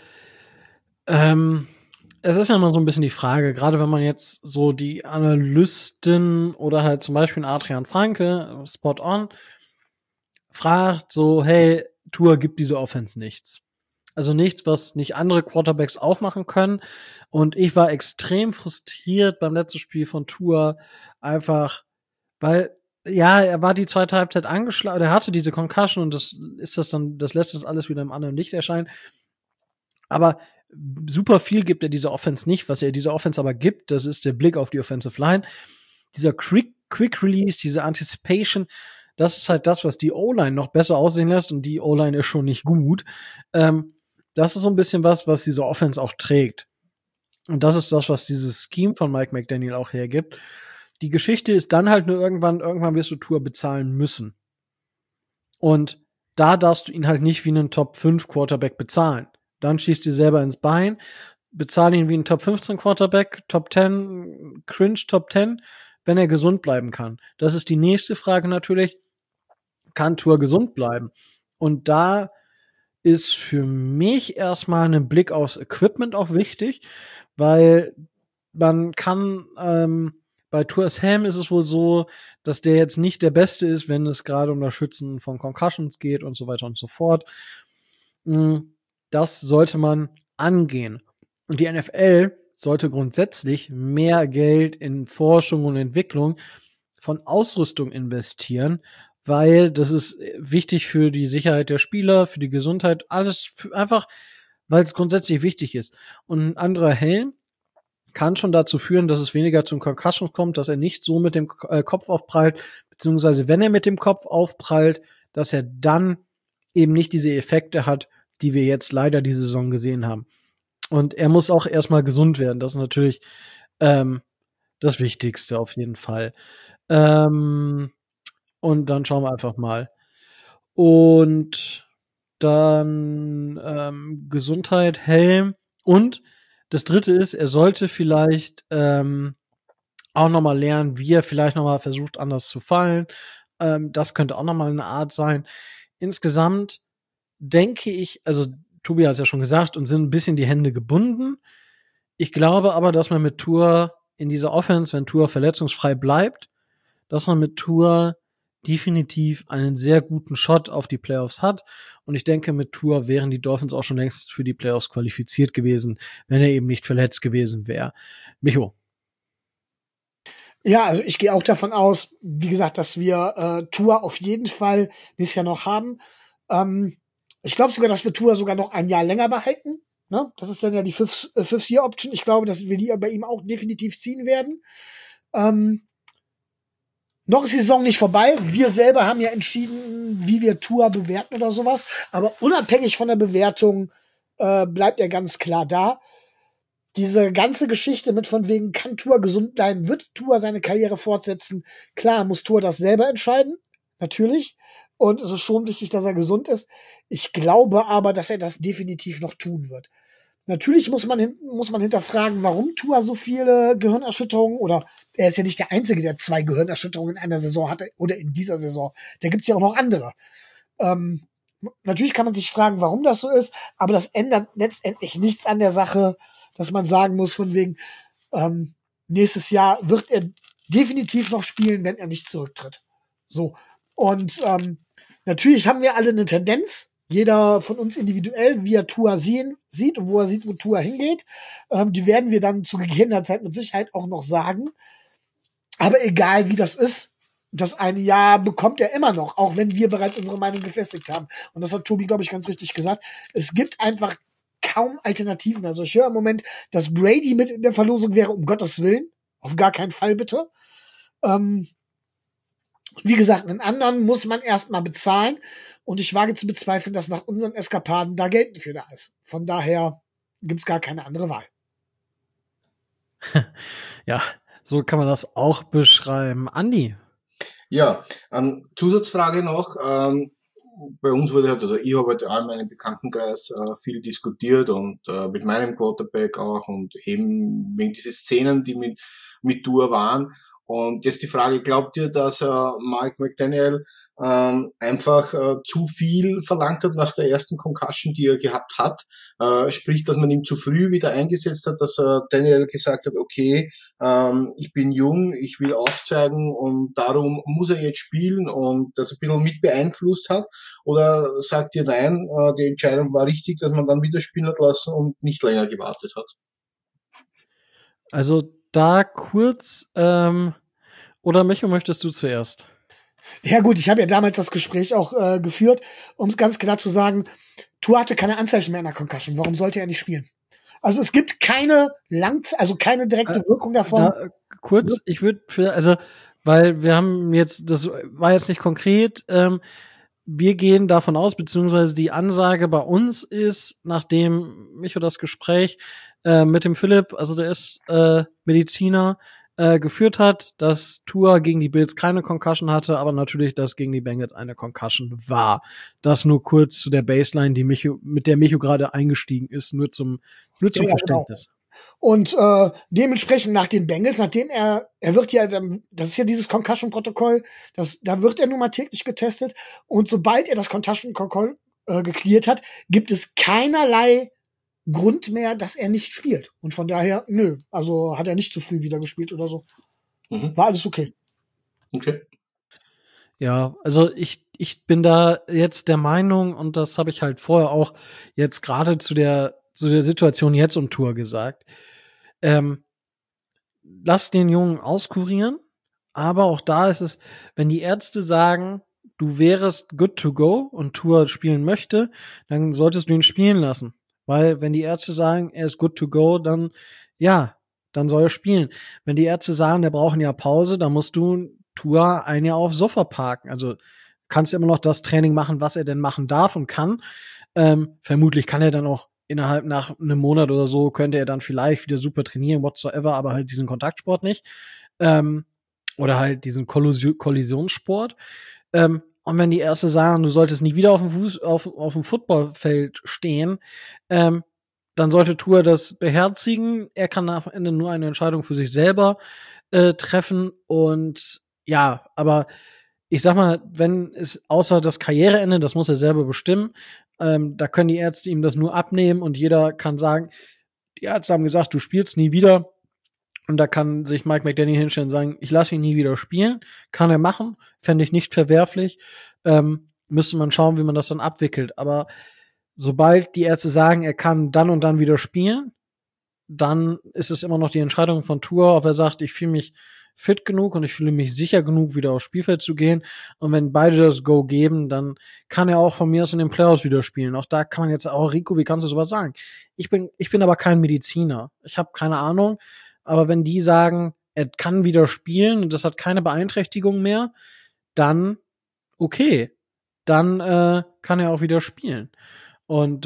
es ist ja immer so ein bisschen die Frage, gerade wenn man jetzt so die Analysten oder halt zum Beispiel Adrian Franke, Spot On, fragt so, hey, Tua gibt diese Offense nichts. Also nichts, was nicht andere Quarterbacks auch machen können. Und ich war extrem frustriert beim letzten Spiel von Tua, einfach, weil ja, er war die zweite Halbzeit angeschlagen, er hatte diese Concussion, und das lässt das alles wieder im anderen Licht erscheinen. Aber super viel gibt er dieser Offense nicht. Was er dieser Offense aber gibt, das ist der Blick auf die Offensive Line. Dieser Quick Release, diese Anticipation, das ist halt das, was die O-Line noch besser aussehen lässt, und die O-Line ist schon nicht gut. Das ist so ein bisschen was diese Offense auch trägt. Und das ist das, was dieses Scheme von Mike McDaniel auch hergibt. Die Geschichte ist dann halt nur irgendwann wirst du Tour bezahlen müssen. Und da darfst du ihn halt nicht wie einen Top 5 Quarterback bezahlen. Dann schießt dir selber ins Bein, bezahle ihn wie einen Top 15 Quarterback, Top 10, Cringe Top 10, wenn er gesund bleiben kann. Das ist die nächste Frage natürlich. Kann Tour gesund bleiben? Und da ist für mich erstmal ein Blick aufs Equipment auch wichtig, weil man kann bei Tours Helm ist es wohl so, dass der jetzt nicht der Beste ist, wenn es gerade um das Schützen von Concussions geht und so weiter und so fort. Das sollte man angehen. Und die NFL sollte grundsätzlich mehr Geld in Forschung und Entwicklung von Ausrüstung investieren, weil das ist wichtig für die Sicherheit der Spieler, für die Gesundheit, alles einfach, weil es grundsätzlich wichtig ist. Und ein anderer Helm kann schon dazu führen, dass es weniger zum Concussion kommt, dass er nicht so mit dem Kopf aufprallt, beziehungsweise wenn er mit dem Kopf aufprallt, dass er dann eben nicht diese Effekte hat, die wir jetzt leider diese Saison gesehen haben. Und er muss auch erstmal gesund werden. Das ist natürlich das Wichtigste auf jeden Fall. Und dann schauen wir einfach mal. Und dann Gesundheit, Helm. Und das Dritte ist, er sollte vielleicht auch noch mal lernen, wie er vielleicht noch mal versucht, anders zu fallen. Das könnte auch noch mal eine Art sein. Insgesamt denke ich, also Tobi hat es ja schon gesagt, uns sind ein bisschen die Hände gebunden. Ich glaube aber, dass man mit Tour in dieser Offense, wenn Tour verletzungsfrei bleibt, dass man mit Tour definitiv einen sehr guten Shot auf die Playoffs hat. Und ich denke, mit Tua wären die Dolphins auch schon längst für die Playoffs qualifiziert gewesen, wenn er eben nicht verletzt gewesen wäre. Micho. Ja, also ich gehe auch davon aus, wie gesagt, dass wir Tua auf jeden Fall dieses Jahr noch haben. Ich glaube sogar, dass wir Tua sogar noch ein Jahr länger behalten. Ne? Das ist dann ja die Fifth-Year-Option. Ich glaube, dass wir die bei ihm auch definitiv ziehen werden. Noch ist die Saison nicht vorbei. Wir selber haben ja entschieden, wie wir Tua bewerten oder sowas. Aber unabhängig von der Bewertung bleibt er ganz klar da. Diese ganze Geschichte mit von wegen, kann Tua gesund bleiben, wird Tua seine Karriere fortsetzen? Klar, muss Tua das selber entscheiden. Natürlich. Und es ist schon wichtig, dass er gesund ist. Ich glaube aber, dass er das definitiv noch tun wird. Natürlich muss man hinterfragen, warum Tua so viele Gehirnerschütterungen, oder er ist ja nicht der Einzige, der 2 Gehirnerschütterungen in einer Saison hatte oder in dieser Saison. Da gibt's ja auch noch andere. Natürlich kann man sich fragen, warum das so ist, aber das ändert letztendlich nichts an der Sache, dass man sagen muss, von wegen, nächstes Jahr wird er definitiv noch spielen, wenn er nicht zurücktritt. So. Und natürlich haben wir alle eine Tendenz, jeder von uns individuell, wie er Tua sieht und wo er sieht, wo Tua hingeht. Die werden wir dann zu gegebener Zeit mit Sicherheit auch noch sagen. Aber egal wie das ist, das eine Jahr bekommt er immer noch, auch wenn wir bereits unsere Meinung gefestigt haben. Und das hat Tobi, glaube ich, ganz richtig gesagt. Es gibt einfach kaum Alternativen. Also ich höre im Moment, dass Brady mit in der Verlosung wäre, um Gottes Willen. Auf gar keinen Fall, bitte. Wie gesagt, einen anderen muss man erstmal bezahlen. Und ich wage zu bezweifeln, dass nach unseren Eskapaden da Geld für da ist. Von daher gibt's gar keine andere Wahl. Ja, so kann man das auch beschreiben. Andi? Ja, Zusatzfrage noch. Bei uns wurde halt, also ich habe halt auch in meinem Bekanntenkreis viel diskutiert und mit meinem Quarterback auch und eben wegen diese Szenen, die mit Tua waren. Und jetzt die Frage, glaubt ihr, dass Mike McDaniel einfach zu viel verlangt hat nach der ersten Concussion, die er gehabt hat? Sprich, dass man ihn zu früh wieder eingesetzt hat, dass Daniel gesagt hat, okay, ich bin jung, ich will aufzeigen und darum muss er jetzt spielen und das ein bisschen mit beeinflusst hat? Oder sagt ihr nein, die Entscheidung war richtig, dass man dann wieder spielen hat lassen und nicht länger gewartet hat? Also da kurz, oder Micho, möchtest du zuerst? Ja gut, ich habe ja damals das Gespräch auch geführt, um es ganz klar zu sagen, Tua hatte keine Anzeichen mehr einer Concussion. Warum sollte er nicht spielen? Also es gibt keine keine direkte Wirkung davon. Kurz, ich würde weil wir haben jetzt, das war jetzt nicht konkret, wir gehen davon aus, beziehungsweise die Ansage bei uns ist, nachdem Micho das Gespräch mit dem Philipp, also der ist Mediziner, geführt hat, dass Tua gegen die Bills keine Concussion hatte, aber natürlich, dass gegen die Bengals eine Concussion war. Das nur kurz zu der Baseline, mit der Micho gerade eingestiegen ist, nur zum Verständnis. Genau. Und dementsprechend nach den Bengals, nachdem er wird ja, das ist ja dieses Concussion-Protokoll, da wird er nun mal täglich getestet und sobald er das Concussion-Protokoll geklärt hat, gibt es keinerlei Grund mehr, dass er nicht spielt. Und von daher, nö, also hat er nicht zu früh wieder gespielt oder so. War alles okay. Okay. Ja, also ich bin da jetzt der Meinung, und das habe ich halt vorher auch jetzt gerade zu der Situation jetzt um Tua gesagt, lass den Jungen auskurieren, aber auch da ist es, wenn die Ärzte sagen, du wärest good to go und Tua spielen möchte, dann solltest du ihn spielen lassen. Weil wenn die Ärzte sagen, er ist good to go, dann soll er spielen. Wenn die Ärzte sagen, der braucht ein Jahr Pause, dann musst du Tua ein Jahr aufs Sofa parken. Also kannst du immer noch das Training machen, was er denn machen darf und kann. Vermutlich kann er dann auch nach einem Monat oder so, könnte er dann vielleicht wieder super trainieren, whatsoever, aber halt diesen Kontaktsport nicht. Oder halt diesen Kollisionssport. Und wenn die Ärzte sagen, du solltest nie wieder auf dem Footballfeld stehen, dann sollte Tua das beherzigen. Er kann am Ende nur eine Entscheidung für sich selber treffen. Und ja, aber ich sag mal, wenn es außer das Karriereende, das muss er selber bestimmen, da können die Ärzte ihm das nur abnehmen und jeder kann sagen, die Ärzte haben gesagt, du spielst nie wieder. Und da kann sich Mike McDaniel hinstellen und sagen, ich lasse ihn nie wieder spielen. Kann er machen, fände ich nicht verwerflich. Müsste man schauen, wie man das dann abwickelt. Aber sobald die Ärzte sagen, er kann dann und dann wieder spielen, dann ist es immer noch die Entscheidung von Tua, ob er sagt, ich fühle mich fit genug und ich fühle mich sicher genug, wieder aufs Spielfeld zu gehen. Und wenn beide das Go geben, dann kann er auch von mir aus in den Playoffs wieder spielen. Auch da kann man jetzt, Rico, wie kannst du sowas sagen? Ich bin aber kein Mediziner. Ich habe keine Ahnung. Aber wenn die sagen, er kann wieder spielen und das hat keine Beeinträchtigung mehr, dann okay. Dann kann er auch wieder spielen. Und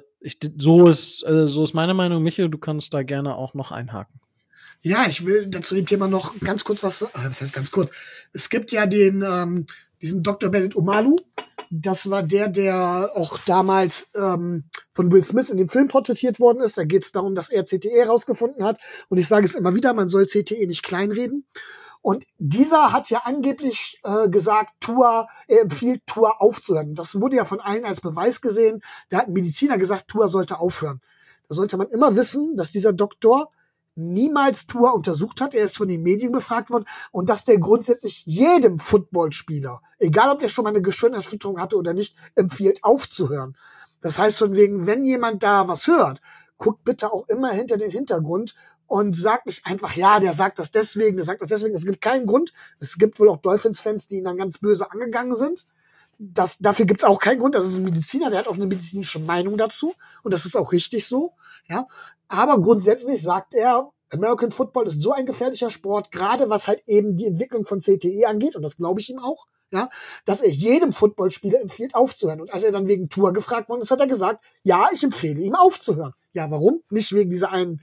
so ist meine Meinung. Michael, du kannst da gerne auch noch einhaken. Ja, ich will dazu dem Thema noch ganz kurz was heißt ganz kurz? Es gibt ja diesen Dr. Bennett Omalu. Das war der auch damals von Will Smith in dem Film porträtiert worden ist. Da geht es darum, dass er CTE rausgefunden hat. Und ich sage es immer wieder, man soll CTE nicht kleinreden. Und dieser hat ja angeblich gesagt, er empfiehlt Tua aufzuhören. Das wurde ja von allen als Beweis gesehen. Da hat ein Mediziner gesagt, Tua sollte aufhören. Da sollte man immer wissen, dass dieser Doktor niemals Tua untersucht hat. Er ist von den Medien befragt worden. Und dass der grundsätzlich jedem Footballspieler, egal ob er schon mal eine Gehirnerschütterung hatte oder nicht, empfiehlt aufzuhören. Das heißt von wegen, wenn jemand da was hört, guckt bitte auch immer hinter den Hintergrund und sagt nicht einfach, ja, der sagt das deswegen. Es gibt keinen Grund. Es gibt wohl auch Dolphins-Fans, die ihn dann ganz böse angegangen sind. Dafür gibt es auch keinen Grund. Das ist ein Mediziner, der hat auch eine medizinische Meinung dazu. Und das ist auch richtig so. Ja. Aber grundsätzlich sagt er, American Football ist so ein gefährlicher Sport, gerade was halt eben die Entwicklung von CTE angeht. Und das glaube ich ihm auch. Ja, dass er jedem Footballspieler empfiehlt, aufzuhören. Und als er dann wegen Tua gefragt worden ist, hat er gesagt, ja, ich empfehle ihm aufzuhören. Ja, warum? Nicht wegen dieser einen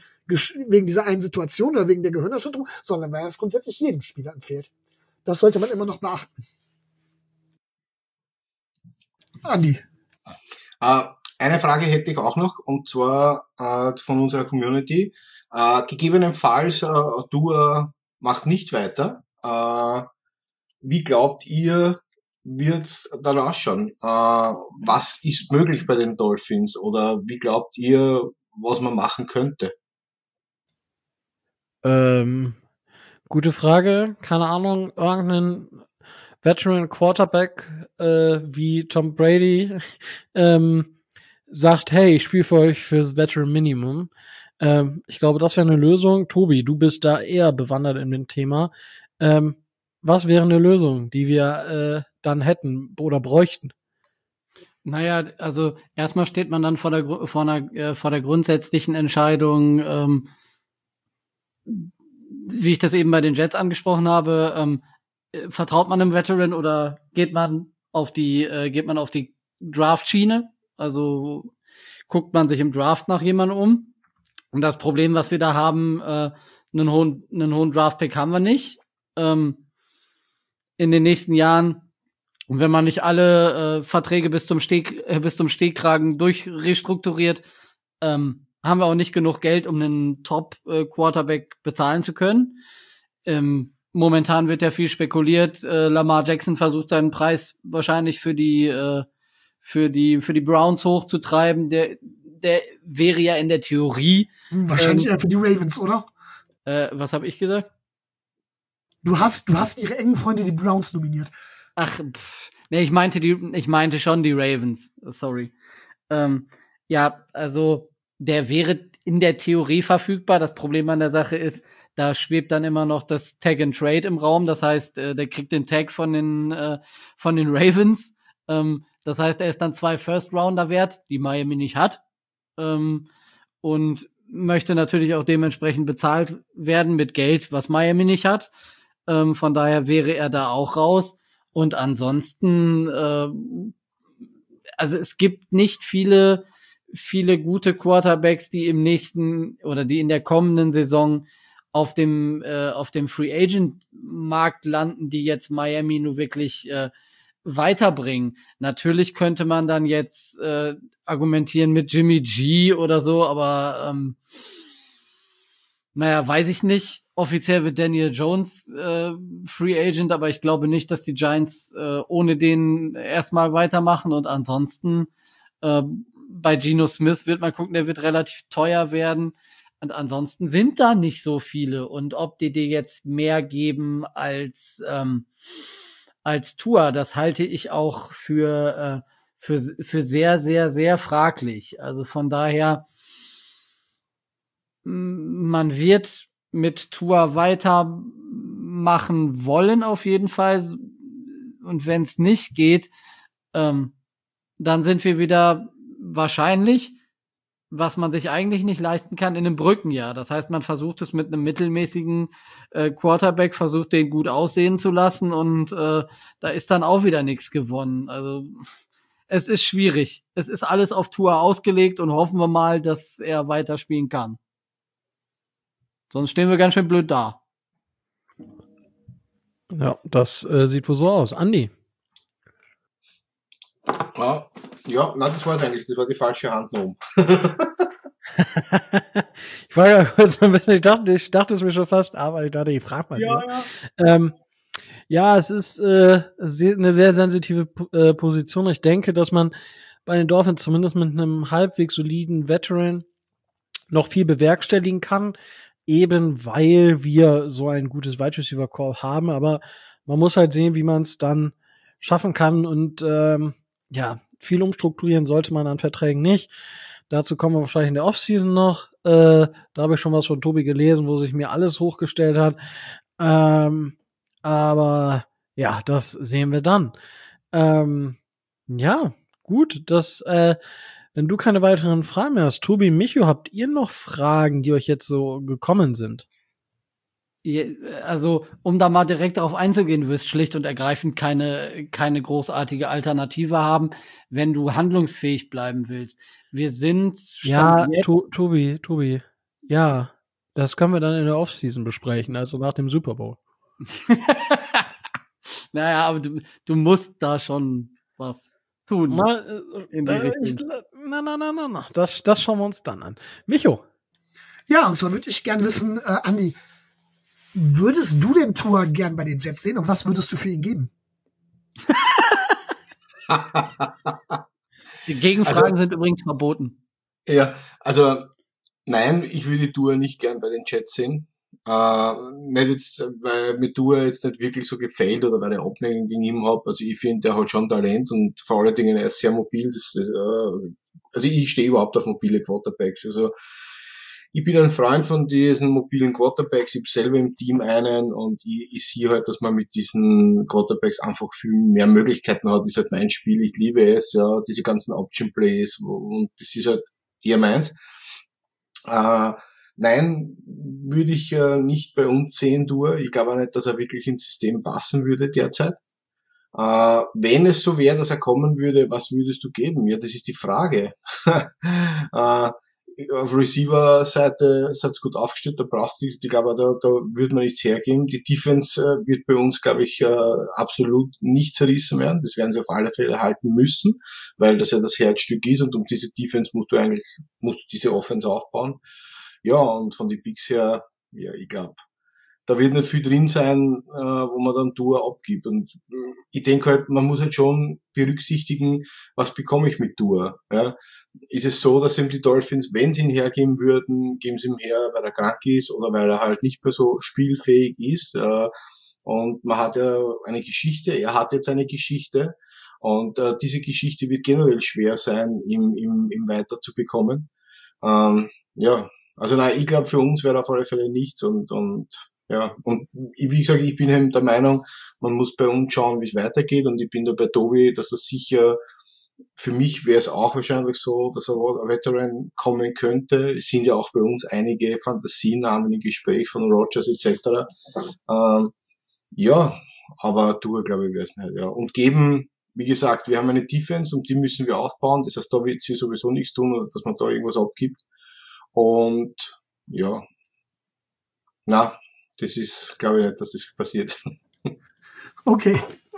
Situation oder wegen der Gehirnerschütterung, sondern weil er es grundsätzlich jedem Spieler empfiehlt. Das sollte man immer noch beachten. Andi. Eine Frage hätte ich auch noch, und zwar von unserer Community. Gegebenenfalls, Tua macht nicht weiter. Wie glaubt ihr, wird's dann ausschauen? Was ist möglich bei den Dolphins? Oder wie glaubt ihr, was man machen könnte? Gute Frage. Keine Ahnung. Irgendeinen Veteran Quarterback wie Tom Brady sagt, hey, ich spiele für euch fürs Veteran Minimum. Ich glaube, das wäre eine Lösung. Tobi, du bist da eher bewandert in dem Thema. Was wäre eine Lösung, die wir dann hätten oder bräuchten? Naja, also erstmal steht man dann vor der grundsätzlichen Entscheidung, wie ich das eben bei den Jets angesprochen habe, vertraut man einem Veteran oder geht man auf die Draft-Schiene? Also guckt man sich im Draft nach jemandem um? Und das Problem, was wir da haben, einen hohen Draft-Pick haben wir nicht. In den nächsten Jahren. Und wenn man nicht alle Verträge bis zum Stehkragen durchrestrukturiert, haben wir auch nicht genug Geld, um einen Top-Quarterback bezahlen zu können. Momentan wird ja viel spekuliert. Lamar Jackson versucht seinen Preis wahrscheinlich für die Browns hochzutreiben. Der wäre ja in der Theorie wahrscheinlich eher für die Ravens, oder? Was habe ich gesagt? Du hast ihre engen Freunde, die Browns, nominiert. Ach, nee, ich meinte schon die Ravens. Sorry. Ja, also der wäre in der Theorie verfügbar. Das Problem an der Sache ist, da schwebt dann immer noch das Tag and Trade im Raum. Das heißt, der kriegt den Tag von den Ravens. Das heißt, er ist dann 2 First-Rounder wert, die Miami nicht hat. Und möchte natürlich auch dementsprechend bezahlt werden mit Geld, was Miami nicht hat. Von daher wäre er da auch raus. Und ansonsten, also es gibt nicht viele gute Quarterbacks, die im nächsten oder die in der kommenden Saison auf dem Free Agent Markt landen, die jetzt Miami nur wirklich weiterbringen. Natürlich könnte man dann jetzt argumentieren mit Jimmy G oder so, aber naja, weiß ich nicht. Offiziell wird Daniel Jones Free Agent, aber ich glaube nicht, dass die Giants ohne den erstmal weitermachen. Und ansonsten bei Geno Smith wird man gucken, der wird relativ teuer werden. Und ansonsten sind da nicht so viele. Und ob die dir jetzt mehr geben als Tua, das halte ich auch für sehr, sehr, sehr fraglich. Also von daher, man wird mit Tua weitermachen wollen auf jeden Fall. Und wenn es nicht geht, dann sind wir wieder wahrscheinlich, was man sich eigentlich nicht leisten kann, in einem Brückenjahr. Das heißt, man versucht es mit einem mittelmäßigen Quarterback, versucht den gut aussehen zu lassen und da ist dann auch wieder nichts gewonnen. Also es ist schwierig. Es ist alles auf Tua ausgelegt und hoffen wir mal, dass er weiterspielen kann. Sonst stehen wir ganz schön blöd da. Ja, das sieht wohl so aus. Andi? Ja, nein, das war es eigentlich. Das war die falsche Hand nach oben. Ich war ja kurz ein bisschen, ich dachte es mir schon fast, aber ich dachte, ich frage mal wieder. Ja, es ist eine sehr sensitive Position. Ich denke, dass man bei den Dolphins zumindest mit einem halbwegs soliden Veteran noch viel bewerkstelligen kann, eben weil wir so ein gutes Wide Receiver Core haben, aber man muss halt sehen, wie man es dann schaffen kann und viel umstrukturieren sollte man an Verträgen nicht. Dazu kommen wir wahrscheinlich in der Offseason noch. Da habe ich schon was von Tobi gelesen, wo sich mir alles hochgestellt hat. Aber ja, das sehen wir dann. Ja, gut, wenn du keine weiteren Fragen mehr hast, Tobi, Micho, habt ihr noch Fragen, die euch jetzt so gekommen sind? Also, um da mal direkt darauf einzugehen, du wirst schlicht und ergreifend keine großartige Alternative haben, wenn du handlungsfähig bleiben willst. Wir sind Tobi, ja, das können wir dann in der Offseason besprechen, also nach dem Super Bowl. Naja, aber du musst da schon was tun. Das schauen wir uns dann an. Micho. Ja, und zwar würde ich gern wissen, Andi, würdest du den Tua gern bei den Jets sehen und was würdest du für ihn geben? Die Gegenfragen sind übrigens verboten. Ja, also nein, ich würde die Tua nicht gern bei den Jets sehen. Nicht jetzt, weil mir Tua jetzt nicht wirklich so gefällt oder weil ich Abneigung gegen ihn habe. Also ich finde, der hat schon Talent und vor allen Dingen er ist sehr mobil. Also ich stehe überhaupt auf mobile Quarterbacks. Also ich bin ein Freund von diesen mobilen Quarterbacks. Ich habe selber im Team einen und ich sehe halt, dass man mit diesen Quarterbacks einfach viel mehr Möglichkeiten hat. Das ist halt mein Spiel. Ich liebe es, ja, diese ganzen Option Plays und das ist halt eher meins. Nein, würde ich nicht bei uns sehen, Tua. Ich glaube auch nicht, dass er wirklich ins System passen würde derzeit. Wenn es so wäre, dass er kommen würde, was würdest du geben? Ja, das ist die Frage. Auf Receiver-Seite seid gut aufgestellt, da brauchst du, ich glaube, da würde man nichts hergeben. Die Defense wird bei uns, glaube ich, absolut nicht zerrissen werden. Das werden sie auf alle Fälle halten müssen, weil das ja das Herzstück ist und um diese Defense musst du diese Offense aufbauen. Ja, und von den Picks her, ja, ich glaube, da wird nicht viel drin sein, wo man dann Tua abgibt. Und ich denke halt, man muss halt schon berücksichtigen, was bekomme ich mit Tua. Ja? Ist es so, dass ihm die Dolphins, wenn sie ihn hergeben würden, geben sie ihm her, weil er krank ist oder weil er halt nicht mehr so spielfähig ist. Und man hat ja eine Geschichte, er hat jetzt eine Geschichte. Und diese Geschichte wird generell schwer sein, ihm weiter zu bekommen. Ja, also nein, ich glaube, für uns wäre auf alle Fälle nichts und wie gesagt, ich bin eben der Meinung, man muss bei uns schauen, wie es weitergeht und ich bin da bei Tobi, dass das sicher, für mich wäre es auch wahrscheinlich so, dass ein Veteran kommen könnte. Es sind ja auch bei uns einige Fantasienamen im Gespräch von Rodgers etc. Ja, aber Tour, glaube ich, wäre es nicht. Ja. Und geben, wie gesagt, wir haben eine Defense und die müssen wir aufbauen. Das heißt, da wird sie sowieso nichts tun, oder dass man da irgendwas abgibt. Und ja, das ist, glaube ich nicht, dass das passiert. Okay.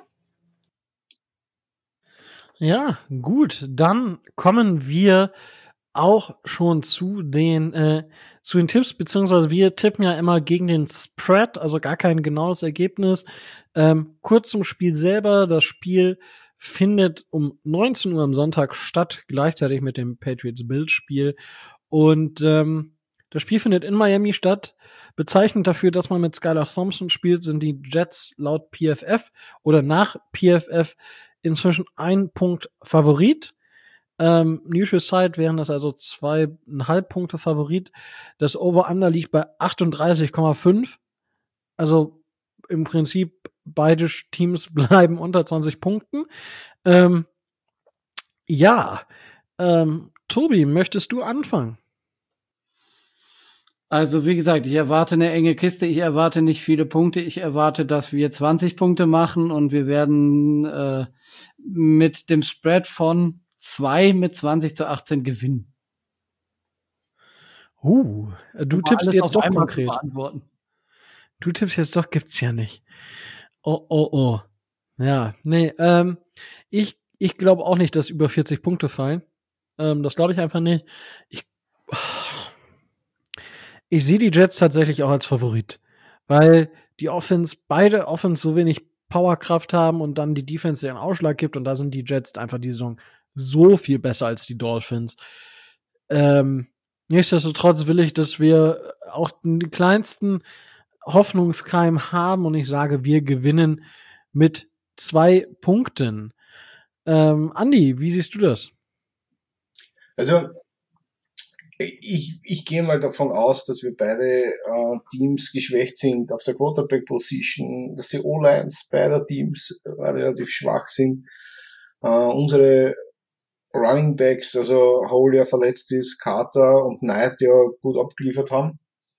Ja, gut, dann kommen wir auch schon zu den Tipps, beziehungsweise wir tippen ja immer gegen den Spread, also gar kein genaues Ergebnis. Kurz zum Spiel selber, das Spiel findet um 19 Uhr am Sonntag statt, gleichzeitig mit dem Patriots-Bills-Spiel. Und Das Spiel findet in Miami statt. Bezeichnend dafür, dass man mit Skylar Thompson spielt, sind die Jets laut PFF oder nach PFF inzwischen 1 Punkt Favorit. Neutral Side wären das also 2,5 Punkte Favorit. Das Over-Under liegt bei 38,5. Also im Prinzip beide Teams bleiben unter 20 Punkten. Tobi, möchtest du anfangen? Also wie gesagt, ich erwarte eine enge Kiste, ich erwarte nicht viele Punkte, ich erwarte, dass wir 20 Punkte machen und wir werden mit dem Spread von 2 mit 20-18 gewinnen. Du tippst jetzt doch konkret. Du tippst jetzt doch, gibt's ja nicht. Oh. Ja, nee, ich glaube auch nicht, dass über 40 Punkte fallen. Das glaube ich einfach nicht. Ich sehe die Jets tatsächlich auch als Favorit, weil die beide Offense so wenig Powerkraft haben und dann die Defense den Ausschlag gibt und da sind die Jets einfach die Saison so viel besser als die Dolphins. Nichtsdestotrotz will ich, dass wir auch den kleinsten Hoffnungskeim haben und ich sage, wir gewinnen mit 2 Punkten. Andi, wie siehst du das? Also, ich gehe mal davon aus, dass wir beide Teams geschwächt sind auf der Quarterback-Position, dass die O-Lines beider Teams relativ schwach sind. Unsere Running Backs, also Hole ja verletzt ist, Carter und Knight ja gut abgeliefert haben.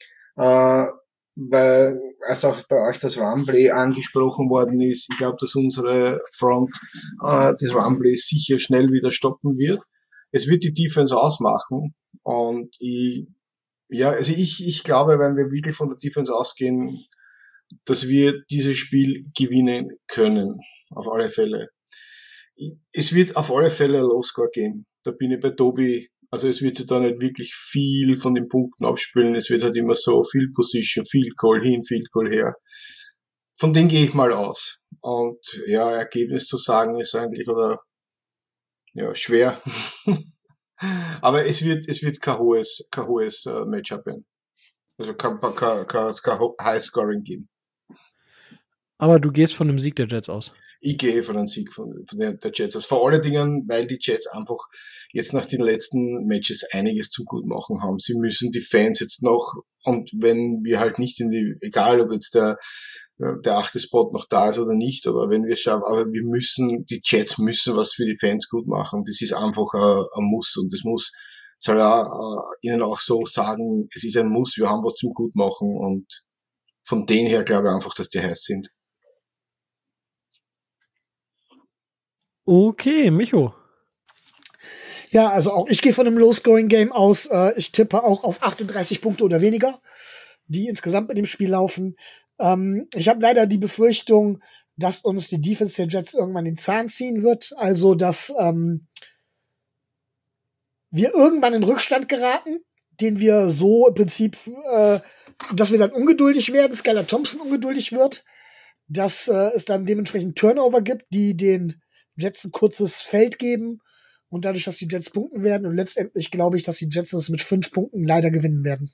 Weil, als auch bei euch das Runplay angesprochen worden ist, ich glaube, dass unsere Front das Runplay sicher schnell wieder stoppen wird. Es wird die Defense ausmachen und ich glaube, wenn wir wirklich von der Defense ausgehen, dass wir dieses Spiel gewinnen können, auf alle Fälle. Es wird auf alle Fälle ein Low-Score geben. Da bin ich bei Tobi. Also es wird sich da nicht wirklich viel von den Punkten abspielen. Es wird halt immer so viel Position, viel Goal hin, viel Goal her. Von denen gehe ich mal aus. Und ja, Ergebnis zu sagen ist eigentlich schwer. Aber es wird kein hohes Matchup werden. Also kein High-Scoring geben. Aber du gehst von einem Sieg der Jets aus. Ich gehe von einem Sieg von der Jets aus. Vor allen Dingen, weil die Jets einfach jetzt nach den letzten Matches einiges zum Gutmachen haben. Sie müssen die Fans jetzt noch, und wenn wir halt nicht egal ob jetzt der 8. Spot noch da ist oder nicht, aber wenn wir schaffen, aber die Jets müssen was für die Fans gut machen. Das ist einfach ein Muss und das soll ihnen auch so sagen, es ist ein Muss, wir haben was zum Gutmachen und von denen her glaube ich einfach, dass die heiß sind. Okay, Micho. Ja, also auch ich gehe von einem Low-Scoring-Game aus. Ich tippe auch auf 38 Punkte oder weniger, die insgesamt in dem Spiel laufen. Ich habe leider die Befürchtung, dass uns die Defense der Jets irgendwann den Zahn ziehen wird. Also, dass wir irgendwann in Rückstand geraten, den wir so im Prinzip, dass wir dann ungeduldig werden, Skylar Thompson ungeduldig wird, dass es dann dementsprechend Turnover gibt, die den Jets ein kurzes Feld geben und dadurch, dass die Jets punkten werden. Und letztendlich glaube ich, dass die Jets es mit 5 Punkten leider gewinnen werden.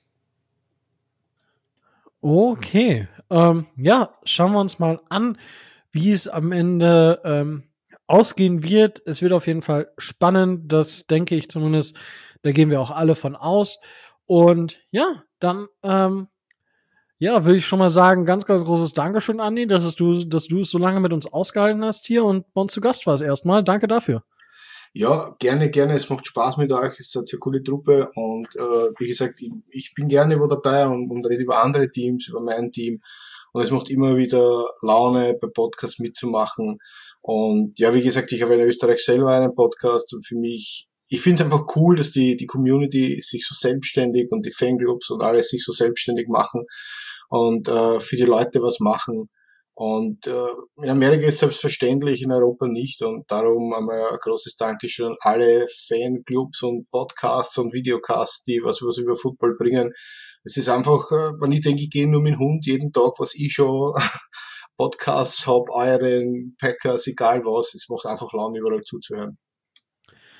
Okay. Schauen wir uns mal an, wie es am Ende ausgehen wird. Es wird auf jeden Fall spannend, das denke ich zumindest. Da gehen wir auch alle von aus. Und ja, dann will ich schon mal sagen, ganz, ganz großes Dankeschön, Andi, dass du es so lange mit uns ausgehalten hast hier und bei uns zu Gast warst erstmal. Danke dafür. Ja, gerne. Es macht Spaß mit euch. Es ist eine sehr coole Truppe und wie gesagt, ich bin gerne wo dabei und rede über andere Teams, über mein Team. Und es macht immer wieder Laune, bei Podcasts mitzumachen. Und ja, wie gesagt, ich habe in Österreich selber einen Podcast und für mich, ich finde es einfach cool, dass die Community sich so selbstständig und die Fanclubs und alles sich so selbstständig machen und für die Leute was machen. Und in Amerika ist es selbstverständlich, in Europa nicht. Und darum einmal ein großes Dankeschön an alle Fanclubs und Podcasts und Videocasts, die was über Football bringen. Es ist einfach, wenn ich denke, ich gehe nur mit dem Hund jeden Tag, was ich schon Podcasts habe, euren Packers, egal was, es macht einfach Laune, überall zuzuhören.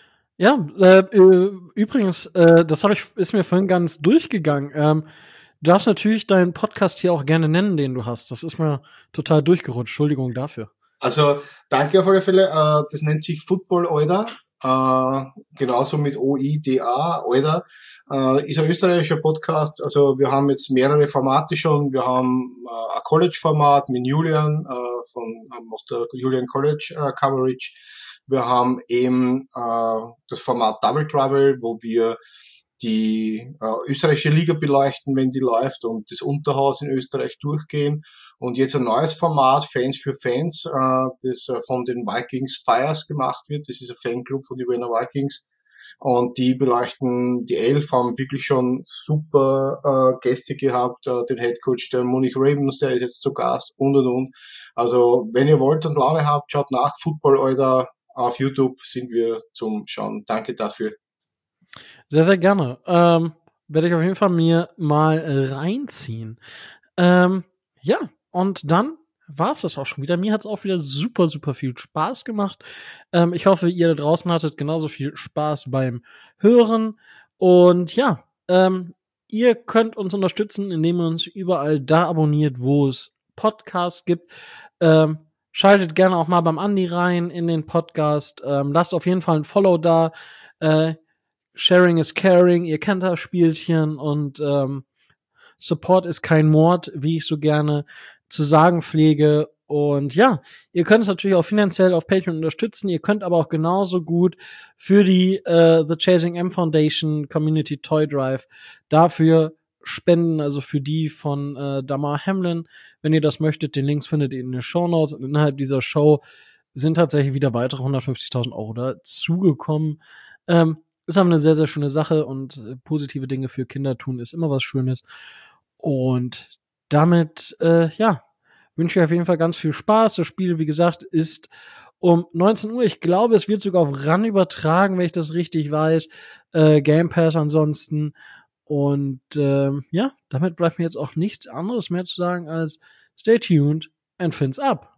Ja, übrigens, das ist mir vorhin ganz durchgegangen. Du darfst natürlich deinen Podcast hier auch gerne nennen, den du hast. Das ist mir total durchgerutscht. Entschuldigung dafür. Also danke auf alle Fälle. Das nennt sich Football Oida. Genauso mit OIDA, Oida. Ist ein österreichischer Podcast. Also wir haben jetzt mehrere Formate schon. Wir haben ein College-Format mit Julian, macht der Julian College Coverage. Wir haben eben das Format Double Trouble, wo wir die österreichische Liga beleuchten, wenn die läuft, und das Unterhaus in Österreich durchgehen. Und jetzt ein neues Format, Fans für Fans, das von den Vikings Fires gemacht wird. Das ist ein Fanclub von den Wiener Vikings. Und die beleuchten die Elf, haben wirklich schon super Gäste gehabt, den Headcoach, der Munich Ravens, der ist jetzt zu Gast und. Also wenn ihr wollt und Laune habt, schaut nach Football Oida auf YouTube, sind wir zum Schauen. Danke dafür. Sehr, sehr gerne. Werde ich auf jeden Fall mir mal reinziehen. Ja, und dann war es das auch schon wieder. Mir hat es auch wieder super, super viel Spaß gemacht. Ich hoffe, ihr da draußen hattet genauso viel Spaß beim Hören. Und ja, ihr könnt uns unterstützen, indem ihr uns überall da abonniert, wo es Podcasts gibt. Schaltet gerne auch mal beim Andi rein in den Podcast. Lasst auf jeden Fall ein Follow da. Sharing is caring. Ihr kennt das Spielchen. Und Support ist kein Mord, wie ich so gerne zu sagen pflege. Und ja, ihr könnt es natürlich auch finanziell auf Patreon unterstützen. Ihr könnt aber auch genauso gut für die The Chasing M Foundation Community Toy Drive dafür spenden, also für die von Damar Hamlin. Wenn ihr das möchtet, den Links findet ihr in den Shownotes. Und innerhalb dieser Show sind tatsächlich wieder weitere 150.000 Euro dazugekommen. Ist aber eine sehr, sehr schöne Sache, und positive Dinge für Kinder tun ist immer was Schönes. Und damit, wünsche ich auf jeden Fall ganz viel Spaß. Das Spiel, wie gesagt, ist um 19 Uhr. Ich glaube, es wird sogar auf RAN übertragen, wenn ich das richtig weiß. Game Pass ansonsten. Und damit bleibt mir jetzt auch nichts anderes mehr zu sagen als stay tuned and fins up.